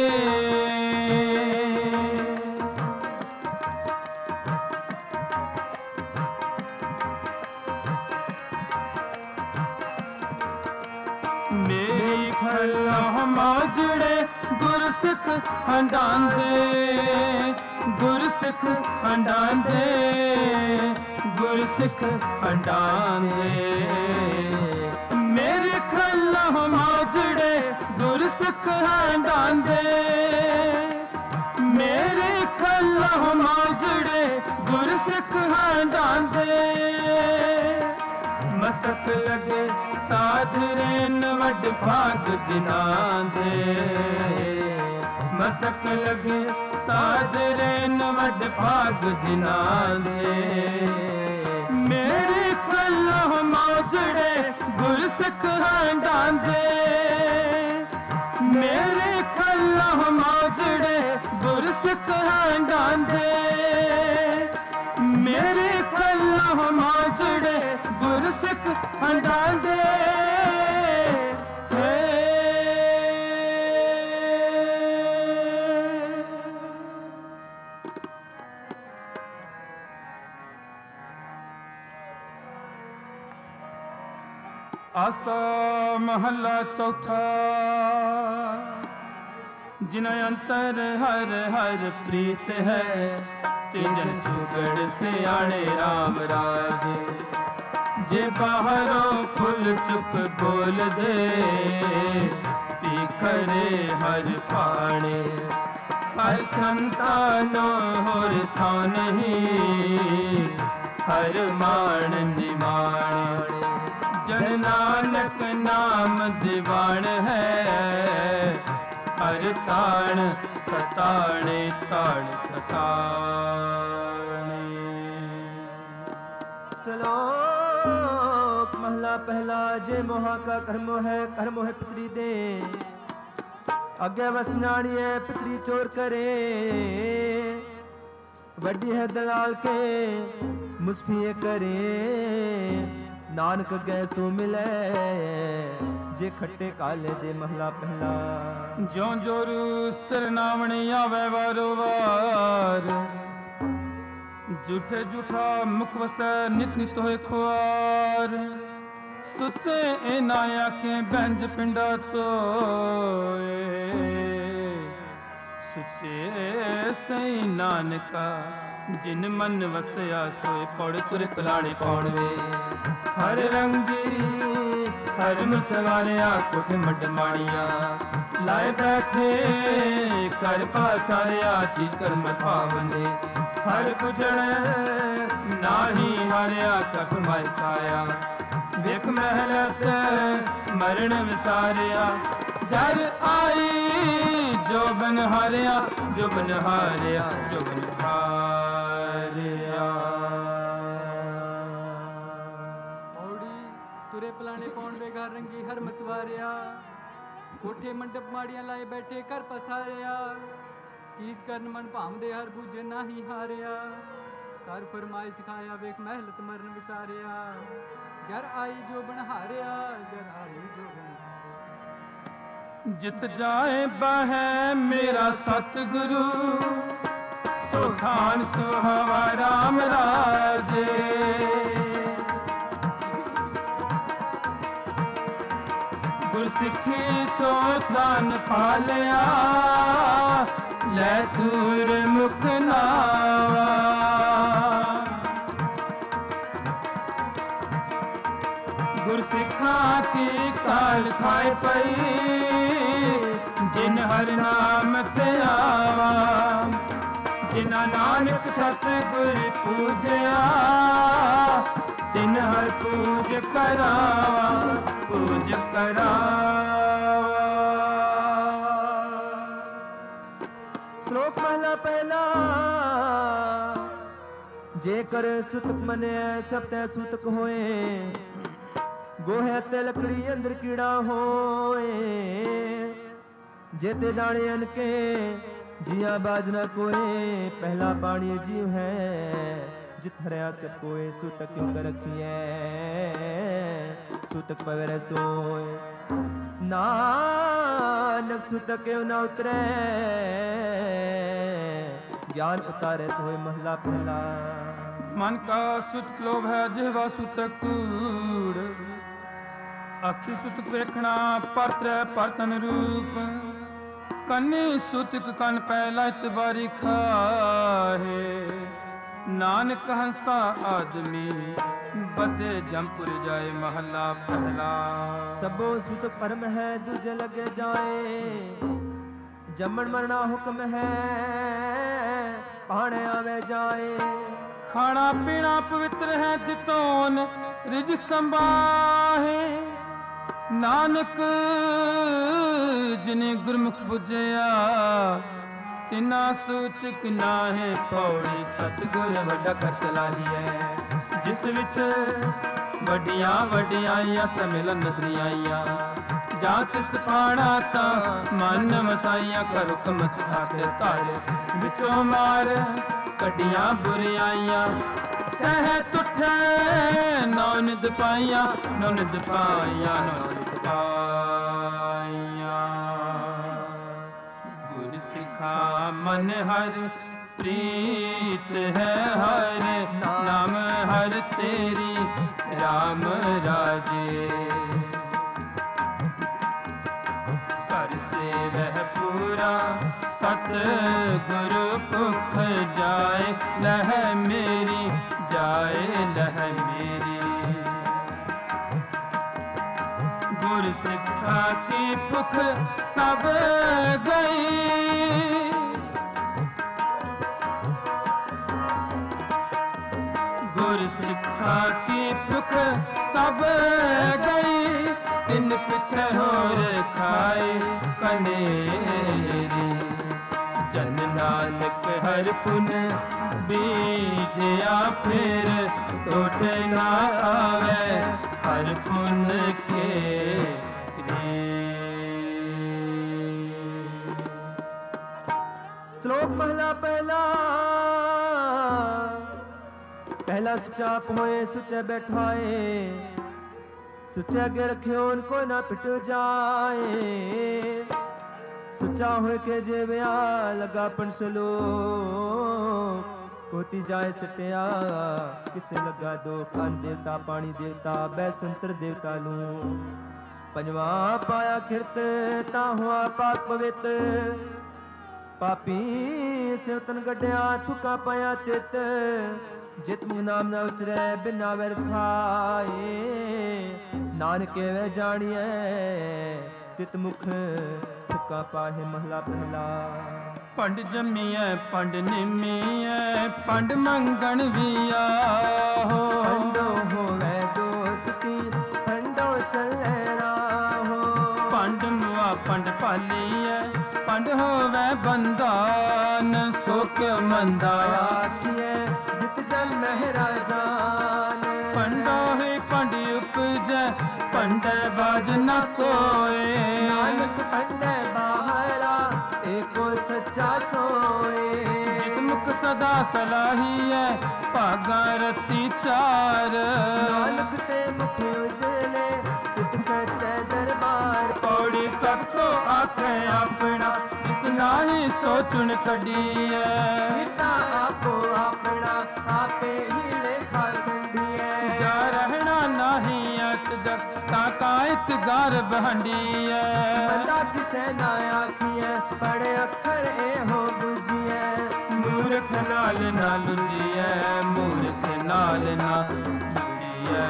मेरी खल्ला मौजड़े गुरसिख हंडांदे गुरसिख हंडांदे गुरसिख हंडांदे मेरे खल्ला मौजड़े गुरसिख हंडांदे मेरे खल्ला मौजड़े गुरसिख हंडांदे मस्तक लगे साधरे नवड भाग जिना दे मस्तक लगे साधरे नवड भाग जिना दे मेरे खल्ला मौजड़े गुरसिख हंडांदे मेरे खल्ला मौजड़े गुरसिख हंडांदे मेरे खल्ला मौजड़े गुरसिख हंडांदे आसा महला चौथा जिन अंतर हर हर प्रीत है तिजन सुगड़ से आणे राम राज जे बाहरों फुल चुक बोल दे तीखरे हर पाणे हर संतानो होर था नहीं हर मान निमाण जन नानक नाम दीवान है हर ताण सताणे ताण सताणे। श्लोक महला पहला जे मोहा का कर्म है पितरी दे अगे वसनाड़िए पितरी चोर करे वड्डी है दलाल के मुस्फिए करे नानक गैसो मिले जे खट्टे काले दे महला पहला ज्यों जोरू सरनावणी आवे वारो वार झूठे झूठा मुख वसै नित नित होए खुआर सुते ए नाया के बैंज पिंडा तो ਸੁਚੇ ਸਈ ਨਾਨਕਾ ਜਿਨ ਮਨ ਵਸਿਆ ਸੋਏ ਪੜ ਤੁਰ ਪਲਾਣੇ ਪੌਣਵੇ ਹਰ ਰੰਗੀ ਹਰ ਮਸਵਾਰਿਆ ਕੁਠ ਮੱਡ ਮਾੜੀਆਂ ਲਾਏ ਬੈਠੇ ਕਰ ਪਾਸਾਰਿਆ ਚੀਜ਼ ਕਰਮ ਭਾਵਨੇ ਹਰ ਪੁਜਣ ਨਾਹੀ ਹਾਰਿਆ ਕਫ ਮਾਇ ਖਾਇਆ ਵੇਖ ਮਹਿਲਤ ਮਰਨ ਵਿਸਾਰਿਆ ਜਰ ਆਈ ਜੋ ਬਨ ਹਾਰਿਆ ਜੋ ਬਨ ਹਾਰਿਆ ਜੋ ਬਨ ਹਾਰਿਆ। ਤੁਰੇ ਪਲਾਣੇ ਪੌਣ ਵੇ ਘਰ ਰੰਗੀ ਹਰ ਮਸਵਾਰਿਆ ਕੋਠੇ ਮੰਡਪ ਮਾੜੀਆਂ ਲਾਏ ਬੈਠੇ ਕਰ ਪਸਾਰਿਆ ਚੀਜ਼ ਕਰਨ ਮਨ ਭਾਂਦੇ ਹਰ ਬੂਝੇ ਨਾਹੀ ਹਾਰਿਆ ਕਰ ਫਰਮਾਏ ਸਿਖਾਇਆ ਵੇਖ ਮਹਿਲਤ ਮਰਨ ਵਿਸਾਰਿਆ ਜਰ ਆਈ ਜੋ ਬਨ ਹਾਰਿਆ ਜਰ ਆਈ ਜੋ ਬਨ ਜਿਤ ਜਾਏ ਬਹਿ ਮੇਰਾ ਸਤਿਗੁਰੂ ਸੋ ਥਾਨ ਸੁਹਾਵਾ ਰਾਮ ਰਾਜੇ ਗੁਰ ਸਿੱਖੀ ਸੋ ਥਾਨ ਪਾਲਿਆ ਲੈ ਤੂਰ ਮੁਖ ਨਾਵਾ ਗੁਰ ਸਿੱਖਾਂ ਕੀ ਕਾਲ ਖਾਏ ਪਈ ਜਿਨ ਹਰ ਨਾਮ ਤੇ ਆਵਾ ਜਿਨਾ ਨਾਨਕ ਸਤਿਗੁਰ ਪੂਜਿਆ ਤਿਨ ਹਰ ਪੂਜ ਕਰਾਵਾ ਪੂਜ ਕਰਾਵਾ। ਸ਼ਲੋਕ ਮਹਲਾ ਪਹਿਲਾ। ਜੇਕਰ ਸੁਤਕ ਮੰਨਿਆ ਸਭ ਤੈ ਸੂਤਕ ਹੋਏ ਗੋਹੇ ਤੇ ਲੱਕੜੀ ਅੰਦਰ ਕੀੜਾ ਹੋਏ जेते दाने अनके जिया बाज न कोए पहला पानी जीव है जित हरया सब कोए सूतक क्यों कर रखिए सूतक पवेर सोए नानक सूतक क्यों न उतरे ज्ञान उतारे तो महला पहला। मन का सुत लोभ है जिहवा सूतक कूड़ अखी सूतक ਵੇਖਣਾ परत्र परतन रूप ਕੰਨੀ ਸੁਤਕ ਕਨ ਪਹਿਲਾ ਇਤਬਾਰੀ ਖਾਹੇ ਨਾਨਕ ਹੰਸਾ ਆਦਮੀ ਬਦੇ ਜੰਪੁਰ ਜਾਏ ਮਹੱਲਾ ਪਹਿਲਾ। ਸਭੋ ਸੁਤ ਪਰਮ ਹੈ ਦੂਜੇ ਲਗੇ ਜਾਏ ਜੰਮਣ ਮਰਨਾ ਹੁਕਮ ਹੈ ਪਾਣੇ ਆਵੇ ਜਾਏ ਖਾਣਾ ਪੀਣਾ ਪਵਿੱਤਰ ਹੈ ਦਿਤੋਨ ਰਿਜਕ ਸੰਭਾਹੇ ਨਾਨਕ ਜਿਨੇ ਗੁਰਮੁਖ ਬੁਝਿਆ ਤਿਨਾ ਸੂਤਕ ਨਾਹੇ ਪੌੜੀ ਸਤਿਗੁਰ ਵੱਡਾ ਕਰ ਸਲਾਹੀਐ ਜਿਸ ਵਿੱਚ ਵੱਡੀਆਂ ਵਡਿਆਈਆਂ ਸਮਿਲਨ ਨਦਰੀਆਈਆਂ ਜਾਂ ਤਿਸ ਪਾਣਾ ਤਾਂ ਮਨ ਮਸਾਈਆਂ ਕਰ ਹੁਕਮ ਸਿਖਾਤੇ ਧਾਰੇ ਵਿੱਚੋਂ ਮਾਰ ਕੱਢੀਆਂ ਬੁਰਿਆਈਆਂ ਸਹਿ ਤੁਠੈ ਨੌ ਨਿਦ ਪਾਈਆਂ ਨੌ ਨਿਦ ਪਾਈਆਂ ਨੌ ਨਿਦ ਪਾਈਆਂ ਗੁਰ ਸਿਖਾ ਮਨ ਹਰ ਪ੍ਰੀਤ ਹੈ ਹਰ ਨਾਮ ਹਰ ਤੇਰੀ ਰਾਮ ਰਾਜੇ ਕਰ ਸੇਵਹਿ ਪੂਰਾ ਸਤ ਗੁਰੂ ਭੁਖ ਜਾਏ ਲਹਿ ਮੇਰੀ ਜਾਏ ਲਹਿ ਮੇਰੀ ਗੁਰ ਸਿੱਖਾ ਕੀ ਭੁਖ ਸਭ ਗਈ ਗੁਰ ਸਿੱਖਾ ਕੀ ਭੁਖ ਸਭ ਗਈ ਤਿੰਨ ਪਿਛੇ ਹੋਰ ਖਾਏ ਕਨੇਰੀ ਜਨ ਨਾਨਕ ਹਰ ਪੁਨ ਬੀਜਿਆ ਫਿਰ ਟੋਟ ਨਾ ਆਵੇ ਹਰ ਪੁਨ ਕੇ ਸ਼ਲੋਕ ਮਹਲਾ ਪਹਿਲਾ। ਪਹਿਲਾ ਸੁਚਾ ਹੋਏ ਸੁਚੇ ਬੈਠਾਏ ਸੁਚੇ ਅੱਗੇ ਰੱਖਿਓ ਕੋਈ ਨਾ ਪਿਟ ਜਾਏ ਸੁਚਾ ਹੋਏ ਕੇ ਜੇ ਵਿਆ ਲਗਾ ਪੰਸਲੋ ਕੋਤੀ ਜਾਏ ਸਟਿਆ ਕਿਸੇ ਲਗਾ ਦੋ ਖਾਨ ਦੇਵਤਾ ਪਾਣੀ ਦੇਵਤਾ ਬੈਸੰਤਰ ਦੇਵਤਾ ਨੂੰ ਪੰਜਵਾ ਪਾਇਆ ਖਿਰਤ ਤਾਂ ਹੋਆ ਪਾਕ ਪਵਿੱਤ ਪਾਪੀ ਸਿਵਤਨ ਗੱਡਿਆ ਥੁਕਾ ਪਿਆ ਤਿਤ ਜਿਤ ਮੁਖ ਨਾਮ ਨਾ ਉਚਰੈ ਬਿਨਾ ਵੈਰ ਖਾਏ ਨਾਨਕ ਵੇ ਜਾਣੀਐ ਤਿਤ ਮੁਖ ਥੁਕਾ ਪਾਹੇ ਮਹਲਾ ਪਹਿਲਾ ਪੰਡ ਜੰਮੀਐ ਪੰਡ ਨਿਮੀਐ ਪੰਡ ਮੰਗਣ ਵੀ ਆਹੋ ਪੰਡੋ ਹੋਵੇ ਦੋਸਤੀ ਪੰਡੋ ਚੱਲੇ ਰਾਹੋ ਪੰਡ ਮੁਆ ਪੰਡ ਪਾਲੀਐ ਪੰਡ ਹੋਵੇ ਬੰਧਾਨ ਸੁਖ ਮੰਦਾ ਆਖੀਐ ਜਿਤ ਜਨ ਮਹਿਰਾ ਜਾਨ ਪੰਡੋ ਹੀ ਪੰਡ ਉਪਜੈ ਪੰਡੈ ਬਾਜ ਨ ਕੋਏ ਨਾਨਕ ਪੰਡੈ ਬਾਹਰਾ ਏਕੋ ਸੱਚਾ ਸੋਏ ਜਿਤ ਮੁਖ ਸਦਾ ਸਲਾਹੀਐ ਭਾਗਾ ਰਤੀ ਚਾਰ ਨਾਨਕ ਤੇ ਮੁਖ ਉਜਲੇ ਤਿਤ ਸੱਚੇ ਦਰਬਾਰ ਪੌੜੀ ਸਭ ਕੋ ਆਖੇ ਆਪਣਾ ਇਸ ਨਾਹੀ ਸੋਚਣ ਕੱਢੀਐ ਪਿਤਾ ਆਪੋ ਆਪਣਾ ਆਪੇ ਹੀ ਲੇਖਾ ਸੰਧੀਐ ਜਾ ਰਹਿਣਾ ਨਾਹੀ ਅਤ ਜਗ ਤਾਂ ਕਾਇਤ ਗਰ ਬਹੰਡੀਐ ਬੰਦਾ ਕਿਸੇ ਨਾ ਆਖੀਐ ਪੜੇ ਅੱਖਰ ਇਹੋ ਬੁਝੀਐ ਮੂਰਖ ਨਾਲ ਨਾ ਲੁਜੀਐ ਮੂਰਖ ਨਾਲ ਨਾ ਲੁਜੀਐ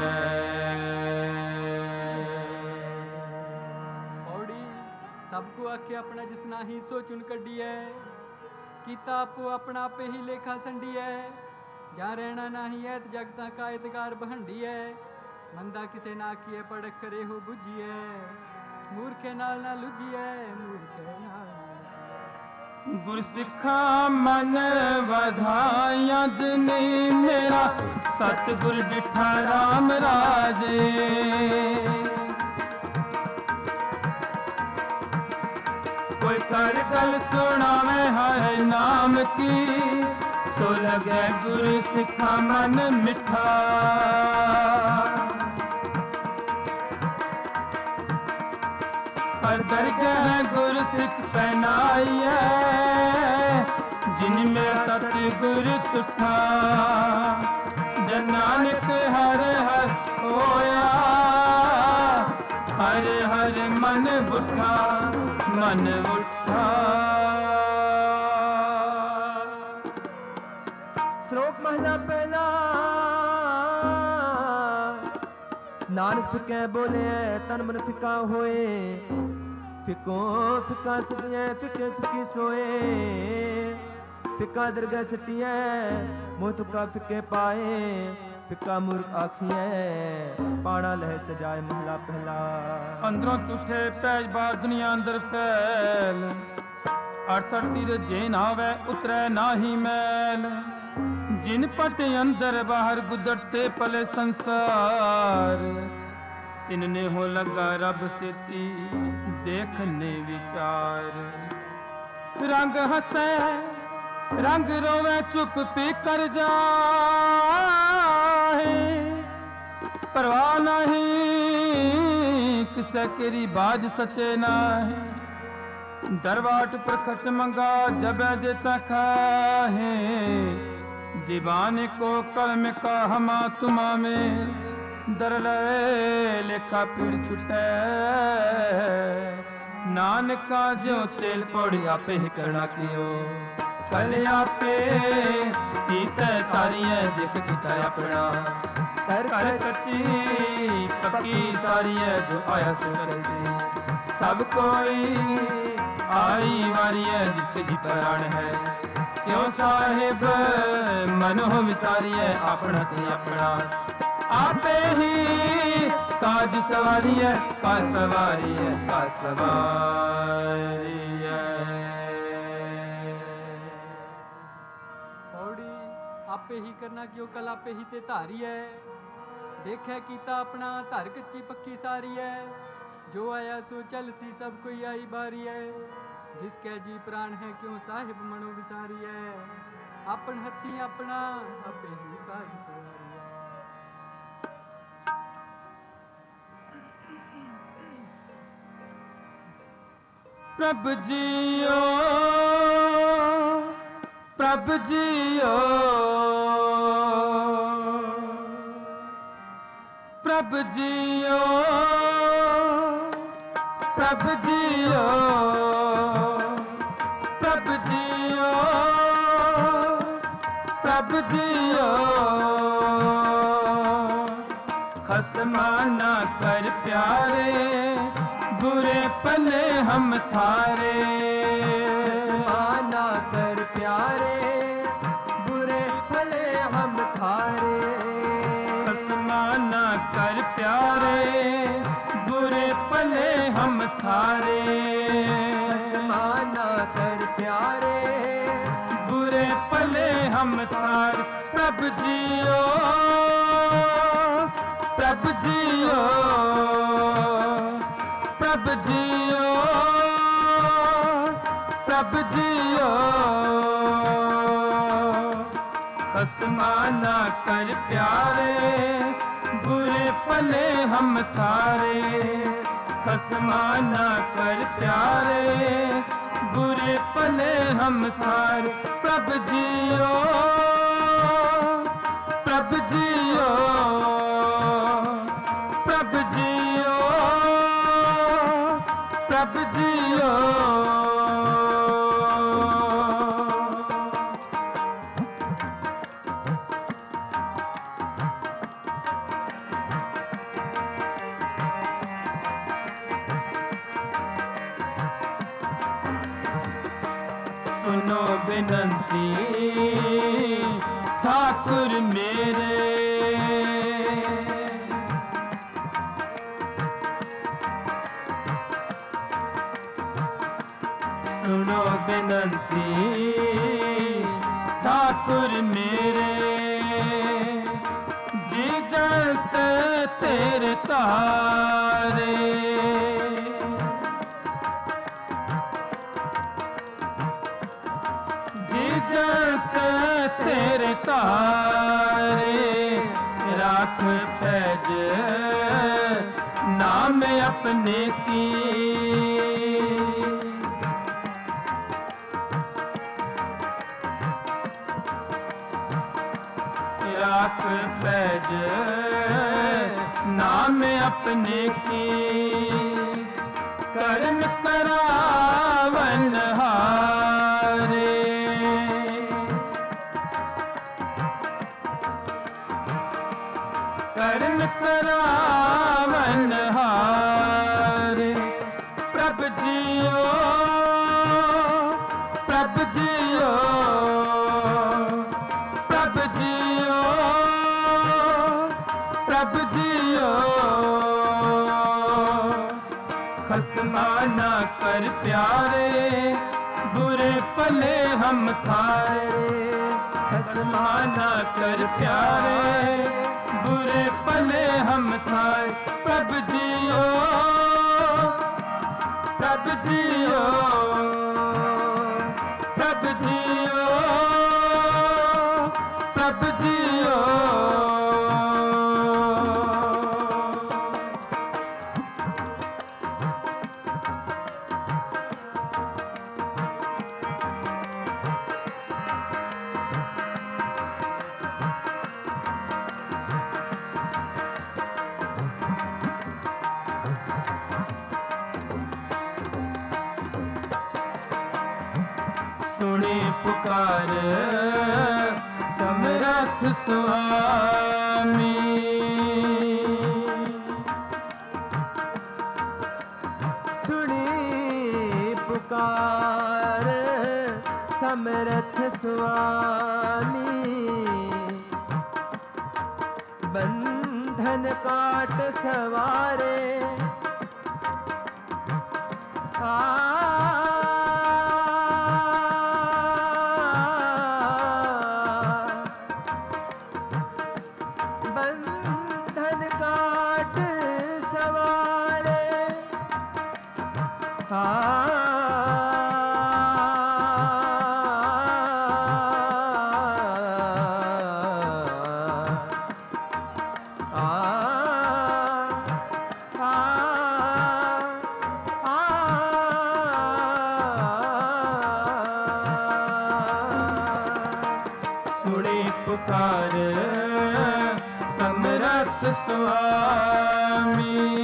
ਸਭ ਕੋ ਆਖੇ ਆਪਣਾ ਜਿਸ ਨਾਹੀ ਸੋ ਚੁਣ ਕੱਢੀਐ ਕੀਤਾ ਆਪੋ ਆਪਣਾ ਆਪੇ ਹੀ ਲੇਖਾ ਸੰਡੀਐ ਜਾਂ ਰਹਿਣਾ ਨਾਹੀ ਐਤ ਜਗਤਾਂ ਕਾ ਇਤਕਾਰ ਬਹੰਡੀਐ ਮੰਦਾ ਕਿਸੇ ਨਾ ਆਖੀਐ ਪੜ ਕਰੇ ਹੋ ਬੁਝੀਐ ਮੂਰਖੇ ਨਾਲ ਨਾ ਲੁਝੀਐ ਮੂਰਖੇ ਨਾਲ ਗੁਰਸਿੱਖਾ ਮਨ ਵਧਾਇਆ ਜਿਨੀ ਮੇਰਾ ਸਤਿਗੁਰ ਡਿਠਾ ਰਾਮ ਰਾਜੇ ਕੋਈ ਕਰ ਗਲ ਸੁਣਾਵੇ ਹਰ ਨਾਮ ਕੀ ਸੋ ਲਗੇ ਗੁਰ ਸਿੱਖਾ ਮਨ ਮਿੱਠਾ ਹਰ ਦਰਗਾਹ ਗੁਰ ਸਿੱਖ ਪਹਿਨਾਈਐ ਜਿਨ ਮੇ ਸਤਿਗੁਰ ਤੁਠਾ ਜਨ ਨਾਨਕ ਹਰ ਹਰ ਹੋਇਆ ਹਰ ਹਰ ਮਨ ਬੁੱਠਾ ਮਨ ਉੱਠਾ ਸ਼ਲੋਕ ਮਹਲਾ ਪਹਿਲਾ ਨਾਨਕ ਫਿਕੈ ਬੋਲੇ ਤਨ ਮਨ ਫਿਕਾ ਹੋਏ ਫਿਕੋ ਫਿਕਾ ਸਭਿਐ ਫਿਕੇ ਫਿਕੀ ਸੋਏ ਫਿਕਾ ਦਰਗਹਿ ਸਟਿਐ ਮੋਹ ਤੁਕਾ ਫਿਕੇ ਪਾਏ ਫਿਕਾ ਮੂਰਖ ਆਖੀਐ ਪਾਣਾ ਲਹਿ ਸਜਾਏ ਮਹਲਾ ਪਹਿਲਾ ਅੰਦਰੋਂ ਝੂਠੇ ਪੈਜ ਬਾਹਰ ਦੁਨੀਆ ਅੰਦਰ ਫੈਲ 68 ਤੀਰ ਜੇ ਨਾ ਆਵੇ ਉਤਰੈ ਨਾਹੀ ਮੈਲ ਜਿਨ ਪਟ ਅੰਦਰ ਬਾਹਰ ਗੁਦਰਤੇ ਪਲੇ ਸੰਸਾਰ ਇਨਨੇ ਹੋ ਲਗਾ ਰੱਬ ਸੇਤੀ ਦੇਖਨੇ ਵਿਚਾਰ ਰੰਗ ਹਸੈ ਰੰਗ ਰੋਵੇ ਚੁੱਪ ਪੀ ਕਰ ਜਾਏ ਪਰਵਾਹ ਨਹੀਂ ਕਿਸੇ ਕਰੀ ਬਾਜ ਸਚੇ ਨਾਹੀਂ दरवाट पर खच मंगा जब देता खाहे दीवाने को कलम का हमा तुमा में दर लेखा पीड़ छुटे नानका जो तेल पौड़ी आपे ही करना कियो कल आपे पीते तारिये देख किता अपना कर कच्ची पक्की सारी है जो आया सो चलती सब कोई आई वारी है जिसके जी प्राण है क्यों साहिब मनो विसारी है अपना ते अपना आपे ही काज सवारी है का सवारी है का सवारी है पौड़ी आपे ही करना क्यों कल आपे ही ते धारी है देखे कीता अपना धर कच्ची पक्की सारी है जो आया सो चल सी सब कोई आई बारी है जिसके जी प्राण है क्यों साहिब मनो विसारी है अपन हथी अपना आपे ही काज सवारी है प्रभु जियो प्रभु जियो प्रभु जियो प्रभु जियो प्रभु जी जियो खसमा ना कर प्यारे बुरे पले हम थारे माना कर प्यारे बुरे भले हम थारे खसमा ना कर प्यारे बुरे पले हम थारे माना कर प्यारे बुरे पले हम थारे प्रभु जियो प्रभु जियो प्रभु जियो प्रभु जियो खसमा ना कर प्यारे बुरे पले हम थारे खसमा ना कर प्यारे बुरे पले हम थारे प्रभु जियो प्रभु जियो प्रभु जियो प्रभु जियो सुनो विनंती ठाकुर मेरे सुनो विनंती ठाकुर मेरे जी जलत तेरे तारे जी जलत तेरे तारे राख पैज नाम अपने की राख पैज नाम अपने की करन करावन हारे करन करावन हारे प्रभु जियो प्रभु जियो प्रभु जियो प्रभु जियो खसमा ना कर प्यारे बुरे पले हम थारे खसमा ना कर प्यारे बुरे पले हम थारे प्रभु जियो प्रभु जियो प्रभु जियो प्रभु जियो सुने पुकार समरथ स्वामी सुनी पुकार समरथ स्वामी बंधन काट सवारे बंधन काट सवारे सुने पुकार समरथ स्वामी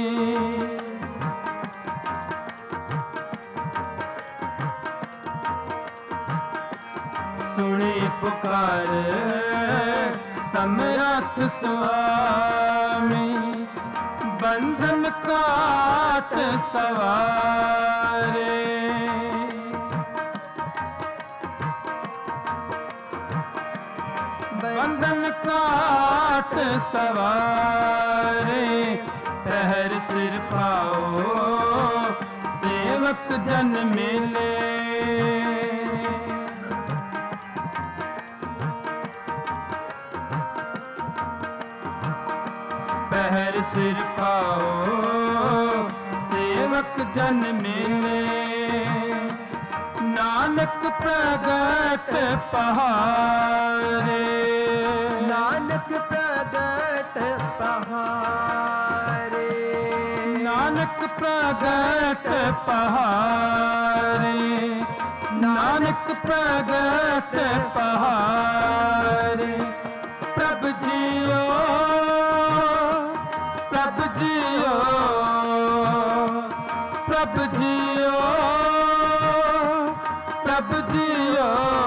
सुने पुकार समरथ स्वामी बंधन काट सवारे। बंधन काट सवारे पहर सिर पाओ सेवक जन मिले। पहर सिर पाओ सेवक जन मिले। नानक प्रगट पहारे। नानक प्रगट पहारे। नानक प्रगट पहारे। नानक प्रगट पहारे। प्रभ जियो प्रभ जियो प्रभ जियो प्रभ जियो।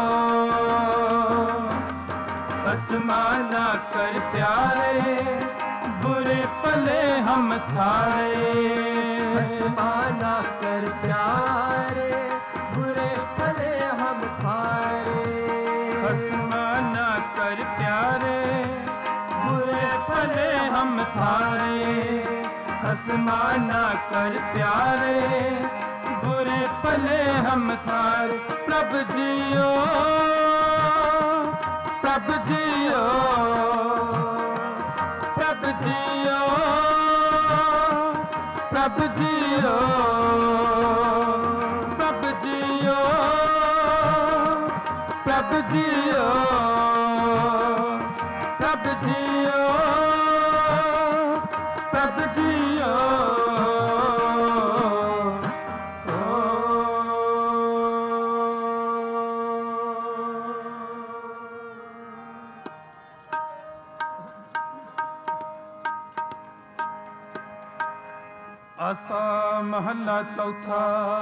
असमाना कर प्यारे बुरे पले हम थारे। असमाना कर प्यारे बुरे पले हम थारे। असमाना कर प्यारे बुरे पले हम थारे। असमाना कर प्यारे बुरे पले हम थारे। प्रभ जियो प्रभ जियो प्रभ जियो प्रभ जियो प्रभ जियो प्रभ जियो प्रभ जियो प्रभ जियो। आसा महला चौथा।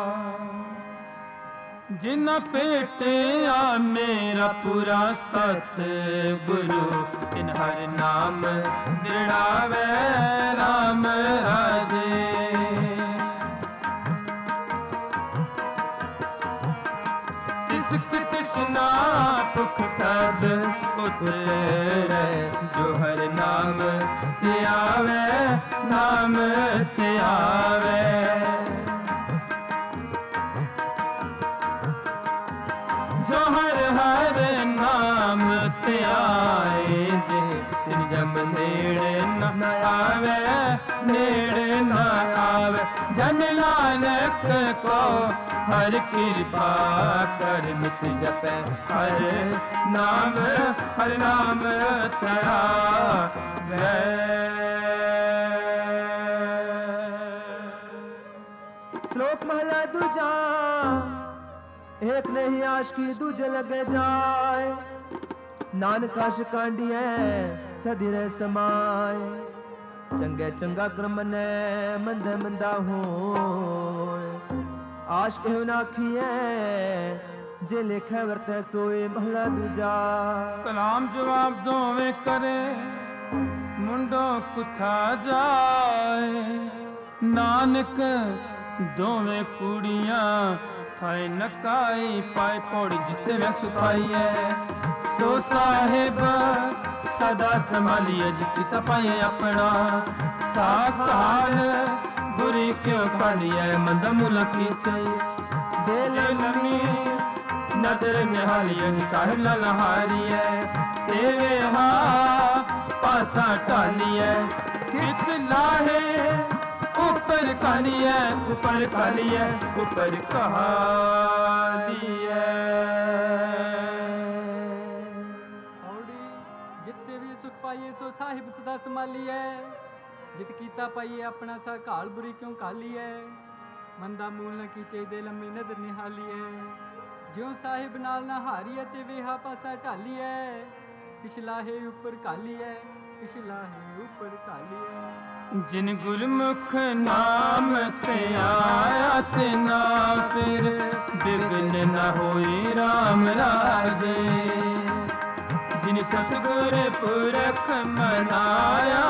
जिन्ना पेटिया मेरा पूरा सत गुरु इन हर नाम दृढ़ावे राम राजे। तिसक तृष्णा भुख सब उतरे जो हर नाम ते आवे नाम ते आवे। जो हर हर नाम ते आए दे तिन जब नेड़े न आवे नेड़े न आवे। जन नानक को हर कृपा कर मित जपे हर नाम तया वे। श्लोक महला दूजा। एक नहीं आशकी दूजे लगे जाए। नानक आश कांडिए सदिरे समाए। चंगे चंगा क्रम ने मंदे मंदा हो। आश कहु नाखिए जे लिखे वर्ते सोए महला दूजा। सलाम जवाब दोवें करे मुंडो कुथा जाए। नानक दोवें कुड़ियां थाए नकाई पाए पौड़ी जिसे वे सुखाई है। सो साहेब सदा संभालिए जिकी तपाए अपना। साथ हाल बुरी क्यों पालिए मंद मुला की चाहिए। बेलमी नदर निहालिए साहिब ललहारिए। तेरे हा पासा टालिए किस लाहे ऊपर काली है ऊपर काली है ऊपर कहाली है। जितसे भी सुख पाइए सो साहिब सदा संभाली है। जित कीता पाइए अपना सा काल बुरी क्यों काली है। मंदा मूल न कीचे दे लम्मी नदर निहाली है। ज्यों साहिब नाल ना हारी है ते वेहा पासा ढाली है। पिछला है ऊपर काली है पिछला है ऊपर काली है। जिन गुरमुख नाम ते आया ते ना फिर बिघ्न न होई राम राजे। जिन सतगुर पुरख मनाया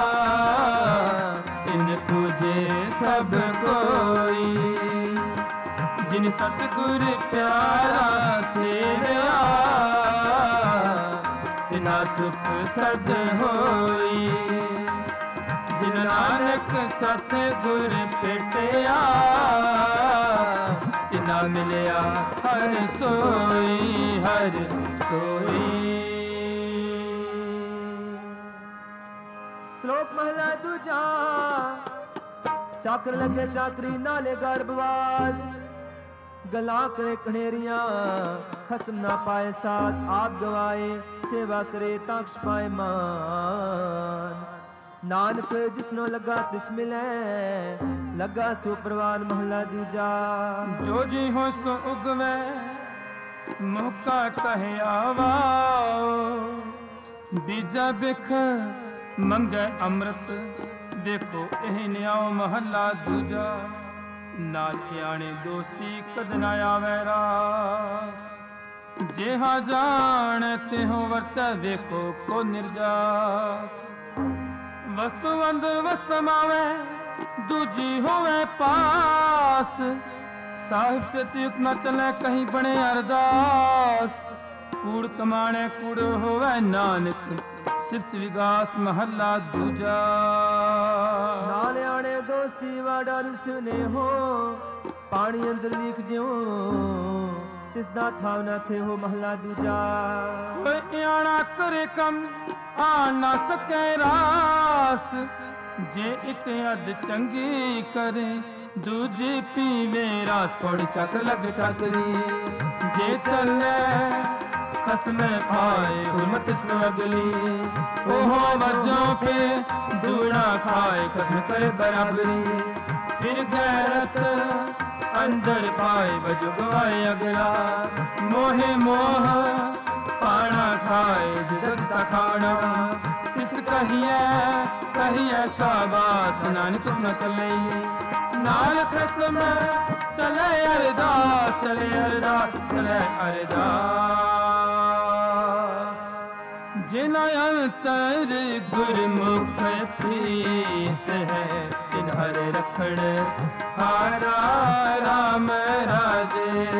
इन पूजे सब कोई जिन सतगुर प्यारा सेवया तिना सुख सद होई जिन नानक सतगुर भेटिया तिना मिलिया हर सोई हर सोई। श्लोक महला दूजा। चाकर लगे चाकरी नाले गर्भवाद गला करे कनेरियां खसम ना पाए साथ आप गवाए सेवा करे ताक्ष पाए मान नानक जिसनो लगा तिस मिले लगा सो प्रवान महला दूजा। जो जी हो सो उगवे मौका कहे आवाओ बीजा बिख मंगे अमृत देखो एह न्याओ महला दूजा। नाल आने दोस्ती कद न आवे रास जेहा जान तेहो वर्त देखो को निर्जास वस्तु अंदर वसमावे दूजी होवे पास साहिब से त्युक न चले कहीं बने अरदास कूड़ कमाने कूड़ होवे नानक सिर्फ विगास महला दूजा। नाले आने दोस्ती वाड़ा सुने हो पानी अंदर लिख ज्यो तिसदा थाव ना थे हो महला दूजा। कोई आना करे कम आ ना सके रास जे एक अद चंगी करे दूजी पीवे रास थोड़ी चक लग चकरी जे चले खसम पाए हुरमत इसमें अगली ओहो वजों पे दूना खाए खसम करे बराबरी फिर गैरत अंदर पाए वजो गवाए अगला मोहे मोह पाना खाए जिदता खाना किस कहिए साबास नानक न चले नाल खसम चले अरदास चले अरदास चले अरदास जिना अंतर गुरमुख प्रीत है जिन हर रखण हारा राम राजे।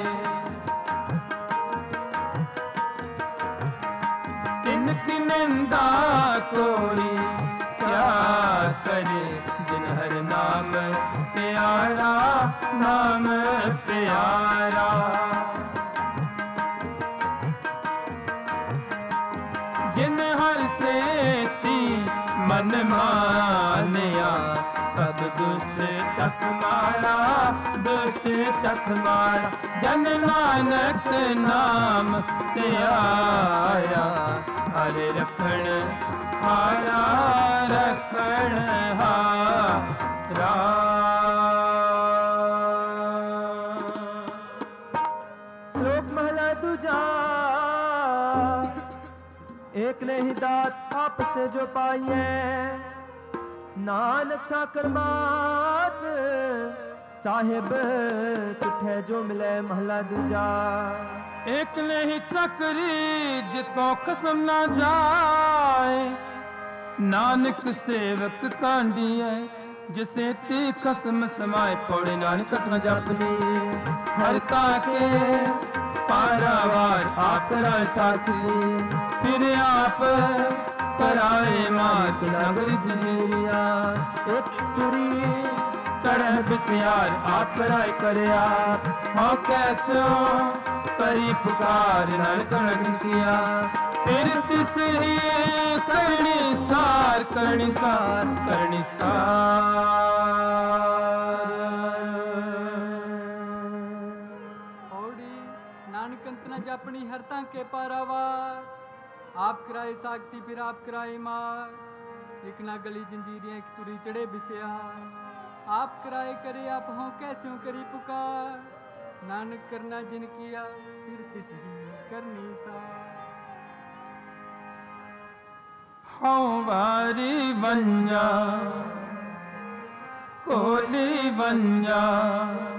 तिनकी निंदा कोई क्या करे जिन हर नाम प्यारा नाम प्यारा। जिन हर सेती मन मानिया सब दुष्ट चक मारा दुष्ट चक मारा जन नानक नाम ते आया हरे रखण हारा रखण हारा। श्लोक महला दूजा। एक ने ही दात आपस से जो पाइए नानक साकर मात साहिब तुठे जो मिले महला दूजा। एक ने ही चकरी जितो खसम ना जाए नानक सेवक कांडी है जिसे ती खसम समाए पौड़े नानक न जपनी हर के पारावार आप कराए साथी फिर आप कराए मात नगरी जजीरिया एक तुरी चढ़ बिसियार आप कराए करया हाँ कैसो करी पुकार नानक किया फिर तिस ही करनी सार करनी सार करनी सार। अपनी हरता के पारावार आप कराए सागती फिर आप कराए मार एक ना गली जंजीरियां एक तुरी चढ़े बिसियार आप कराए करे आप हों कैसे करी पुकार नानक करना जिन किया फिर तिस ही करनी सा। हाँ वारी बंजा कोली बंजा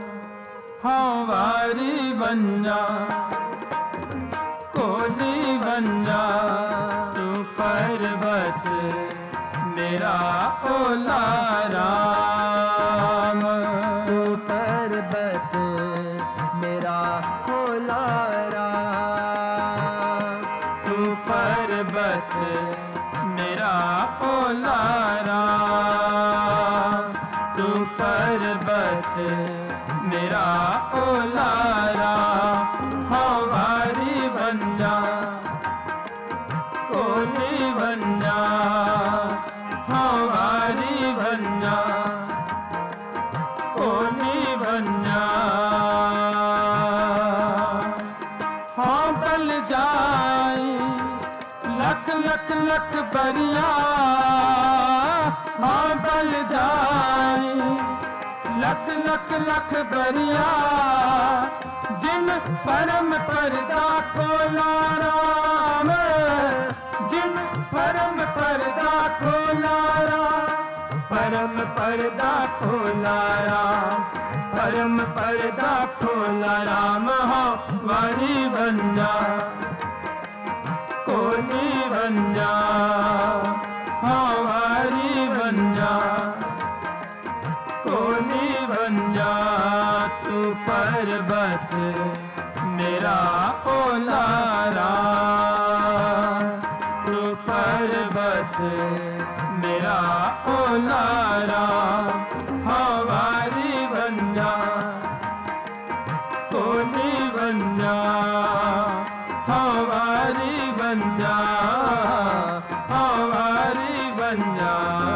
हाँ वारी बंजा कोली बंजा तू पर्वत मेरा ओला राम। तू पर्वत मेरा ओला राम। तू पर्वत मेरा ओला राम। तू पर्वत मेरा ओला राम। हमारी बंजा ओली बंजा हमारी बंजा ओली बंजा। हाँ बल जाई लख लख लख बरिया। हाँ बल जाई लख लख लख बरिया। जिन परम पर्दा खोला राम। जिन परम पर्दा खोला राम। परम पर्दा खोला राम। परम पर्दा खोला राम। हो वारी बंजा कोली बंजा हमारी बंजा कोली बंजा। तू पर्वत मेरा ओला राम। तू पर्वत मेरा ओला राम। हमारी बंजा कोली बंजा हमारी बंजा हमारी बंजा।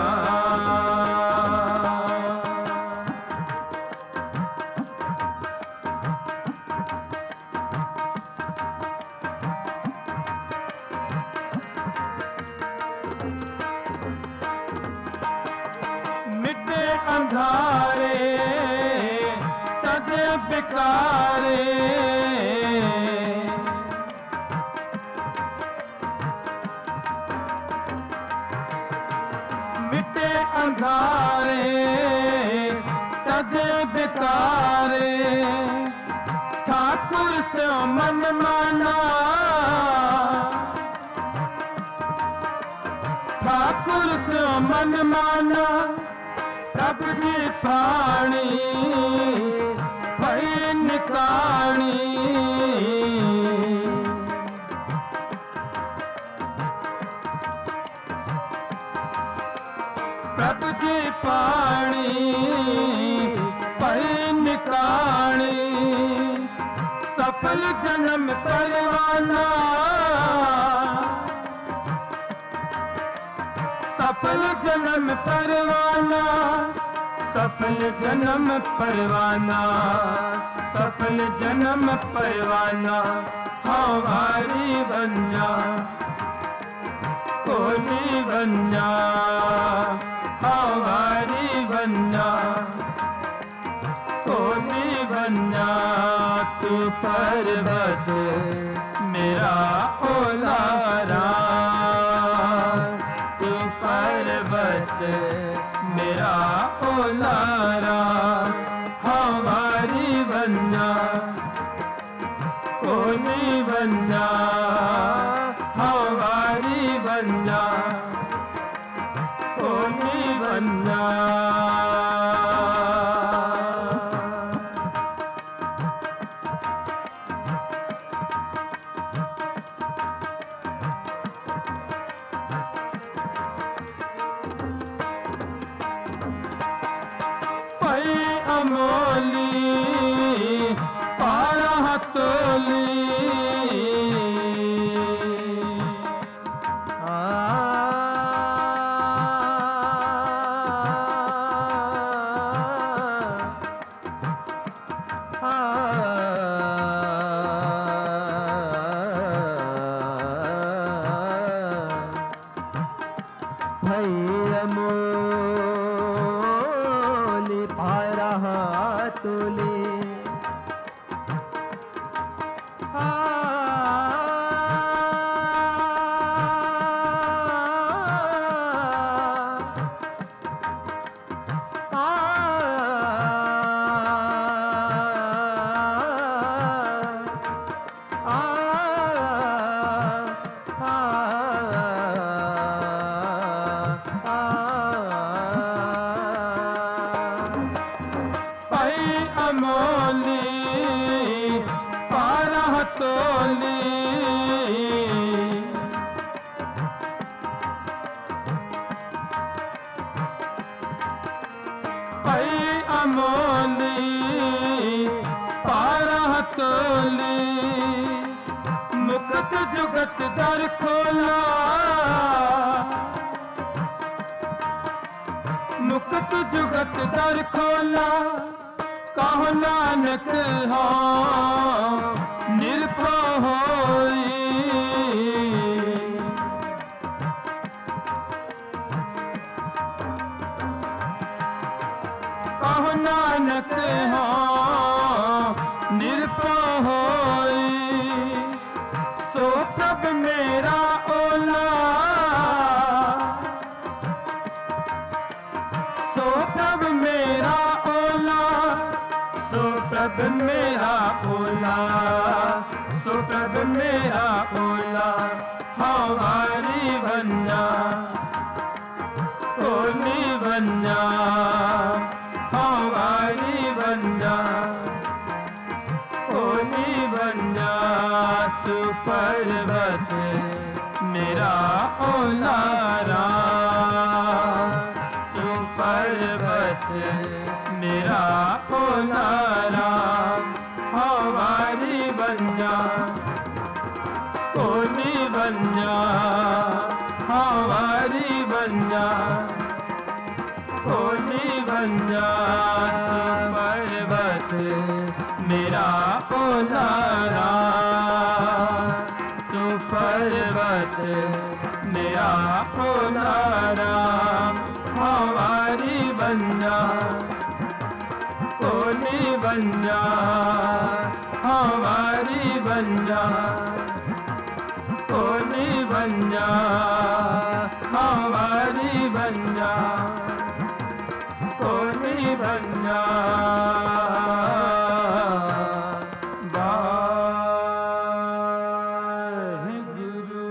मिटे अंधारे तजे बिकारे। मिटे अंधारे तजे बिकारे। ठाकुर से मन माना ठाकुर से मन माना। प्रभु जी पाणी भई निकाणी। प्रभु जी पाणी भई निकाणी। सफल जन्म परवाना सफल जन्म परवाना। सफल जन्म परवाना सफल जन्म परवाना। हमारी बंजा कोली बंजा हमारी बंजा कोली बंजा। तू पर्वत मेरा ओला राम। तू पर्वत मेरा ओला राम। हमारी बंजा कोली बंजा हमारी बंजा कोली बंजा। अमोली पारा हतोली। ਤੋਲੀ ਮੁਕਤ ਜੁਗਤ ਦਰ ਖੋਲਾ ਮੁਕਤ ਜੁਗਤ ਦਰ ਖੋਲਾ ਕਹੋ ਨਾਨਕ ਹਾਂ ਨਿਰਭਉ ਹੋਈ ਕਹੋ ਨਾਨਕ ਹਾਂ ਨਿਰਭਉ ਹੋਈ ਸੋ ਪ੍ਰਭ ਮੇਰਾ ਓਲਾ ਸੋ ਪ੍ਰਭ ਮੇਰਾ ਓਲਾ ਸੋ ਪ੍ਰਭ ਮੇਰਾ ਓਲਾ ਸੋ ਪ੍ਰਭ ਮੇਰਾ ਓਲਾ ਹਵਾਰੀ ਬੰਜਾ ਕੋਲੀ ਬੰਜਾ हमारी बन जा ओली बन जा तू पर्वत मेरा ओलारा तू पर्वत मेरा ओलारा हमारी बन जा ओली बन जा हमारी बन जा ओली बन जा पर्वत मेरा ओलारा तू पर्वत मेरा ओलारा हमारी बन जा ओली बन जा हमारी बन जा ओली बन जा हमारी बन जा ओली बन जा वाहिगुरु।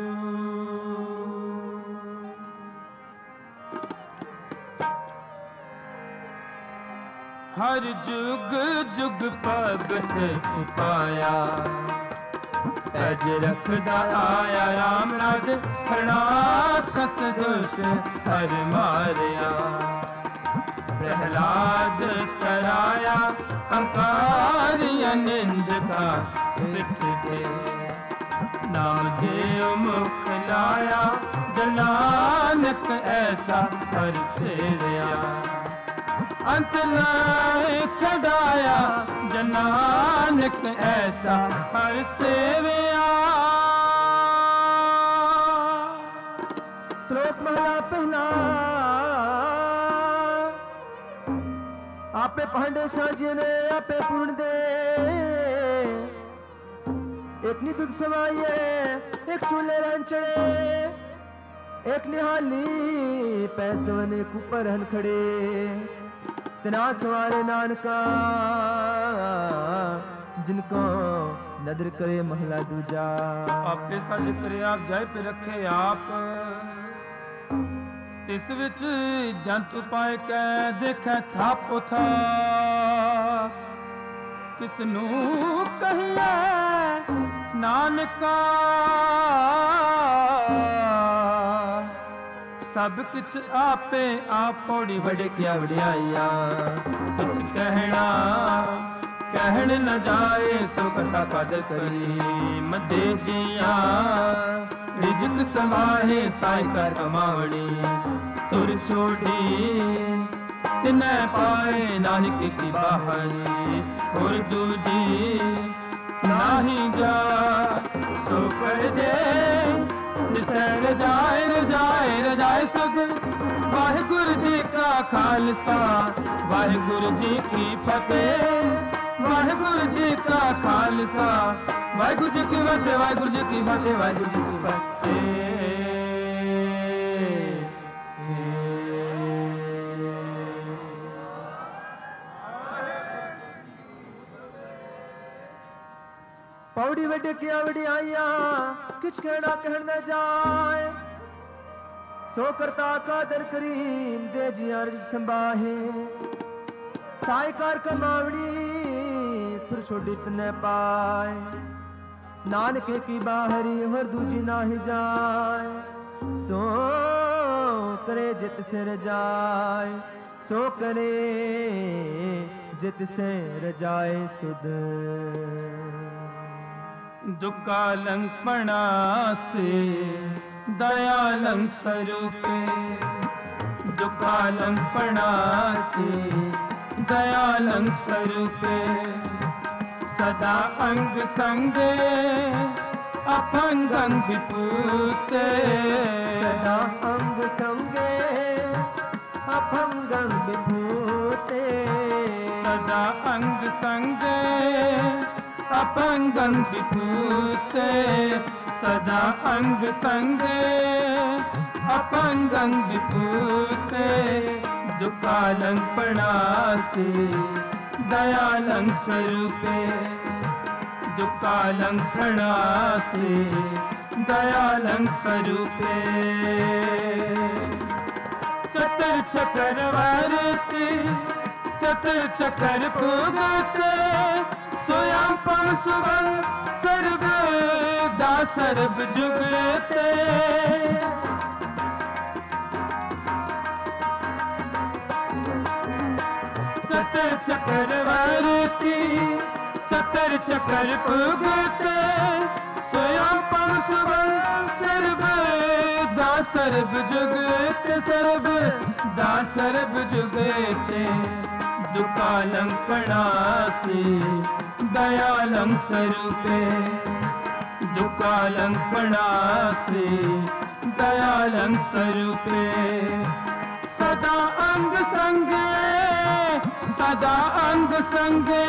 हर जुग जुग भगत उपाया तज रखदा आया राम राज हरणाखस दुष्ट हर मारिया प्रहलाद तराया अंकारिया निंद का पिठ दे नाम देव मुख लाया जनानक ऐसा हर सेवया अंत लाए चढ़ाया जनानक ऐसा हर सेवया। श्लोक महला पहला आपे पांडे साजिए ने आपे पूर्ण दे एक नी दूध समाइए एक चूल्हे रंचड़े एक निहाली पैसवने ऊपर हन खड़े तना सवारे नानका जिनको नदर करे महला दूजा आपे साज करे आप जाय पे रखे आप इस विच जंत पाए कै देखै थाप था किसनू कहिए नानका सब कुछ आपे आप पौड़ी बड़े क्या वड़ियाइया कुछ कहना कहन न जाए सो कथा पद करी मदे जिया रिजक समाहे साई कर कमावड़ी तुर छोड़ी तिनै पाए नानक की बाहरी और दूजी नाही जा सो कर जे जिसे रजाए रजाए रजाए सुध वाहिगुरु जी का खालसा वाहिगुरु जी की फतेह वाहिगुरु जी का खालसा वाहिगुरु जी की फतेह वाहिगुरु जी की फतेह वाहिगुरु जी की फतेह। पौड़ी वड्डे किया वड़ी आइया किछ कहना कहन न जाए सो करता कादर करीम दे जियार संभाहे साईकार कमावड़ी फिर छोड़ी तने पाए नानके की बाहरी और दूजी ना ही जाए सो करे जित सिर जाए सो करे जित से रजाए सुध। दुकालं प्रणासे दयालं स्वरूपे, दुकालं प्रणासे दयालं स्वरूपे, सदा अंग संगे अपंगं विपूते, सदा अंग संगे अपंगं विभूते, सदा अंग संगे अपंगं विभूते, सदा अंग संगे अपंगं विभूते, दुकालं प्रणासे दयालं स्वरूपे, दुकालं प्रणासे दयालं स्वरूपे, चतर चक्रवर्ती चतर चकर भुगते, स्वयं पम सुवं सर्वदा सर्व जुगते, चतर चक्रवर्ती चतर चकर भुगते, स्वयं पम सुवं सर्वदा सर्व जुगते, सर्वदा सर्व जुगते, दुकालं प्रणासे दयालं स्वरूपे, दुकालं प्रणासे दयालं स्वरूपे, सदा अंग संगे सदा अंग संगे,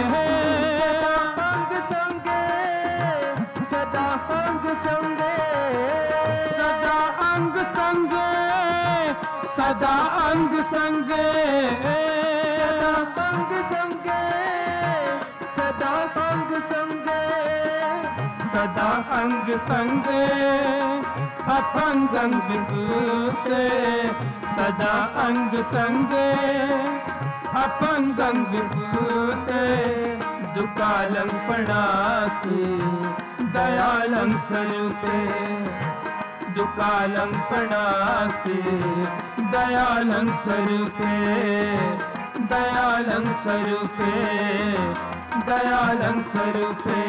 अंग संगे सदा अंग संगे, सदा अंग संगे सदा अंग संगे, सदा अंग संगे सदा अंग संगे, सदा अंग संगे अपंगं विभूते, सदा अंग संगे अपंगं विभूते, दुकालं प्रणासे दयालं स्वरूपे, दुकालं प्रणासे दयालं स्वरूपे, दयालं स्वरूपे, दयालं स्वरूपे,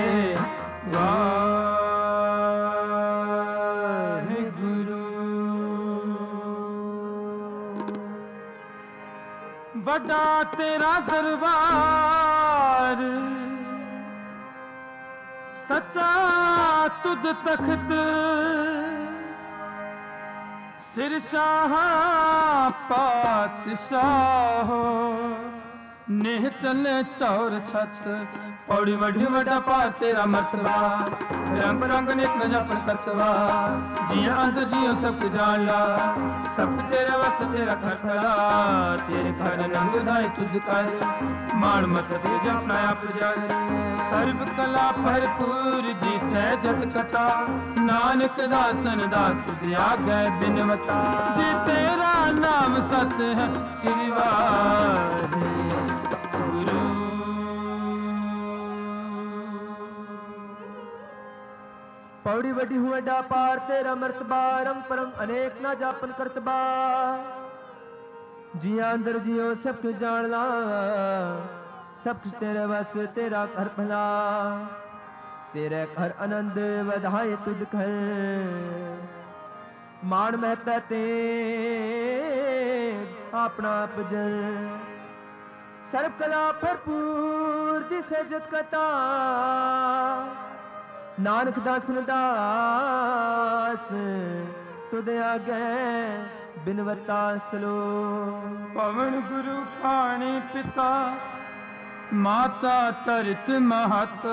वाहेगुरु। वड्डा तेरा दरबार, सच्चा तुद तख्त, सिर शाह पातशाह, नेह चले चौर छत, पौड़ी वड्डी वड्डा पार तेरा मर्तबा, रंग रंग नेक न जपन करतवा, जिया अंदर जियो सब जान ला, सब तेरे वस तेरा खटला, तेरे घर नंग दाई तुझ कर, मान मत दे जपना आप जाए, सर्व कला भरपूर जी सहजत कथा, नानक दासन दास तुझ आगे बिनवता, जी तेरा नाम सत है श्री वाहेगुरु। पौड़ी वड्डी हुआ डा पार तेरा मर्तबा, रंग परम अनेक ना जापन करतबा, जिया अंदर जियो सब कुछ जान ला, सब कुछ तेरे बस तेरा घर भला, तेरे घर आनंद वधाए तुझ घर, मान महता ते अपना अपजन, सर्व कला भरपूर दी सजत कथा, नानक दासन दास तुद आगे बिनवता सलो। पवन गुरु पाणी पिता माता तरत महत,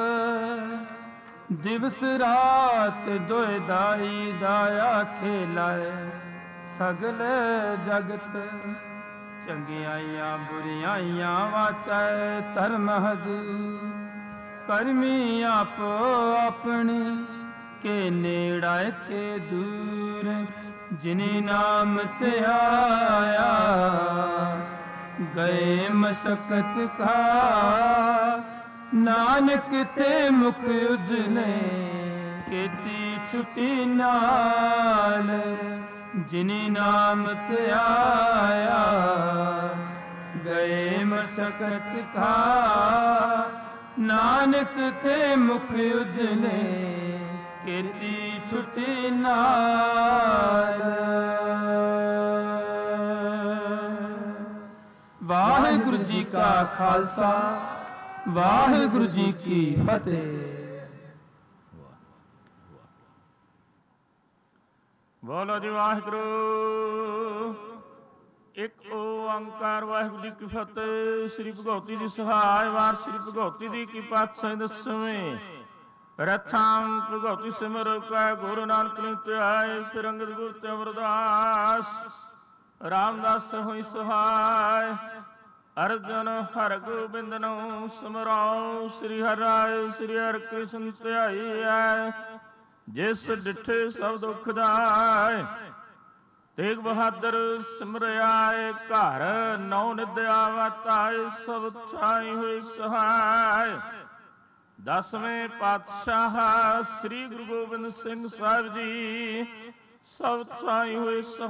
दिवस रात दोय दाई दाया खेलाए, सगल जगत चंगियाइयां बुरियाइयां वाचै धर्म हजूर, करमी आपो अपने के नेड़ाए के दूर, जिनी नाम ते आया गए मशक्कत का, नानक ते मुख उजले केती छुटी नाल, जिनी नाम ते आया ਗਏ ਮਸਕਤ ਖਾ ਨਾਨਕ ਤੇ ਮੁਖ ਉਜਲੇ ਕੀਤੀ ਛੁੱਟੀ ਨਾਲ। ਵਾਹਿਗੁਰੂ ਜੀ ਕਾ ਖਾਲਸਾ ਵਾਹਿਗੁਰੂ ਜੀ ਕੀ ਫਤਿਹ। ਬੋਲੋ ਜੀ ਵਾਹਿਗੁਰੂ। ਇੱਕ ਓੰਕਾਰ ਵਾਹਿਗੁਰੂ ਜੀ ਕੀ ਫਤਿਹ। ਸ੍ਰੀ ਭਗਉਤੀ ਜੀ ਸਹਾਇ ਵਾਰ ਸ੍ਰੀ ਭਗਉਤੀ ਜੀ ਕੀ ਪਾਤਸ਼ਾਹੀ ਦਸਵੇਂ ਪ੍ਰਥਮ ਭਗਉਤੀ ਸਿਮਰ ਕੈ ਗੁਰੂ ਨਾਨਕ ਨੇ ਧਿਆਏ ਫਿਰ ਅੰਗਦ ਗੁਰ ਤੇ ਅਮਰਦਾਸ ਰਾਮਦਾਸ ਹੋਈ ਸਹਾਇ। ਅਰਜਨ ਹਰਿ ਗੋਬਿੰਦ ਨੂੰ ਸਿਮਰਾਓ ਸ੍ਰੀ ਹਰਿ ਰਾਇ ਸ੍ਰੀ ਹਰਿ ਕ੍ਰਿਸ਼ਨ ਧਿਆਈਐ ਜਿਸ ਡਿਠੇ ਸਭ ਦੁਖ ਦਾਇ। ਤੇਗ ਬਹਾਦਰ ਸਿਮਰਿਆਏ ਘਰ ਨੌ ਨਿਦਿਆ ਵਾਤਾਏ ਸਭ ਛਾਈ ਹੋਈ ਸਹਾਇ। ਦਸਵੇਂ ਪਾਤਸ਼ਾਹ ਸ੍ਰੀ ਗੁਰੂ ਗੋਬਿੰਦ ਸਿੰਘ ਸਾਹਿਬ ਜੀ ਸਭ ਛਾਈ ਹੋਈ ਸਹਾਇ।